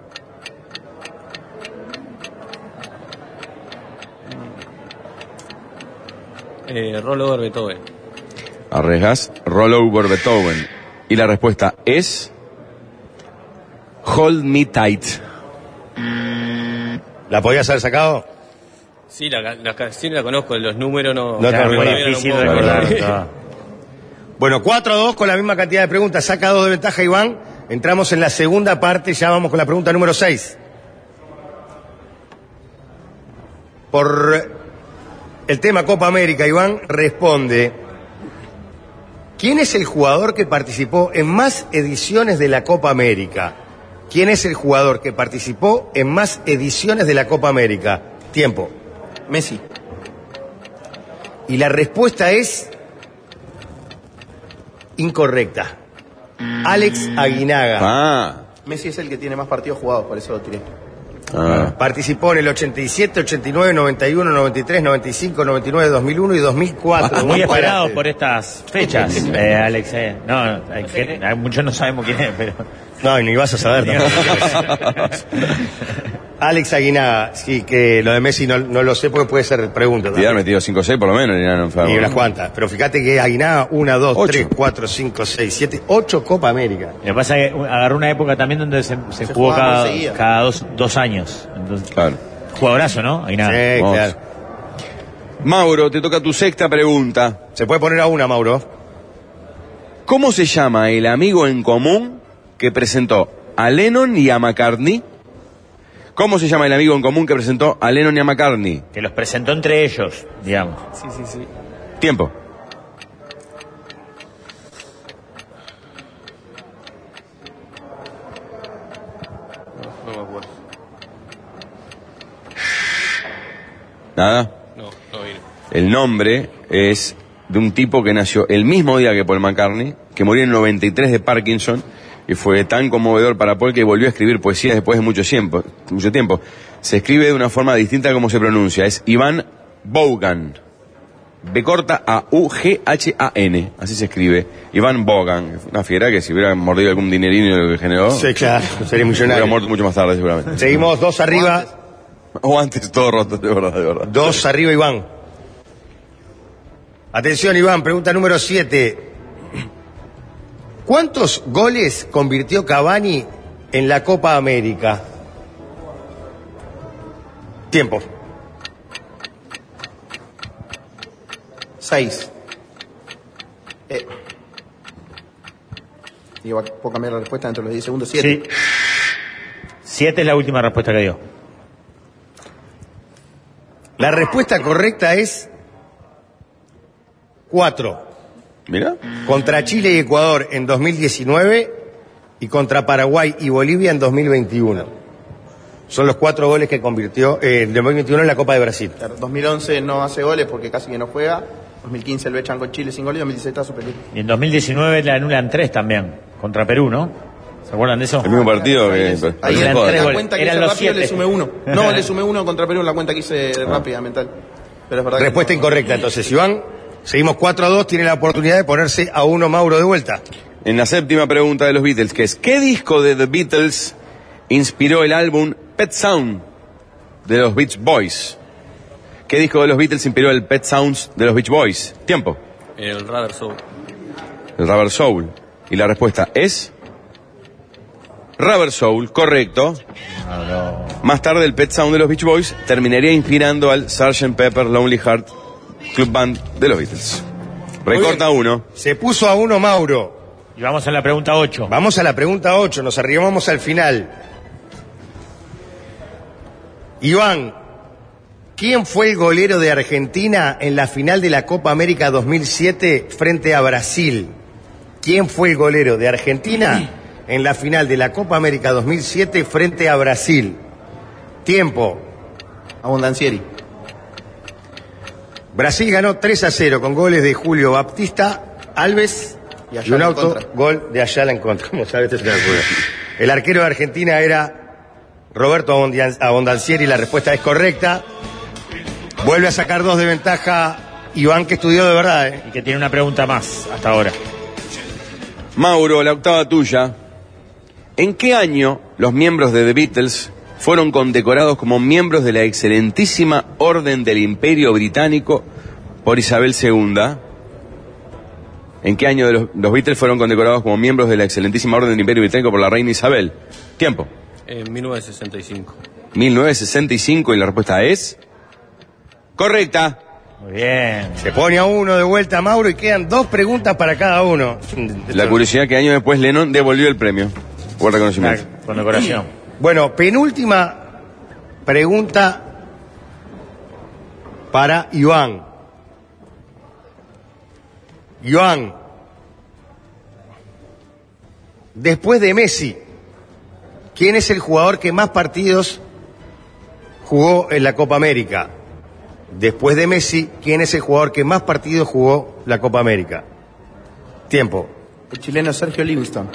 Eh, Roll Over Beethoven. Arriesgas Roll Over Beethoven. Y la respuesta es Hold Me Tight. ¿La podías haber sacado? Sí, la, la canción la conozco, los números no... No te me acuerdas. vienen un Difícil poco. recordar. Bueno, cuatro a dos con la misma cantidad de preguntas. Saca dos de ventaja Iván. Entramos en la segunda parte. Ya vamos con la pregunta número seis. Por el tema Copa América, Iván responde: ¿Quién es el jugador que participó en más ediciones de la Copa América? ¿Quién es el jugador que participó en más ediciones de la Copa América? Tiempo. Messi. Y la respuesta es incorrecta. Alex Aguinaga. Ah. Messi es el que tiene más partidos jugados, por eso lo tiré. Ah. Participó en el ochenta y siete, ochenta y nueve, noventa y uno, noventa y tres, noventa y cinco, noventa y nueve, dos mil uno y dos mil cuatro. Muy esperado por estas fechas, eh, Alex. Eh. No, no, hay que- hay muchos no sabemos quién es, pero... No, y ni vas a saber tampoco. Alex Aguinaga, sí, que lo de Messi no, no lo sé porque puede ser pregunta. Y haber metido cinco o seis por lo menos. Ni nada, Y unas cuantas. Pero fíjate que Aguinaga, una, dos, tres, cuatro, cinco, seis, siete, ocho Copa América. Lo que pasa es que agarró una época también donde se, se jugó jugaba cada, muy seguido. cada dos, dos años. Entonces, claro. Jugadorazo, ¿no? Ahí nada. Sí, Vamos. claro. Mauro, te toca tu sexta pregunta. Se puede poner a una, Mauro. ¿Cómo se llama el amigo en común que presentó a Lennon y a McCartney? ¿Cómo se llama el amigo en común que presentó a Lennon y a McCartney? Que los presentó entre ellos, digamos. Sí, sí, sí. Tiempo. No me acuerdo. Nada. No, no vino. El nombre es de un tipo que nació el mismo día que Paul McCartney, que murió en noventa y tres de Parkinson, y fue tan conmovedor para Paul que volvió a escribir poesía después de mucho tiempo. Mucho tiempo. Se escribe de una forma distinta a cómo se pronuncia. Es Iván Vaughan. B corta A U G H A N. Así se escribe. Iván Vaughan. Una fiera que si hubiera mordido algún dinerino lo que generó... Sí, claro, sería millonario. Hubiera muerto mucho más tarde seguramente. Seguimos dos arriba. O antes, todo roto, de verdad, de verdad. Dos arriba, Iván. Atención, Iván, pregunta número siete. ¿Cuántos goles convirtió Cavani en la Copa América? Tiempo. Seis. Eh. Digo, ¿puedo cambiar la respuesta dentro de los diez segundos? Siete. Sí. Siete es la última respuesta que dio. La respuesta correcta es cuatro. Mira. Contra Chile y Ecuador en dos mil diecinueve y contra Paraguay y Bolivia en dos mil veintiuno. Son los cuatro goles que convirtió eh, en dos mil veintiuno en la Copa de Brasil. Claro, dos mil once no hace goles porque casi que no juega. dos mil quince lo echan con Chile sin goles. dos mil dieciséis está suspendido. Y en dos mil diecinueve le anulan tres también, contra Perú, ¿no? ¿Se acuerdan de eso? El mismo partido que... Ahí Eran en tres la goles. cuenta que Eran hice los rápido le siete. sumé uno. No, le sumé uno contra Perú en la cuenta que hice rápida, mental. Pero es verdad que Respuesta incorrecta, entonces, Iván. Seguimos cuatro a dos, tiene la oportunidad de ponerse a uno Mauro de vuelta. En la séptima pregunta de los Beatles, que es ¿qué disco de The Beatles inspiró el álbum Pet Sound de los Beach Boys? ¿Qué disco de los Beatles inspiró el Pet Sounds de los Beach Boys? Tiempo. El Rubber Soul. El Rubber Soul. Y la respuesta es... Rubber Soul, correcto. Más tarde el Pet Sound de los Beach Boys terminaría inspirando al sergeant Pepper Lonely Heart Club Band de los Beatles. Recorta uno. Se puso a uno Mauro. Y vamos a la pregunta ocho. Vamos a la pregunta ocho, nos arribamos al final. Iván, ¿quién fue el golero de Argentina en la final de la Copa América dos mil siete frente a Brasil? ¿Quién fue el golero de Argentina en la final de la Copa América dos mil siete frente a Brasil? Tiempo. Abondancieri. Brasil ganó tres a cero con goles de Julio Baptista, Alves Y y, Ayala un en auto contra. gol de Ayala en contra. ¿Cómo sabes? Este es una locura. El arquero de Argentina era Roberto Abondian- Abondancieri, la respuesta es correcta. Vuelve a sacar dos de ventaja Iván, que estudió de verdad, ¿eh? Y que tiene una pregunta más hasta ahora. Mauro, la octava tuya. ¿En qué año los miembros de The Beatles fueron condecorados como miembros de la excelentísima Orden del Imperio Británico por Isabel segunda? ¿En qué año de los, los Beatles fueron condecorados como miembros de la excelentísima Orden del Imperio Británico por la reina Isabel? Tiempo. En mil novecientos sesenta y cinco. mil novecientos sesenta y cinco y la respuesta es... Correcta. Muy bien. Se pone a uno de vuelta Mauro y quedan dos preguntas para cada uno. La curiosidad que años después Lennon devolvió el premio por reconocimiento. La condecoración. Bueno, penúltima pregunta para Iván. Iván, Después de Messi, ¿quién es el jugador que más partidos jugó en la Copa América? Después de Messi, ¿quién es el jugador que más partidos jugó la Copa América? Tiempo. El chileno Sergio Livingston.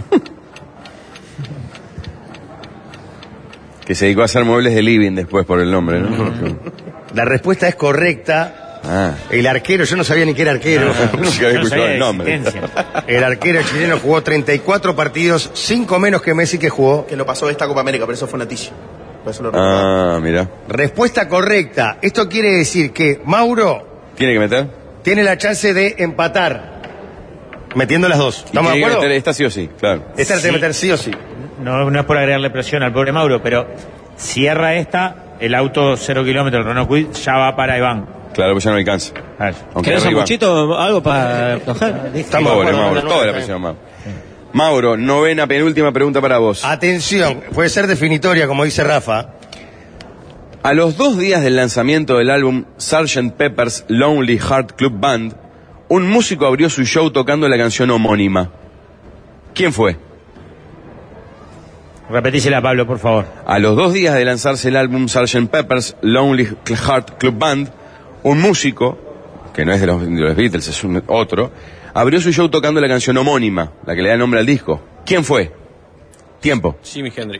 Que se dedicó a hacer muebles de living después por el nombre, ¿no? La respuesta es correcta. Ah. El arquero, yo no sabía ni que era arquero. No, nunca había escuchado el nombre. El arquero chileno jugó treinta y cuatro partidos, cinco menos que Messi que jugó. Que lo pasó esta Copa América, pero eso fue noticia. Por eso lo recordaba. Ah, mira. Respuesta correcta. Esto quiere decir que Mauro ¿Tiene que meter? tiene la chance de empatar. Metiendo las dos. Y ¿Estamos de tiene que acuerdo? meter esta sí o sí, claro. Esta la tiene que meter sí o sí. No, no es por agregarle presión al pobre Mauro, pero cierra esta, el auto cero kilómetros, Renault Kwid, ya va para Iván. Claro, pues ya no alcanza. Aunque ¿Querés un arriba- muchito algo para coger? Estamos Pobre de acuerdo, Mauro, no, toda no, la no. presión, Mauro. Mauro, novena, penúltima pregunta para vos. Atención, puede ser definitoria, como dice Rafa. A los dos días del lanzamiento del álbum sergeant Pepper's Lonely Heart Club Band, un músico abrió su show tocando la canción homónima. ¿Quién fue? Repetísela, Pablo, por favor. A los dos días de lanzarse el álbum sergeant Pepper's Lonely Heart Club Band, un músico, que no es de los, de los Beatles, es un otro, abrió su show tocando la canción homónima, la que le da nombre al disco. ¿Quién fue? Tiempo. Jimi Hendrix.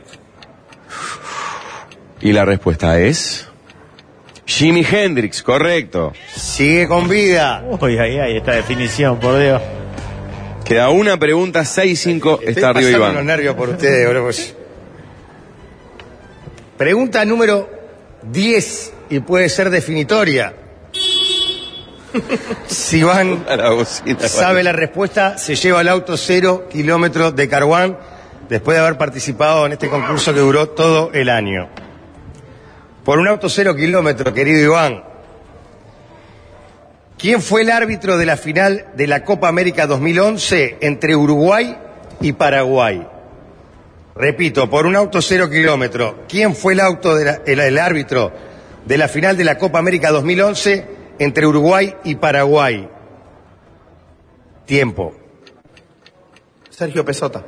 Y la respuesta es... Jimi Hendrix, correcto. Sigue con vida. Uy, ay, ay, esta definición, por Dios. Queda una pregunta, seis cinco, está arriba Estoy pasando Iván. los nervios por ustedes, bro, pues. Pregunta número diez, y puede ser definitoria. Si Iván A la bocina, sabe la respuesta, se lleva el auto cero kilómetros de Carguán, después de haber participado en este concurso que duró todo el año. Por un auto cero kilómetros, querido Iván, ¿quién fue el árbitro de la final de la Copa América dos mil once entre Uruguay y Paraguay? Repito, por un auto cero kilómetros, ¿quién fue el, auto de la- el, el árbitro de la final de la Copa América dos mil once entre Uruguay y Paraguay? Tiempo. Sergio Pesota.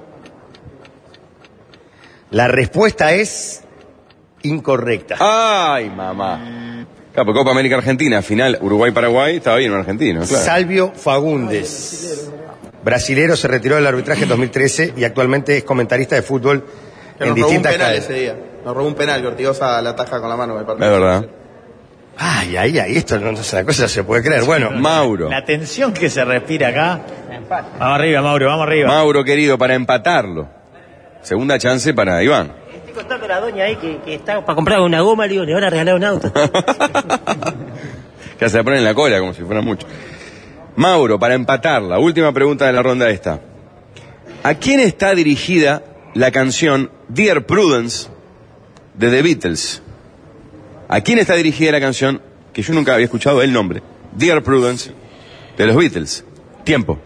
La respuesta es incorrecta. Ay, mamá. Claro, porque Copa América Argentina, final Uruguay-Paraguay, estaba bien un argentino, claro. Salvio Fagundes. Brasilero, se retiró del arbitraje en dos mil trece y actualmente es comentarista de fútbol Que en nos robó un distintas penal cadenas. ese día. Nos robó un penal, que Ortigosa la ataja con la mano. Me parece. Es verdad. Ay, ay, ay, esto no es una cosa que se puede creer. Bueno, Mauro. La tensión que se respira acá. Vamos arriba, Mauro, vamos arriba. Mauro, querido, para empatarlo. Segunda chance para Iván. Estoy contando a la doña ahí que, que está para comprar una goma, le digo, le van a regalar un auto. Ya se la ponen en la cola como si fuera mucho. Mauro, para empatarla, última pregunta de la ronda esta. ¿A quién está dirigida la canción Dear Prudence de The Beatles? ¿A quién está dirigida la canción que yo nunca había escuchado el nombre? Dear Prudence de los Beatles. Tiempo.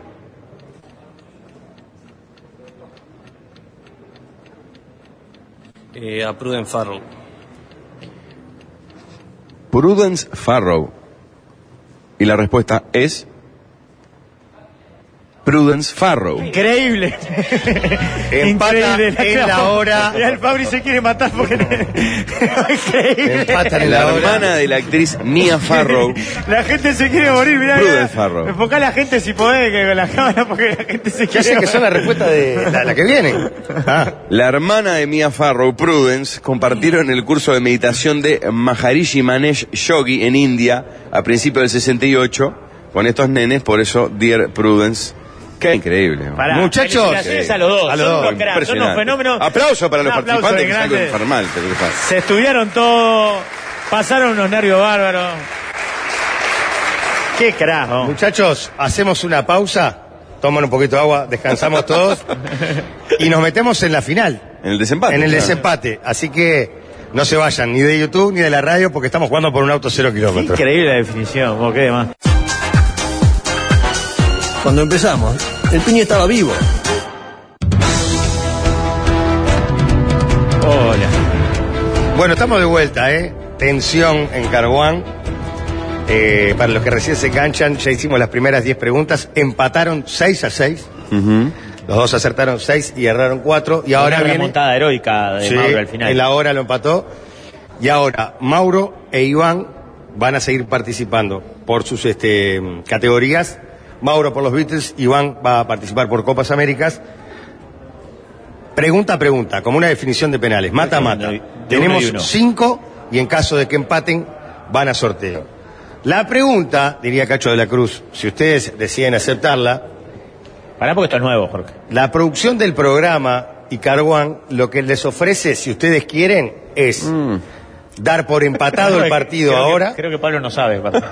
Eh, a Pruden Farrow. Prudence Farrow. Y la respuesta es... Prudence Farrow. Increíble. Empata Increíble. en la hora. Ya el Fabri se quiere matar porque... Increíble. empatan en La la hora. hermana de la actriz Mia Farrow. La gente se quiere morir, mirá. Prudence mirá. Farrow. Enfocá a la gente si podés que con la cámara porque la gente se ¿Qué quiere hacen que son la respuesta de la, la que viene? Ah, La hermana de Mia Farrow, Prudence, compartieron el curso de meditación de Maharishi Manesh Yogi en India a principios del sesenta y ocho con estos nenes, por eso Dear Prudence. Qué increíble. ¿no? Pará, Muchachos. felicitaciones a los dos. A los son dos. unos cracks, son unos Impresionante. fenómenos. Aplauso para los Un aplauso participantes, de que es algo grande. infernal. pero que pasa. Se estudiaron todo, pasaron unos nervios bárbaros. Qué carajo. muchachos, hacemos una pausa, toman un poquito de agua, descansamos todos y nos metemos en la final, En el desempate. en el claro. desempate. Así que no se vayan ni de YouTube ni de la radio porque estamos jugando por un auto cero kilómetros. Increíble la definición, como que demás. Cuando empezamos, el piña estaba vivo. Hola. Bueno, estamos de vuelta, ¿eh? Tensión en Carguán. Eh, para los que recién se canchan, ya hicimos las primeras diez preguntas. Empataron seis a seis. Ujú. Los dos acertaron seis y erraron cuatro. Y ahora una viene... remontada heroica de Sí, Mauro al final. en la hora lo empató. Y ahora Mauro e Iván van a seguir participando por sus este, categorías. Mauro por los Beatles, Iván va a participar por Copas Américas. Pregunta a pregunta, como una definición de penales, mata a mata. De Tenemos uno y uno. cinco y en caso de que empaten van a sorteo. La pregunta, diría Cacho de la Cruz, si ustedes deciden aceptarla. Pará porque esto es nuevo, Jorge. La producción del programa y Carguán lo que les ofrece, si ustedes quieren, es Mm. dar por empatado el partido Creo que- ahora creo que Pablo no sabe. Pablo.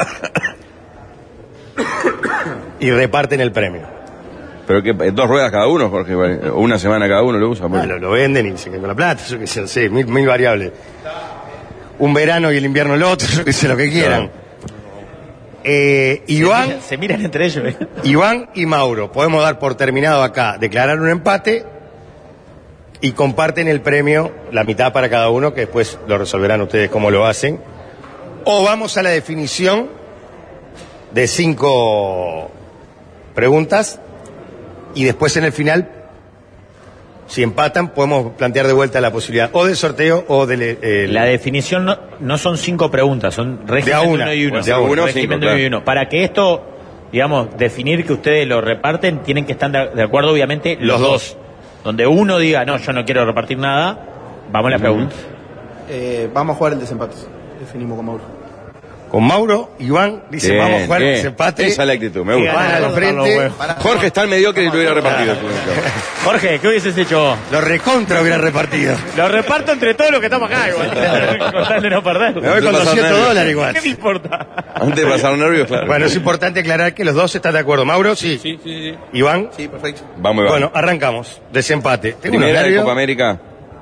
y reparten el premio. Pero que eh, dos ruedas cada uno, Jorge, o una semana cada uno lo usa. Ah, lo, lo venden y se quedan con la plata, yo qué sé, no sé, mil, mil variables. Un verano y el invierno el otro, yo qué sé, lo que quieran. Eh, Iván, Se miran, se miran entre ellos. ¿eh? Iván y Mauro, podemos dar por terminado acá, declarar un empate y comparten el premio, la mitad para cada uno, que después lo resolverán ustedes cómo lo hacen. O vamos a la definición de cinco preguntas y después en el final, si empatan, podemos plantear de vuelta la posibilidad o del sorteo o del... eh, La definición no, no son cinco preguntas, son régimen De a una. uno y uno. De a uno, régimen cinco, de uno y claro. uno. Para que esto, digamos, definir que ustedes lo reparten, tienen que estar de, de acuerdo, obviamente, los, Los dos. dos. Donde uno diga, no, yo no quiero repartir nada, vamos a la pregunta. Eh, vamos a jugar el desempate. Definimos con Mauro. Con Mauro, Iván dice, Bien, vamos a jugar el bien. desempate. Esa es la actitud, me gusta. Van al frente. Jorge está al mediocre y lo hubiera repartido. Jorge, ¿qué hubieses hecho vos? Lo recontra hubiera repartido. Lo reparto entre todos los que estamos acá, igual. Con tal de no perder. Me voy con doscientos dólares igual. ¿Qué me importa? Antes de pasar nervios, claro. Bueno, es importante aclarar que los dos están de acuerdo. Mauro, sí. Sí, sí, sí. Iván. Sí, perfecto. Vamos, Iván. Bueno, arrancamos. Desempate. Tengo unos Primera de nervios. Copa América.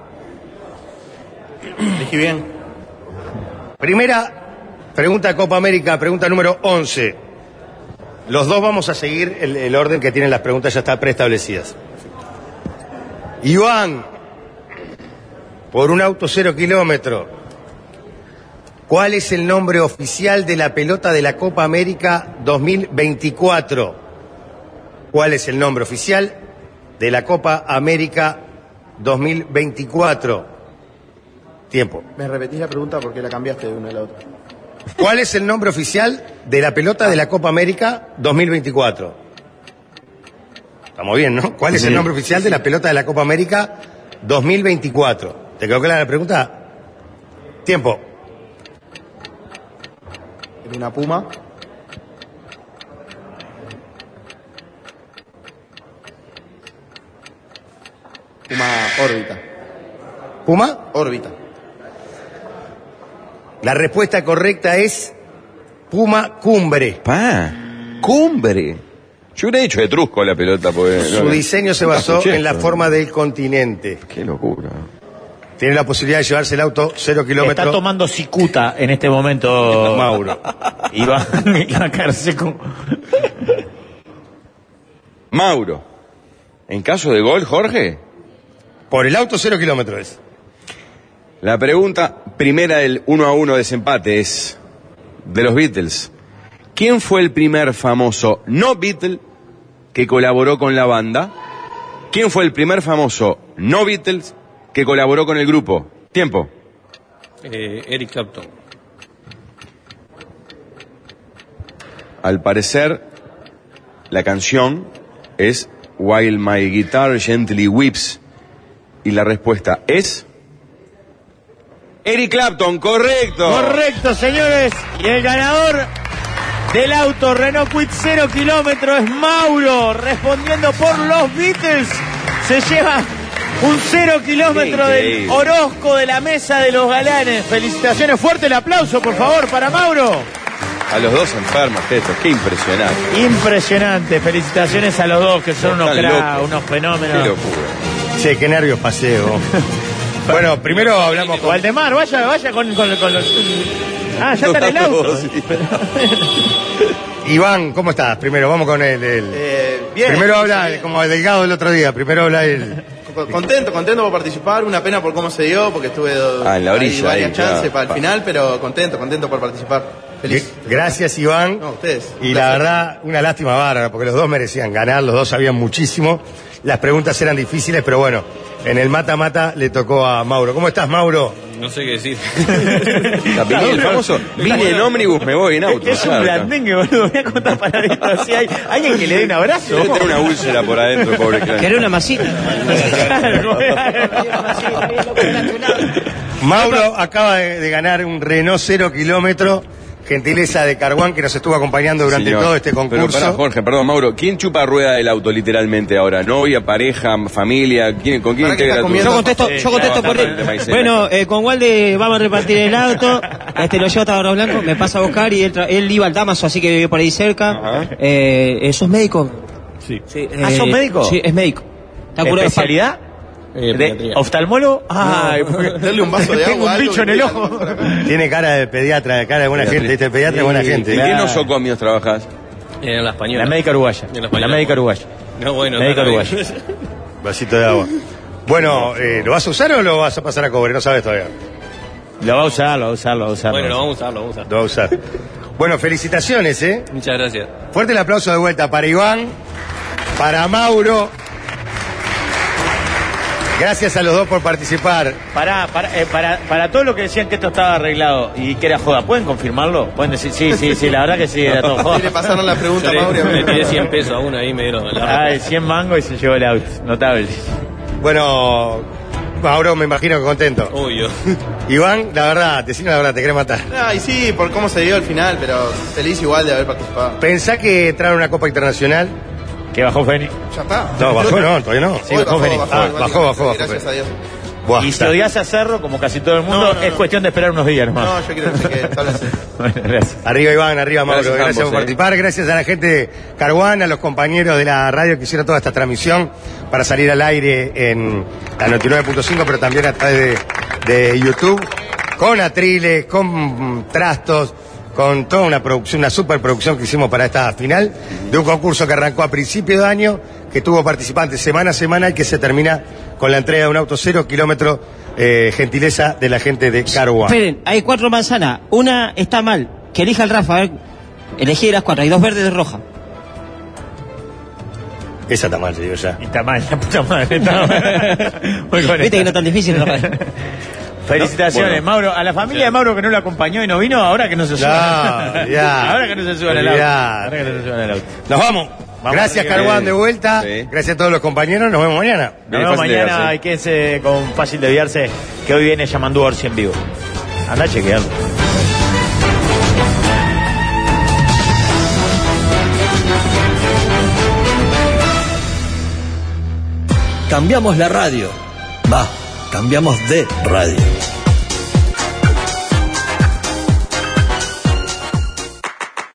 Elegí bien. Primera pregunta de Copa América, pregunta número once. Los dos vamos a seguir el, el orden que tienen las preguntas, ya está preestablecidas. Iván, por un auto cero kilómetro, ¿cuál es el nombre oficial de la pelota de la Copa América dos mil veinticuatro? ¿Cuál es el nombre oficial de la Copa América dos mil veinticuatro? Tiempo. ¿Me repetís la pregunta porque la cambiaste de una a la otra? ¿Cuál es el nombre oficial de la pelota de la Copa América dos mil veinticuatro? Estamos bien, ¿no? ¿Cuál es el nombre oficial de la pelota de la Copa América dos mil veinticuatro? ¿Te quedó clara la pregunta? Tiempo. Era una Puma. Puma órbita. ¿Puma? Órbita. La respuesta correcta es Puma Cumbre. Pa, cumbre. Yo hubiera hecho etrusco la pelota. Porque, Su no, diseño se nunca basó escuché en la esto. forma del continente. Qué locura. Tiene la posibilidad de llevarse el auto cero kilómetros. Está tomando cicuta en este momento, Mauro. Iba, iba a caerse con... Mauro. En caso de gol, Jorge. Por el auto cero kilómetros es. La pregunta primera del uno a uno desempate es de los Beatles. ¿Quién fue el primer famoso no Beatle que colaboró con la banda? ¿Quién fue el primer famoso no Beatles que colaboró con el grupo? Tiempo. Eh, Eric Clapton. Al parecer, la canción es While My Guitar Gently Weeps. Y la respuesta es... Eric Clapton, correcto. Correcto, señores. Y el ganador del auto Renault Kwid cero kilómetro es Mauro, respondiendo por los Beatles. Se lleva un cero kilómetro Qué del increíble. Orozco de la mesa de los galanes. Felicitaciones, fuerte el aplauso, por favor, para Mauro. A los dos enfermos, estos, qué impresionante. Impresionante, felicitaciones a los dos, que son unos Están cracks, locos. unos Qué fenómenos. locura. Che, qué nervios paseo. Bueno, primero hablamos con... Waldemar, vaya, vaya con, con, con los... Ah, ya está en el auto. Iván, ¿cómo estás? Primero, vamos con el... el- Eh, bien. Primero habla Sí. como el delgado del otro día, primero habla el... Co- Contento, contento por participar. Una pena por cómo se dio, porque estuve Ah, en la orilla, ahí varias ahí, chances claro. para el final, pero contento, contento por participar. Feliz. Gracias, Iván. No, ustedes. Y la verdad, una lástima bárbara, porque los dos merecían ganar, los dos sabían muchísimo. Las preguntas eran difíciles, pero bueno, en el mata-mata le tocó a Mauro. ¿Cómo estás, Mauro? No sé qué decir. La el famoso, vine en ómnibus, me voy en auto. Es un blandengue, boludo. Voy a contar paradito. Si hay alguien que le dé un abrazo. Debe tener una úlcera por adentro, pobre cráneo. ¿Querés una masita? Mauro acaba de, de ganar un Renault cero kilómetro, gentileza de Carguán, que nos estuvo acompañando durante Señor. todo este concurso. Pero pará, Jorge, perdón, Mauro, ¿quién chupa rueda del auto literalmente ahora? ¿Novia, pareja, familia? ¿Quién, ¿Con quién ¿Para qué integra estás tu- comiendo? Yo contesto, yo contesto por él. Bueno, eh, con Walde vamos a repartir el auto. Este lo lleva hasta Barro Blanco, me pasa a buscar y él, tra- él iba al Damaso, así que vive por ahí cerca. Ajá. Eh, eh, ¿Sos médico? Sí. Sí, Ah, ¿sos médico? Sí, es médico. Está curado de ¿Especialidad? Eh, ¿De pediatría. oftalmólogo? Ay, Darle un vaso de tengo agua. un bicho en el algo, ojo. Tiene cara de pediatra, de cara de buena gente, ¿viste? El pediatra es buena gente. ¿En Claro. qué nosocomios trabajas? En la española. La médica uruguaya. En la La española. médica uruguaya. No, bueno. Médica no, no, uruguaya. Vasito de agua. Bueno, eh, ¿lo vas a usar o lo vas a pasar a cobre? No sabes todavía. Lo va a usar, lo va a usar, lo va a usar. Bueno, lo vamos a usar, lo vamos a usar. Lo va a usar. Bueno, felicitaciones, ¿eh? Muchas gracias. Fuerte el aplauso de vuelta para Iván, para Mauro. Gracias a los dos por participar. Para, para, eh, para, para todo lo que decían que esto estaba arreglado y que era joda, ¿pueden confirmarlo? ¿Pueden decir? Sí, sí, sí, la verdad que sí, era todo joda. Sí, le pasaron la pregunta a Yo Mauri. le, le tiré cien pesos a uno ahí, me dieron la Ay, cien mangos y se llevó el auto. Notable. Bueno, Mauro, me imagino que contento. Obvio. Iván, la verdad, decime la verdad, te querés matar. Ay, sí, por cómo se dio al final, pero feliz igual de haber participado. ¿Pensá que entrar a una Copa Internacional? ¿Qué bajó Feni? Ya está. No, bajó no, todavía no. Sí, Hoy bajó Feni. Ah, igual, bajó, bajó, bajó, Gracias Feni. a Dios. Buah, Y si está. odias a Cerro, como casi todo el mundo, No, no, es no. cuestión de esperar unos días nomás. No, yo quiero decir que tal vez. Bueno, gracias. Arriba Iván, arriba Mauro, Gracias gracias, a ambos, por eh. participar, gracias a la gente de Carguán, a los compañeros de la radio que hicieron toda esta transmisión para salir al aire en la noventa y nueve punto cinco, pero también a través de, de YouTube, con atriles, con mm, trastos, con toda una producción, una superproducción que hicimos para esta final, de un concurso que arrancó a principio de año, que tuvo participantes semana a semana y que se termina con la entrega de un auto cero kilómetro, eh, gentileza de la gente de Carguán. Esperen, hay cuatro manzanas. Una está mal. Que elija el Rafa. A ver. Elegí de las cuatro. Hay dos verdes y dos rojas. Esa está mal, te digo ya. Y está mal, la puta madre. Está mal. Muy con Viste que no esta. es tan difícil, Rafa. Felicitaciones, Bueno. Mauro. A la familia de Mauro que no lo acompañó y no vino, ahora que no se suban. No, ya. Ahora que no se suban al auto. Olvidate. Ahora que no se suban al auto. Nos vamos. Vamos, Gracias, arriba. Carguán, de vuelta. Sí. Gracias a todos los compañeros. Nos vemos mañana. Nos Viene vemos fácil de mañana verse. y quédense con Fácil de Viarse, que hoy viene llamando Orsi en vivo. Anda a chequearlo. Cambiamos la radio. Va, cambiamos de radio.